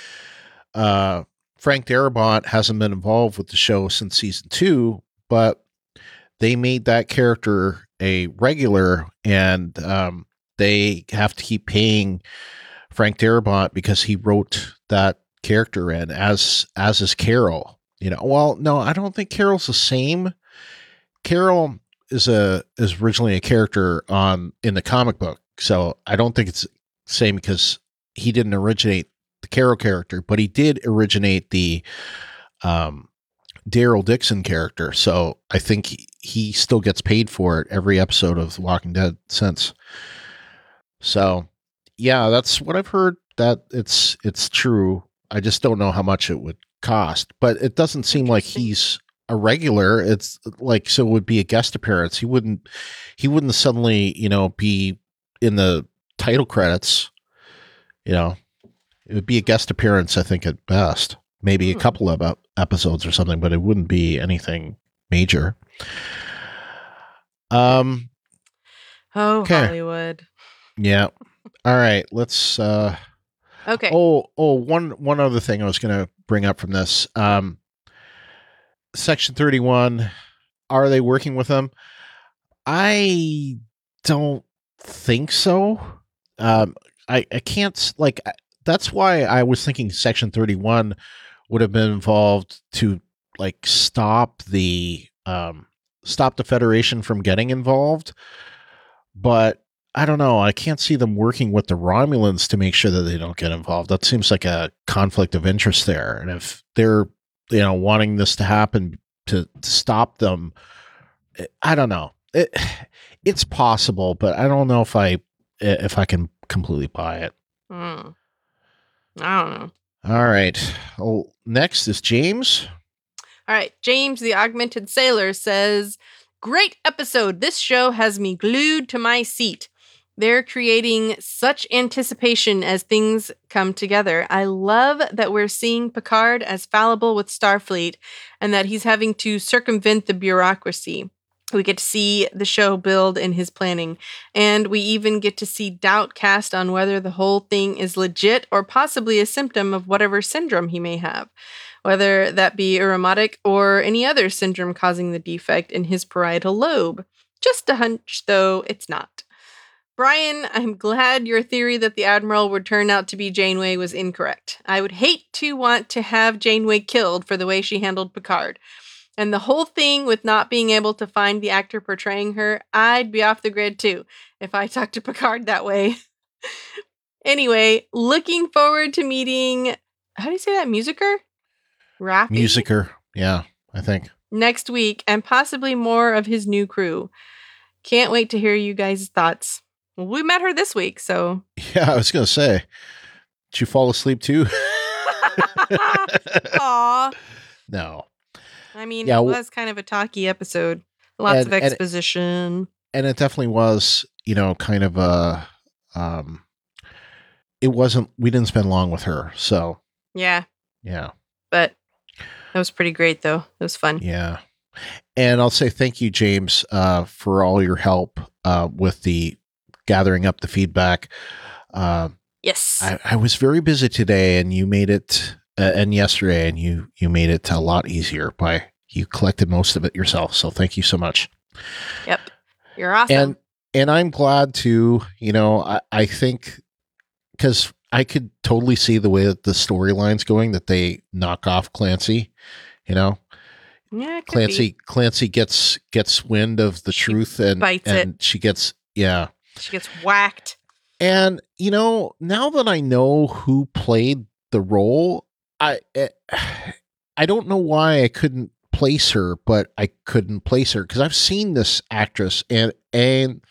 S1: Frank Darabont hasn't been involved with the show since season 2, but they made that character a regular, and they have to keep paying Frank Darabont because he wrote that character in as is Carol. Well, no, I don't think Carol's the same. Carol is originally a character in the comic book, so I don't think it's the same because he didn't originate the Carol character, but he did originate the Daryl Dixon character. So I think he still gets paid for it every episode of The Walking Dead since. So yeah, that's what I've heard. That it's true. I just don't know how much it would cost, but it doesn't seem like he's a regular. It's like, so it would be a guest appearance. He wouldn't suddenly, be in the title credits. It would be a guest appearance, I think, at best. Maybe a couple of episodes or something, but it wouldn't be anything major. Okay.
S2: Hollywood.
S1: Yeah. All right. Let's
S2: okay.
S1: One other thing I was going to bring up from this. Section 31, are they working with them? I don't think so. I can't, like, that's why I was thinking Section 31 would have been involved to, like, stop the Federation from getting involved. But I don't know. I can't see them working with the Romulans to make sure that they don't get involved. That seems like a conflict of interest there. And if they're, wanting this to happen to stop them, I don't know. It's possible, but I don't know if I can completely buy it.
S2: I don't know.
S1: All right. Well, next is James.
S2: All right. James, the Augmented Sailor, says, "Great episode. This show has me glued to my seat. They're creating such anticipation as things come together. I love that we're seeing Picard as fallible with Starfleet and that he's having to circumvent the bureaucracy. We get to see the show build in his planning, and we even get to see doubt cast on whether the whole thing is legit or possibly a symptom of whatever syndrome he may have, whether that be erotic or any other syndrome causing the defect in his parietal lobe. Just a hunch, though it's not. Brian, I'm glad your theory that the Admiral would turn out to be Janeway was incorrect. I would hate to want to have Janeway killed for the way she handled Picard. And the whole thing with not being able to find the actor portraying her, I'd be off the grid too if I talked to Picard that way. Anyway, looking forward to meeting, how do you say that, Musiker? Raffi?
S1: Musiker, yeah, I think.
S2: Next week, and possibly more of his new crew. Can't wait to hear you guys' thoughts. Well, we met her this week, so.
S1: Yeah, I was going to say, did you fall asleep too?
S2: Aw.
S1: No.
S2: I mean, it was kind of a talky episode. Lots of exposition.
S1: And it definitely was, kind of a, we didn't spend long with her, so.
S2: Yeah.
S1: Yeah.
S2: But that was pretty great, though. It was fun.
S1: Yeah. And I'll say thank you, James, for all your help with the gathering up the feedback.
S2: Yes.
S1: I was very busy today, and you made it, and yesterday, and you made it a lot easier you collected most of it yourself. So thank you so much.
S2: Yep. You're awesome.
S1: And I'm glad to, I think, because I could totally see the way that the storyline's going, that they knock off Clancy,
S2: Yeah,
S1: Clancy gets wind of the truth and
S2: bites it.
S1: She gets
S2: whacked.
S1: And now that I know who played the role, I don't know why I couldn't place her, but I couldn't place her because I've seen this actress and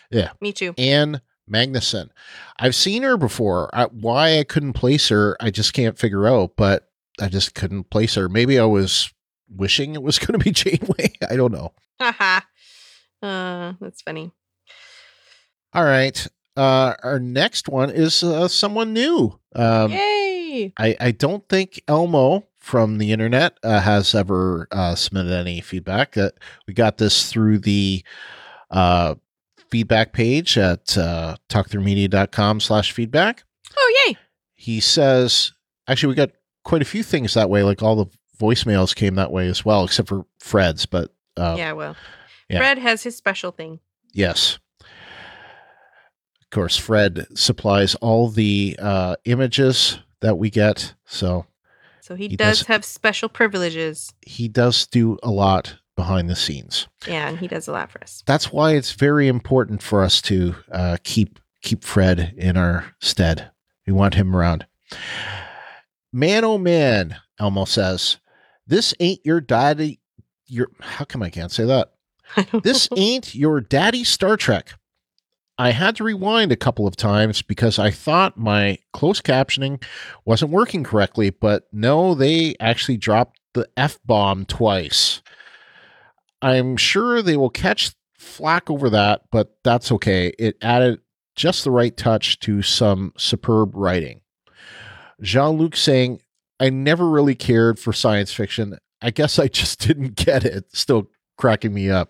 S1: Yeah.
S2: Me too.
S1: Anne Magnuson. I've seen her before. Why I couldn't place her, I just can't figure out, but I just couldn't place her. Maybe I was wishing it was going to be Janeway. I don't know.
S2: Haha. That's funny.
S1: All right. Our next one is someone new.
S2: Yay!
S1: I don't think Elmo from the internet has ever submitted any feedback. We got this through the feedback page at talkthroughmedia.com/feedback.
S2: Oh, yay!
S1: He says, actually, we got quite a few things that way. Like all the voicemails came that way as well, except for Fred's. But
S2: yeah. Fred has his special thing.
S1: Yes. Of course, Fred supplies all the images that we get. So
S2: he does have special privileges.
S1: He does do a lot behind the scenes.
S2: Yeah, and he does a lot for us.
S1: That's why it's very important for us to keep Fred in our stead. We want him around. Man, oh man, Elmo says, this ain't your daddy. How come I can't say that? This ain't your daddy Star Trek. I had to rewind a couple of times because I thought my closed captioning wasn't working correctly, but no, they actually dropped the F-bomb twice. I'm sure they will catch flack over that, but that's okay. It added just the right touch to some superb writing. Jean-Luc saying, I never really cared for science fiction. I guess I just didn't get it. Still cracking me up.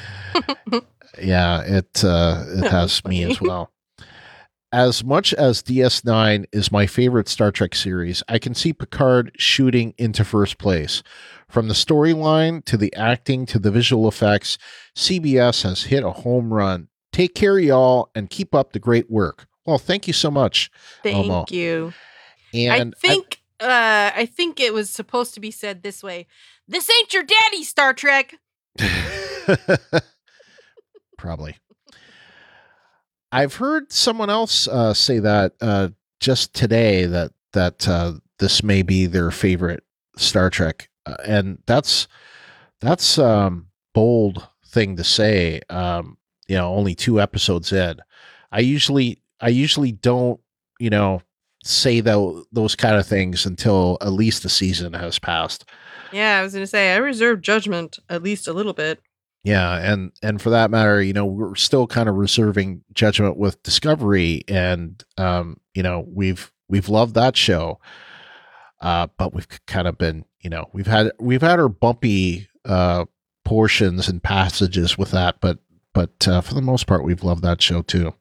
S1: Yeah, it has me as well. As much as DS9 is my favorite Star Trek series, I can see Picard shooting into first place. From the storyline to the acting to the visual effects, CBS has hit a home run. Take care, y'all, and keep up the great work. Well, thank you so much, Elmo.
S2: Thank you.
S1: And
S2: I think it was supposed to be said this way. This ain't your daddy, Star Trek.
S1: Probably. I've heard someone else say that just today that this may be their favorite Star Trek, and that's bold thing to say. Only 2 episodes in. I usually don't say those kind of things until at least the season has passed.
S2: Yeah, I was going to say I reserve judgment at least a little bit.
S1: Yeah, and for that matter, we're still kind of reserving judgment with Discovery, and we've loved that show, but we've kind of been, we've had our bumpy portions and passages with that, but for the most part, we've loved that show too.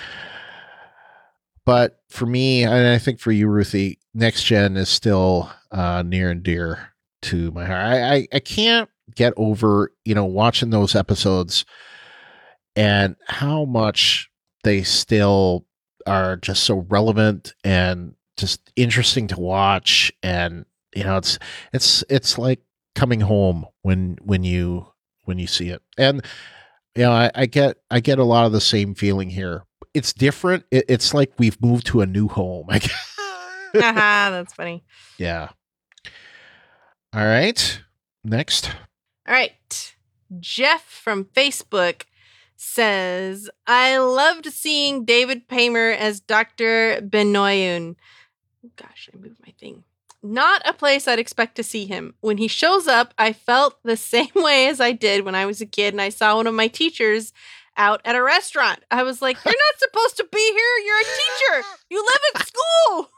S1: But for me, and I think for you, Ruthie, Next Gen is still near and dear to my heart. I can't get over, watching those episodes and how much they still are just so relevant and just interesting to watch. And, it's like coming home when you see it. And, I get a lot of the same feeling here. It's different. It's like we've moved to a new home.
S2: That's funny.
S1: Yeah. All right. Next.
S2: All right. Jeff from Facebook says, I loved seeing David Paymer as Dr. Benoyun. Gosh, I moved my thing. Not a place I'd expect to see him. When he shows up, I felt the same way as I did when I was a kid and I saw one of my teachers out at a restaurant. I was like, you're not supposed to be here. You're a teacher. You live in school.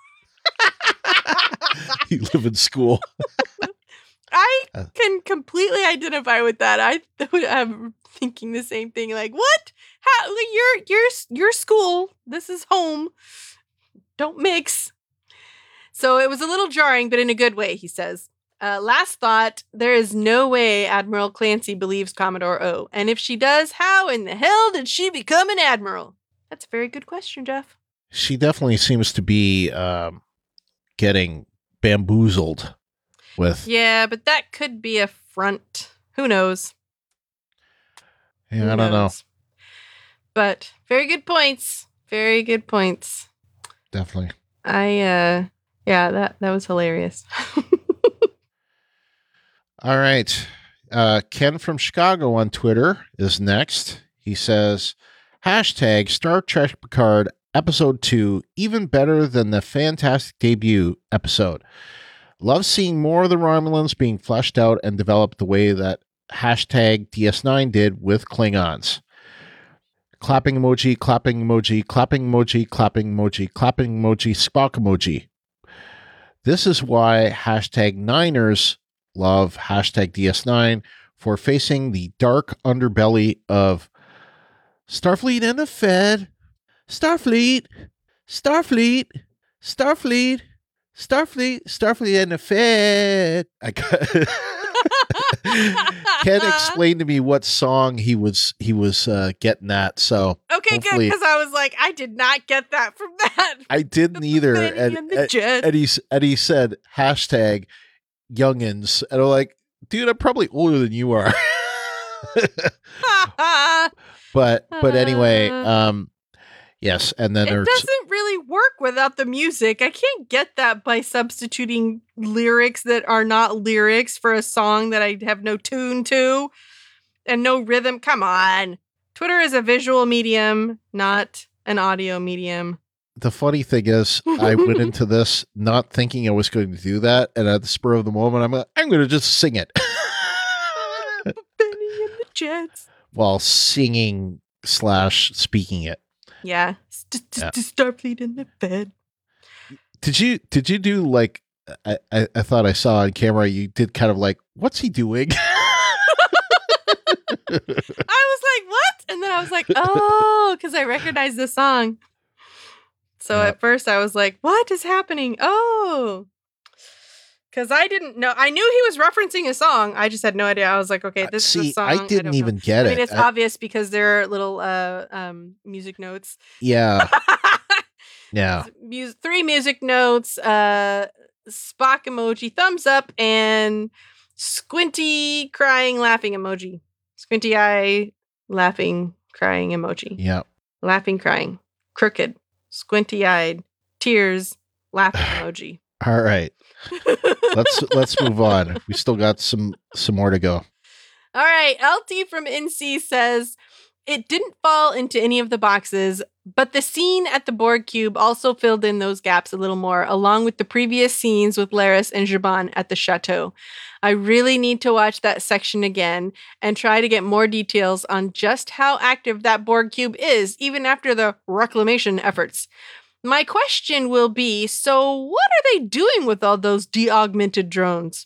S1: You live in school.
S2: I can completely identify with that. I'm thinking the same thing. Like, what? How? Your school. This is home. Don't mix. So it was a little jarring, but in a good way, he says. Last thought, there is no way Admiral Clancy believes Commodore O. And if she does, how in the hell did she become an admiral? That's a very good question, Jeff.
S1: She definitely seems to be getting bamboozled with.
S2: Yeah, but that could be a front. Who knows?
S1: Yeah, I don't know.
S2: But very good points. Very good points.
S1: Definitely.
S2: That was hilarious.
S1: All right. Ken from Chicago on Twitter is next. He says, Hashtag Star Trek Picard Episode 2, even better than the fantastic debut episode. Love seeing more of the Romulans being fleshed out and developed the way that hashtag DS9 did with Klingons. Clapping emoji, clapping emoji, clapping emoji, clapping emoji, clapping emoji, Spock emoji. This is why hashtag Niners love hashtag DS9 for facing the dark underbelly of Starfleet and the Fed. Starfleet, Starfleet, Starfleet, Starfleet, Starfleet and the Fed. I got Ken explained to me what song he was getting at. So
S2: okay, good, because I was like, I did not get that from that.
S1: I didn't either. And he said hashtag youngins, and I'm like, dude, I'm probably older than you are. but anyway, yes, and then
S2: it doesn't really work without the music. I can't get that by substituting lyrics that are not lyrics for a song that I have no tune to and no rhythm. Come on. Twitter is a visual medium, not an audio medium.
S1: The funny thing is, I went into this not thinking I was going to do that, and at the spur of the moment, I'm going to just sing it.
S2: Benny and the Jets.
S1: While singing / speaking it.
S2: Yeah. Starfleet in the bed.
S1: Did you do like I thought I saw on camera, you did kind of like, what's he doing?
S2: I was like, what? And then I was like, oh, because I recognized the song. So at first I was like, what is happening? Oh. Because I didn't know. I knew he was referencing a song. I just had no idea. I was like, okay, this is a song.
S1: I didn't even get it.
S2: I mean, it's obvious because there are little music notes.
S1: Yeah. Yeah.
S2: 3 music notes, Spock emoji, thumbs up, and squinty, crying, laughing emoji. Squinty eye, laughing, crying emoji.
S1: Yeah.
S2: Laughing, crying. Crooked. Squinty-eyed. Tears. Laughing emoji.
S1: All right. Let's move on. We still got some more to go.
S2: All right. LT from NC says, it didn't fall into any of the boxes, but the scene at the Borg cube also filled in those gaps a little more, along with the previous scenes with Laris and Zhaban at the chateau. I really need to watch that section again and try to get more details on just how active that Borg cube is, even after the reclamation efforts. My question will be, so what are they doing with all those de-augmented drones?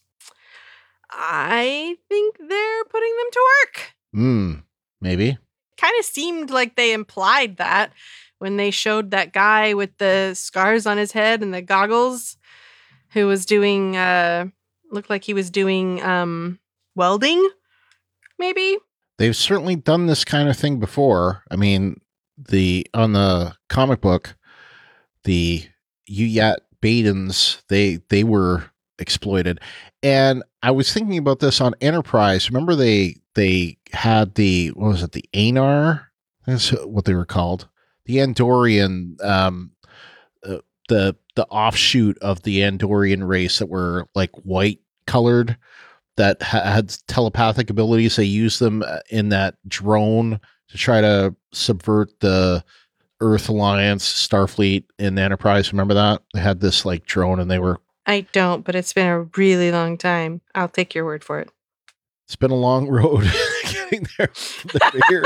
S2: I think they're putting them to work.
S1: Maybe.
S2: Kind of seemed like they implied that when they showed that guy with the scars on his head and the goggles who was doing, looked like he was doing welding, maybe? They've
S1: certainly done this kind of thing before. I mean, on the comic book, the Uyat Badens, they were exploited. And I was thinking about this on Enterprise. Remember they had the, what was it, the Anar? That's what they were called. The Andorian, the offshoot of the Andorian race that were like white colored, that had telepathic abilities. They used them in that drone to try to subvert the Earth Alliance, Starfleet in Enterprise. Remember that? They had this like drone and they were...
S2: I don't, but it's been a really long time. I'll take your word for it.
S1: It's been a long road getting there from here.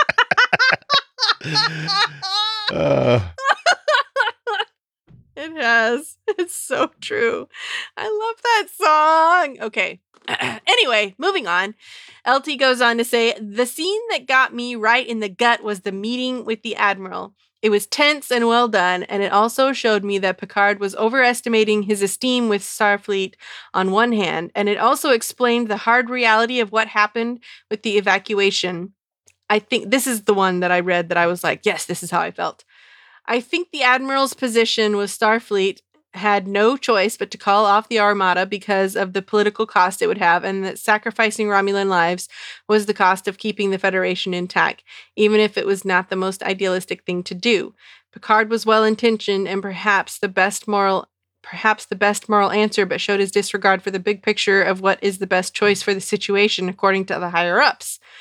S2: It has. It's so true. I love that song. Okay. Anyway, moving on. LT goes on to say, the scene that got me right in the gut was the meeting with the Admiral. It was tense and well done, and it also showed me that Picard was overestimating his esteem with Starfleet on one hand, and it also explained the hard reality of what happened with the evacuation. I think this is the one that I read that I was like, yes, this is how I felt. I think the Admiral's position with Starfleet had no choice but to call off the Armada because of the political cost it would have, and that sacrificing Romulan lives was the cost of keeping the Federation intact, even if it was not the most idealistic thing to do. Picard was well-intentioned and perhaps the best moral answer, but showed his disregard for the big picture of what is the best choice for the situation according to the higher-ups.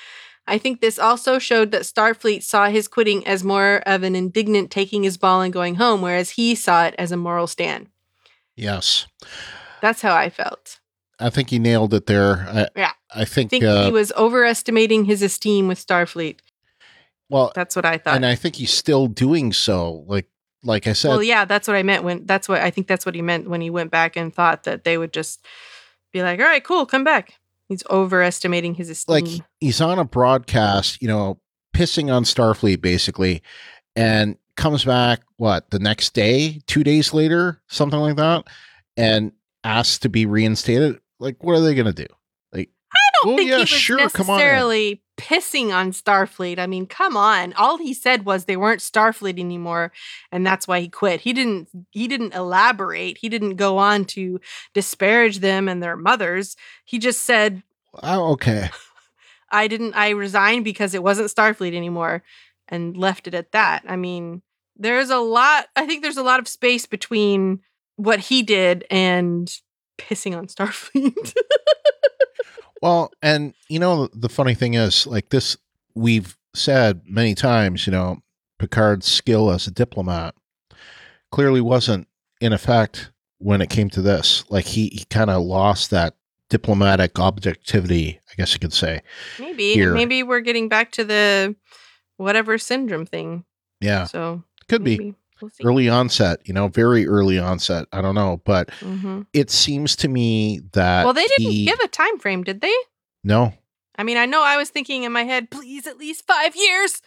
S2: I think this also showed that Starfleet saw his quitting as more of an indignant taking his ball and going home, whereas he saw it as a moral stand.
S1: Yes.
S2: That's how I felt.
S1: I think you nailed it there.
S2: Yeah.
S1: I think
S2: he was overestimating his esteem with Starfleet.
S1: Well,
S2: that's what I thought.
S1: And I think he's still doing so. Like I said.
S2: Well, yeah, that's what I meant I think that's what he meant when he went back and thought that they would just be like, all right, cool, come back. He's overestimating his esteem.
S1: Like he's on a broadcast, pissing on Starfleet basically, and comes back, the next day, 2 days later, something like that, and asks to be reinstated. Like, what are they going to do? Like,
S2: I don't think he was necessarily pissing on Starfleet. I mean, come on. All he said was they weren't Starfleet anymore, and that's why he quit. He didn't elaborate. He didn't go on to disparage them and their mothers. He just said,
S1: "Oh, okay.
S2: I resigned because it wasn't Starfleet anymore," and left it at that. I mean, I think there's a lot of space between what he did and pissing on Starfleet.
S1: Well, and the funny thing is, like this, we've said many times, Picard's skill as a diplomat clearly wasn't in effect when it came to this. Like he kind of lost that diplomatic objectivity, I guess you could say.
S2: Maybe we're getting back to the whatever syndrome thing.
S1: Yeah.
S2: So
S1: could be. We'll see. Early onset, very early onset. I don't know, but it seems to me that
S2: they didn't give a time frame, did they?
S1: No.
S2: I mean, I know I was thinking in my head, please at least 5 years.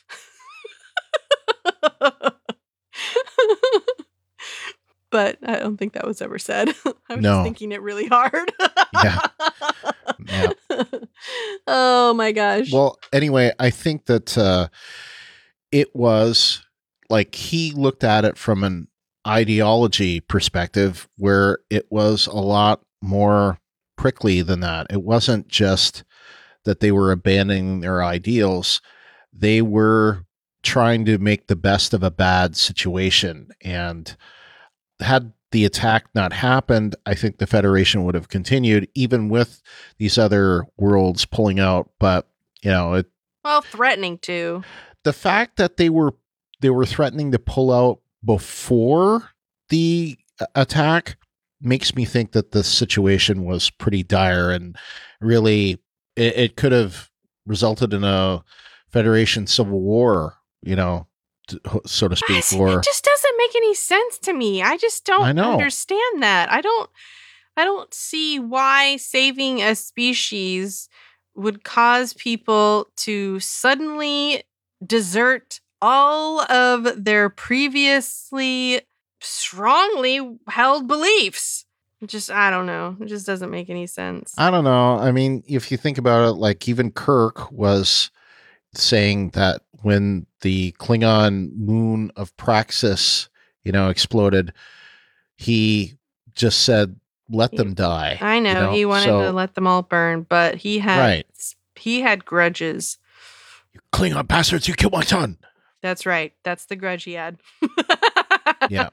S2: But I don't think that was ever said. I was just thinking it really hard. Yeah. Oh my gosh.
S1: Well, anyway, I think that it was like he looked at it from an ideology perspective where it was a lot more prickly than that. It wasn't just that they were abandoning their ideals. They were trying to make the best of a bad situation. And had the attack not happened, I think the Federation would have continued, even with these other worlds pulling out. But,
S2: threatening to.
S1: The fact that they were threatening to pull out before the attack makes me think that the situation was pretty dire, and really it could have resulted in a Federation civil war, so to speak.
S2: It just doesn't make any sense to me. I just don't understand that. I don't see why saving a species would cause people to suddenly desert all of their previously strongly held beliefs. I don't know. It just doesn't make any sense.
S1: I don't know. I mean, if you think about it, like even Kirk was saying that when the Klingon moon of Praxis, exploded, he just said, let them die.
S2: I know. He wanted to let them all burn, but he had grudges.
S1: You Klingon bastards, you killed my son.
S2: That's right. That's the grudge he had.
S1: Yeah.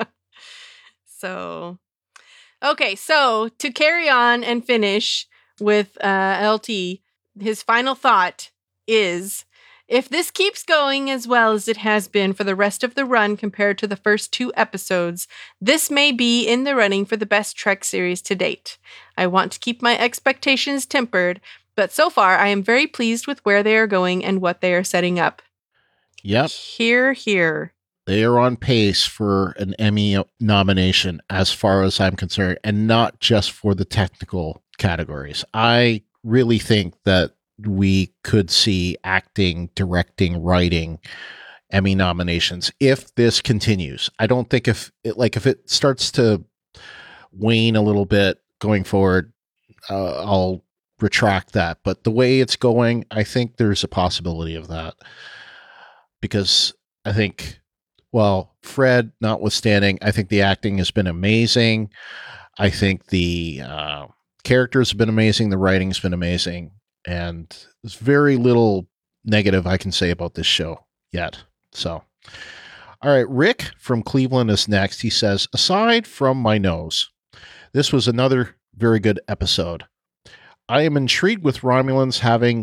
S2: So, okay. So to carry on and finish with LT, his final thought is, if this keeps going as well as it has been for the rest of the run compared to the first 2 episodes, this may be in the running for the best Trek series to date. I want to keep my expectations tempered, but so far I am very pleased with where they are going and what they are setting up.
S1: Yep.
S2: Hear.
S1: They are on pace for an Emmy nomination as far as I'm concerned, and not just for the technical categories. I really think that we could see acting, directing, writing Emmy nominations if this continues. I don't think if it starts to wane a little bit going forward, I'll retract that. But the way it's going, I think there's a possibility of that. Because I think, Fred notwithstanding, I think the acting has been amazing. I think the characters have been amazing. The writing's been amazing. And there's very little negative I can say about this show yet. So, all right, Rick from Cleveland is next. He says, aside from my nose, this was another very good episode. I am intrigued with Romulans having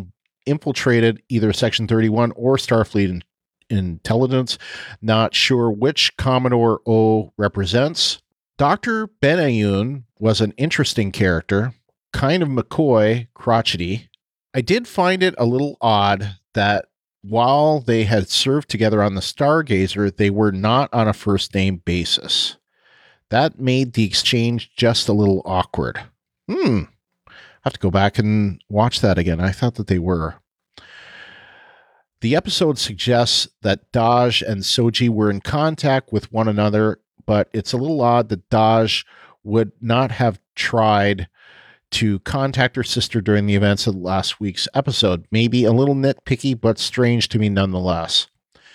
S1: infiltrated either Section 31 or Starfleet intelligence. Not sure which Commodore O represents. Dr. Benayoun was an interesting character, kind of McCoy, crotchety. I did find it a little odd that while they had served together on the Stargazer, they were not on a first-name basis. That made the exchange just a little awkward. I have to go back and watch that again. I thought that they were. The episode suggests that Dahj and Soji were in contact with one another, but it's a little odd that Dahj would not have tried to contact her sister during the events of last week's episode. Maybe a little nitpicky, but strange to me nonetheless.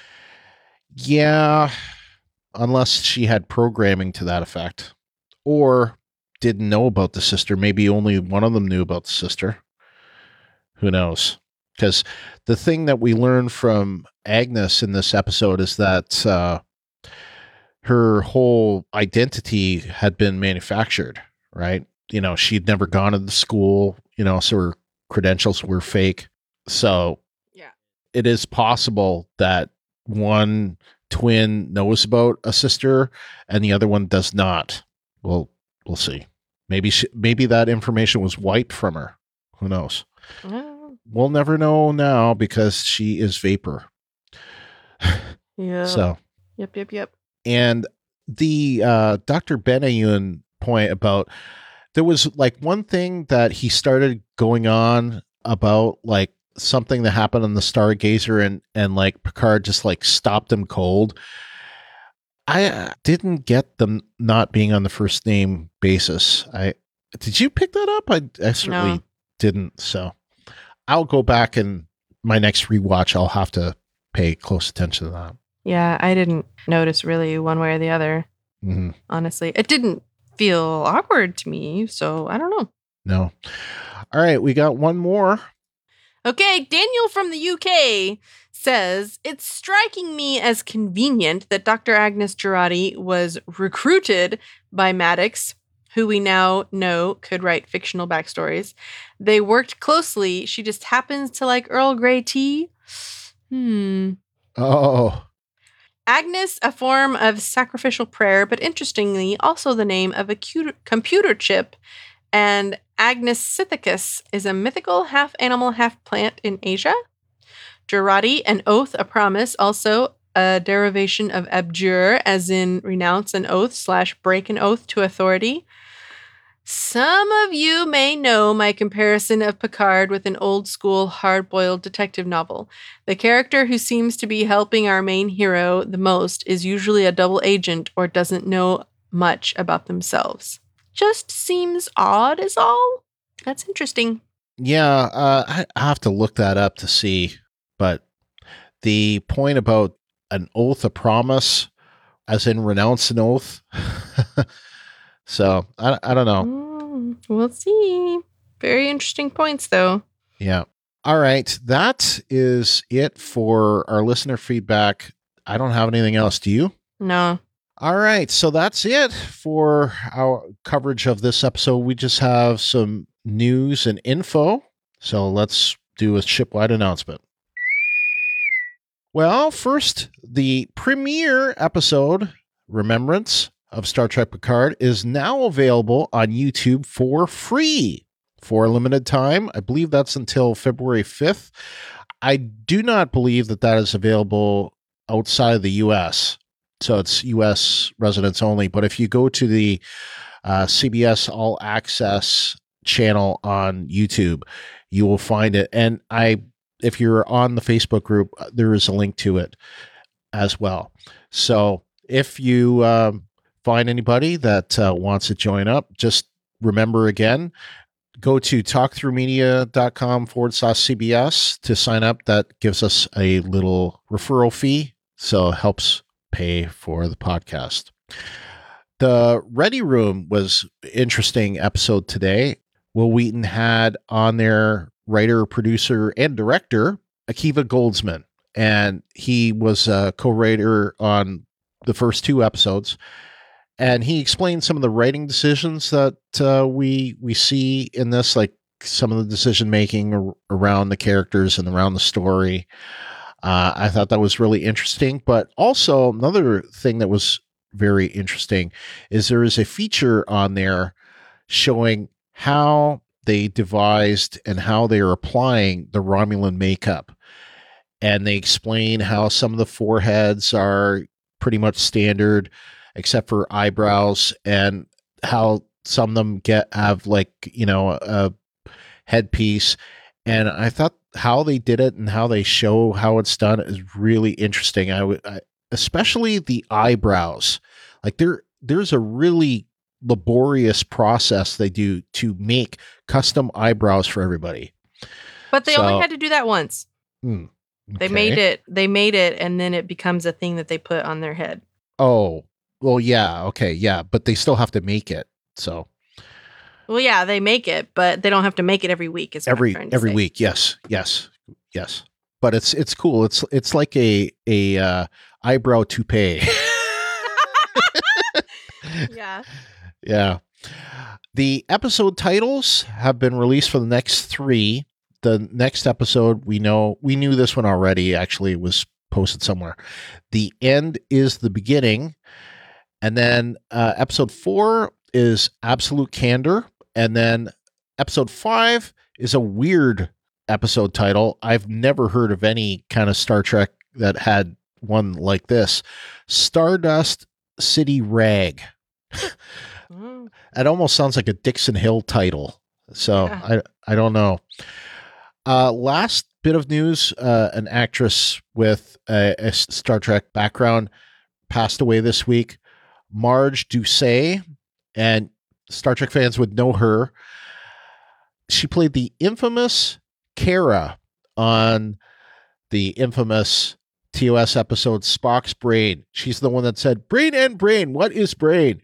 S1: Yeah, unless she had programming to that effect. Or didn't know about the sister. Maybe only one of them knew about the sister. Who knows? Because the thing that we learned from Agnes in this episode is that her whole identity had been manufactured, right? You know, she'd never gone to the school, you know, so her credentials were fake. So
S2: Yeah.
S1: it is possible that one twin knows about a sister and the other one does not. Well, we'll see. Maybe that information was wiped from her. Who knows? We'll never know now because she is vapor.
S2: Yeah.
S1: So.
S2: Yep.
S1: And the Dr. Benayoun point about, there was like one thing that he started going on about, like something that happened on the Stargazer and like Picard just like stopped him cold. I didn't get them not being on the first name basis. Did you pick that up? I certainly didn't. So I'll go back and my next rewatch, I'll have to pay close attention to that.
S2: Yeah, I didn't notice really one way or the other.
S1: Mm-hmm.
S2: Honestly, it didn't feel awkward to me, so I don't know.
S1: No. All right, we got one more.
S2: Okay, Daniel from the UK says, it's striking me as convenient that Dr. Agnes Jurati was recruited by Maddox, who we now know could write fictional backstories. They worked closely. She just happens to like Earl Grey tea.
S1: Oh.
S2: Agnes, a form of sacrificial prayer, but interestingly, also the name of a computer chip. And Agnes Scythicus is a mythical half-animal, half-plant in Asia. Jurati, an oath, a promise, also a derivation of abjure, as in renounce an oath / break an oath to authority. Some of you may know my comparison of Picard with an old-school, hard-boiled detective novel. The character who seems to be helping our main hero the most is usually a double agent or doesn't know much about themselves. Just seems odd is all. That's interesting.
S1: Yeah, I have to look that up to see. But the point about an oath, a promise, as in renounce an oath. So I don't know.
S2: We'll see. Very interesting points, though.
S1: Yeah. All right. That is it for our listener feedback. I don't have anything else. Do you?
S2: No.
S1: All right. So that's it for our coverage of this episode. We just have some news and info. So let's do a shipwide announcement. Well, first, the premiere episode, Remembrance of Star Trek Picard, is now available on YouTube for free for a limited time. I believe that's until February 5th. I do not believe that is available outside of the U.S., so it's U.S. residents only. But if you go to the CBS All Access channel on YouTube, you will find it. And if you're on the Facebook group, there is a link to it as well. So if you find anybody that wants to join up, just remember again, go to talkthroughmedia.com/CBS to sign up. That gives us a little referral fee, so it helps pay for the podcast. The Ready Room was an interesting episode today. Will Wheaton had on their writer, producer, and director, Akiva Goldsman. And he was a co-writer on the first two episodes. And he explained some of the writing decisions that we see in this, like some of the decision making around the characters and around the story. I thought that was really interesting. But also another thing that was very interesting is there is a feature on there showing how they devised and how they are applying the Romulan makeup. And they explain how some of the foreheads are pretty much standard, except for eyebrows, and how some of them have like, a headpiece. And I thought how they did it and how they show how it's done is really interesting. Especially the eyebrows. Like there's a really laborious process they do to make custom eyebrows for everybody.
S2: But they only had to do that once.
S1: Okay.
S2: They made it, and then it becomes a thing that they put on their head.
S1: Oh, well, yeah. Okay. Yeah. But they still have to make it. So.
S2: Well, yeah, they make it, but they don't have to make it every week.
S1: Every week. Yes. But it's cool. It's like a eyebrow toupee.
S2: Yeah.
S1: Yeah. The episode titles have been released for the next 3. The next episode, we knew this one already. Actually, it was posted somewhere. The End is the Beginning. And then episode 4 is Absolute Candor. And then episode 5 is a weird episode title. I've never heard of any kind of Star Trek that had one like this. Stardust City Rag. It almost sounds like a Dixon Hill title. So yeah. I don't know. Last bit of news, an actress with a Star Trek background passed away this week. Marge Doucet, and Star Trek fans would know her. She played the infamous Kara on the infamous TOS episode Spock's Brain. She's the one that said, "Brain and brain, what is brain?"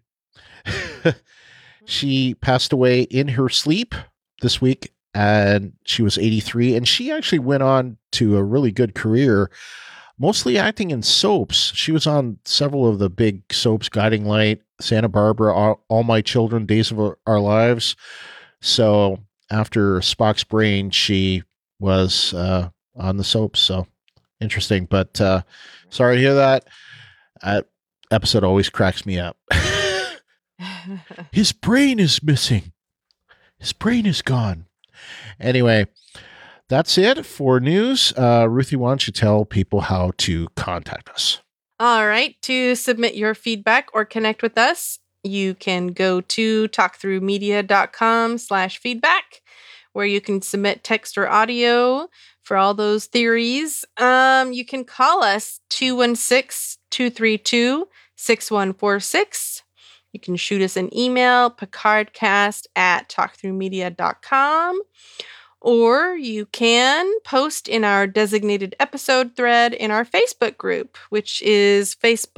S1: She passed away in her sleep this week, and she was 83, and she actually went on to a really good career, mostly acting in soaps. She was on several of the big soaps, Guiding Light, Santa Barbara, All My Children, Days of Our Lives. So after Spock's Brain, she was on the soaps. So interesting, but sorry to hear that. Episode always cracks me up. His brain is missing. His brain is gone. Anyway, that's it for news. Ruthie, why don't you tell people how to contact us?
S2: All right. To submit your feedback or connect with us, you can go to talkthroughmedia.com/feedback, where you can submit text or audio for all those theories. You can call us 216-232-6146. You can shoot us an email, picardcast@talkthroughmedia.com. Or you can post in our designated episode thread in our Facebook group, which is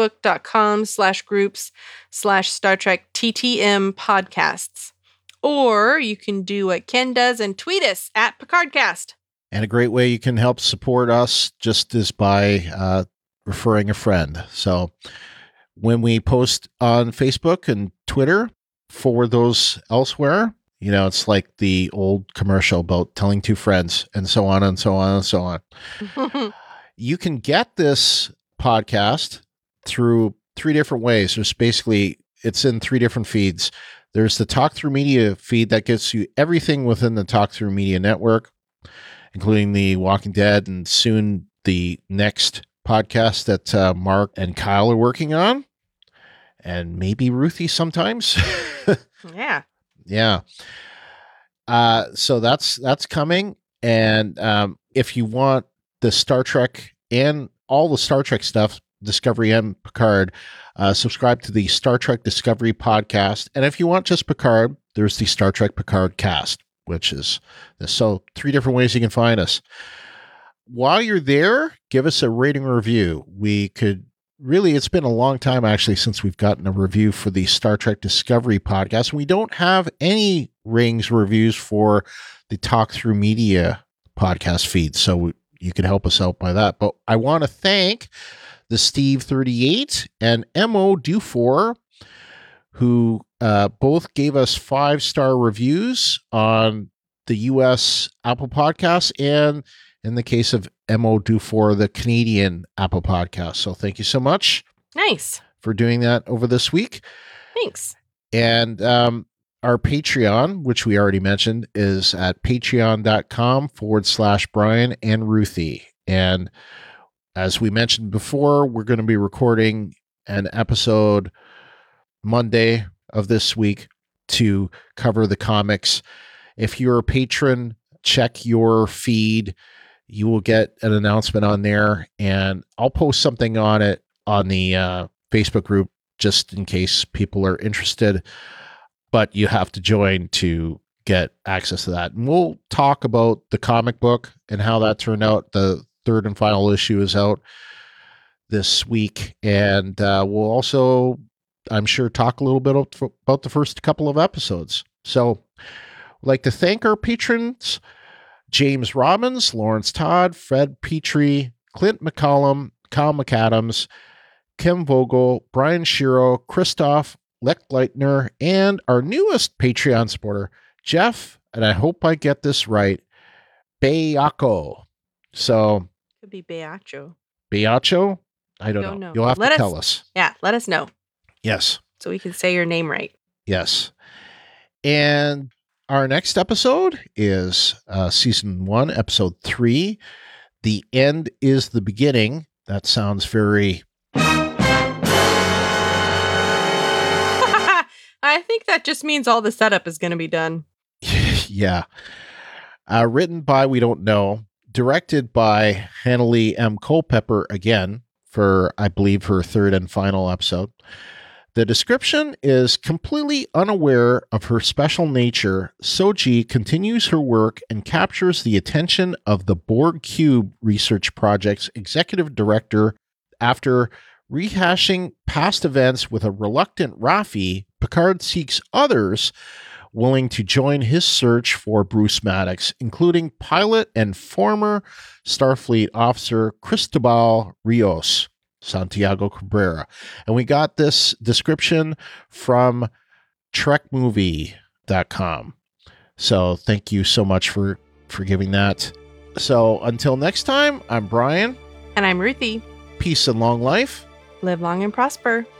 S2: facebook.com/groups/Star Trek TTM podcasts. Or you can do what Ken does and tweet us at Picardcast.
S1: And a great way you can help support us just is by referring a friend. So when we post on Facebook and Twitter, forward those elsewhere. It's like the old commercial about telling 2 friends and so on and so on and so on. You can get this podcast through 3 different ways. It's in 3 different feeds. There's the Talk Through Media feed that gets you everything within the Talk Through Media network, including the Walking Dead and soon the next podcast that Mark and Kyle are working on, and maybe Ruthie sometimes.
S2: Yeah.
S1: Yeah. So that's coming. And if you want the Star Trek and all the Star Trek stuff, Discovery and Picard, subscribe to the Star Trek Discovery podcast. And if you want just Picard, there's the Star Trek Picard cast, which is so 3 different ways you can find us. While you're there, give us a rating or review. It's been a long time actually since we've gotten a review for the Star Trek Discovery podcast. We don't have any ratings reviews for the Talk Through Media podcast feed, so you can help us out by that. But I want to thank the Steve38 and Mo Dufour, who both gave us 5-star reviews on the US Apple Podcasts, and in the case of Mo Dufour, the Canadian Apple Podcast. So thank you so much.
S2: Nice.
S1: For doing that over this week.
S2: Thanks.
S1: And our Patreon, which we already mentioned, is at patreon.com/Brian and Ruthie. And as we mentioned before, we're going to be recording an episode Monday of this week to cover the comics. If you're a patron, check your feed. You will get an announcement on there, and I'll post something on it on the Facebook group just in case people are interested. But you have to join to get access to that. And we'll talk about the comic book and how that turned out. The third and final issue is out this week. And we'll also, I'm sure, talk a little bit about the first couple of episodes. So I'd like to thank our patrons: James Robbins, Lawrence Todd, Fred Petrie, Clint McCollum, Kyle McAdams, Kim Vogel, Brian Shiro, Christoph, Lech Leitner, and our newest Patreon supporter, Jeff, and I hope I get this right, Bayako. So,
S2: could be Beacho.
S1: Beacho? I don't know. You'll have to tell us.
S2: Yeah, let us know.
S1: Yes.
S2: So we can say your name right.
S1: Yes. And our next episode is season 1, episode 3. The end is the beginning. That sounds very...
S2: I think that just means all the setup is going to be done.
S1: Yeah. Written by We Don't Know. Directed by Hannalee M. Culpepper again for, I believe, her third and final episode. The description is: completely unaware of her special nature, Soji continues her work and captures the attention of the Borg Cube Research Project's executive director. After rehashing past events with a reluctant Raffi, Picard seeks others willing to join his search for Bruce Maddox, including pilot and former Starfleet officer Cristobal Rios, Santiago Cabrera. And we got this description from trekmovie.com. So thank you so much for giving that. So until next time, I'm Brian.
S2: And I'm Ruthie.
S1: Peace and long life.
S2: Live long and prosper.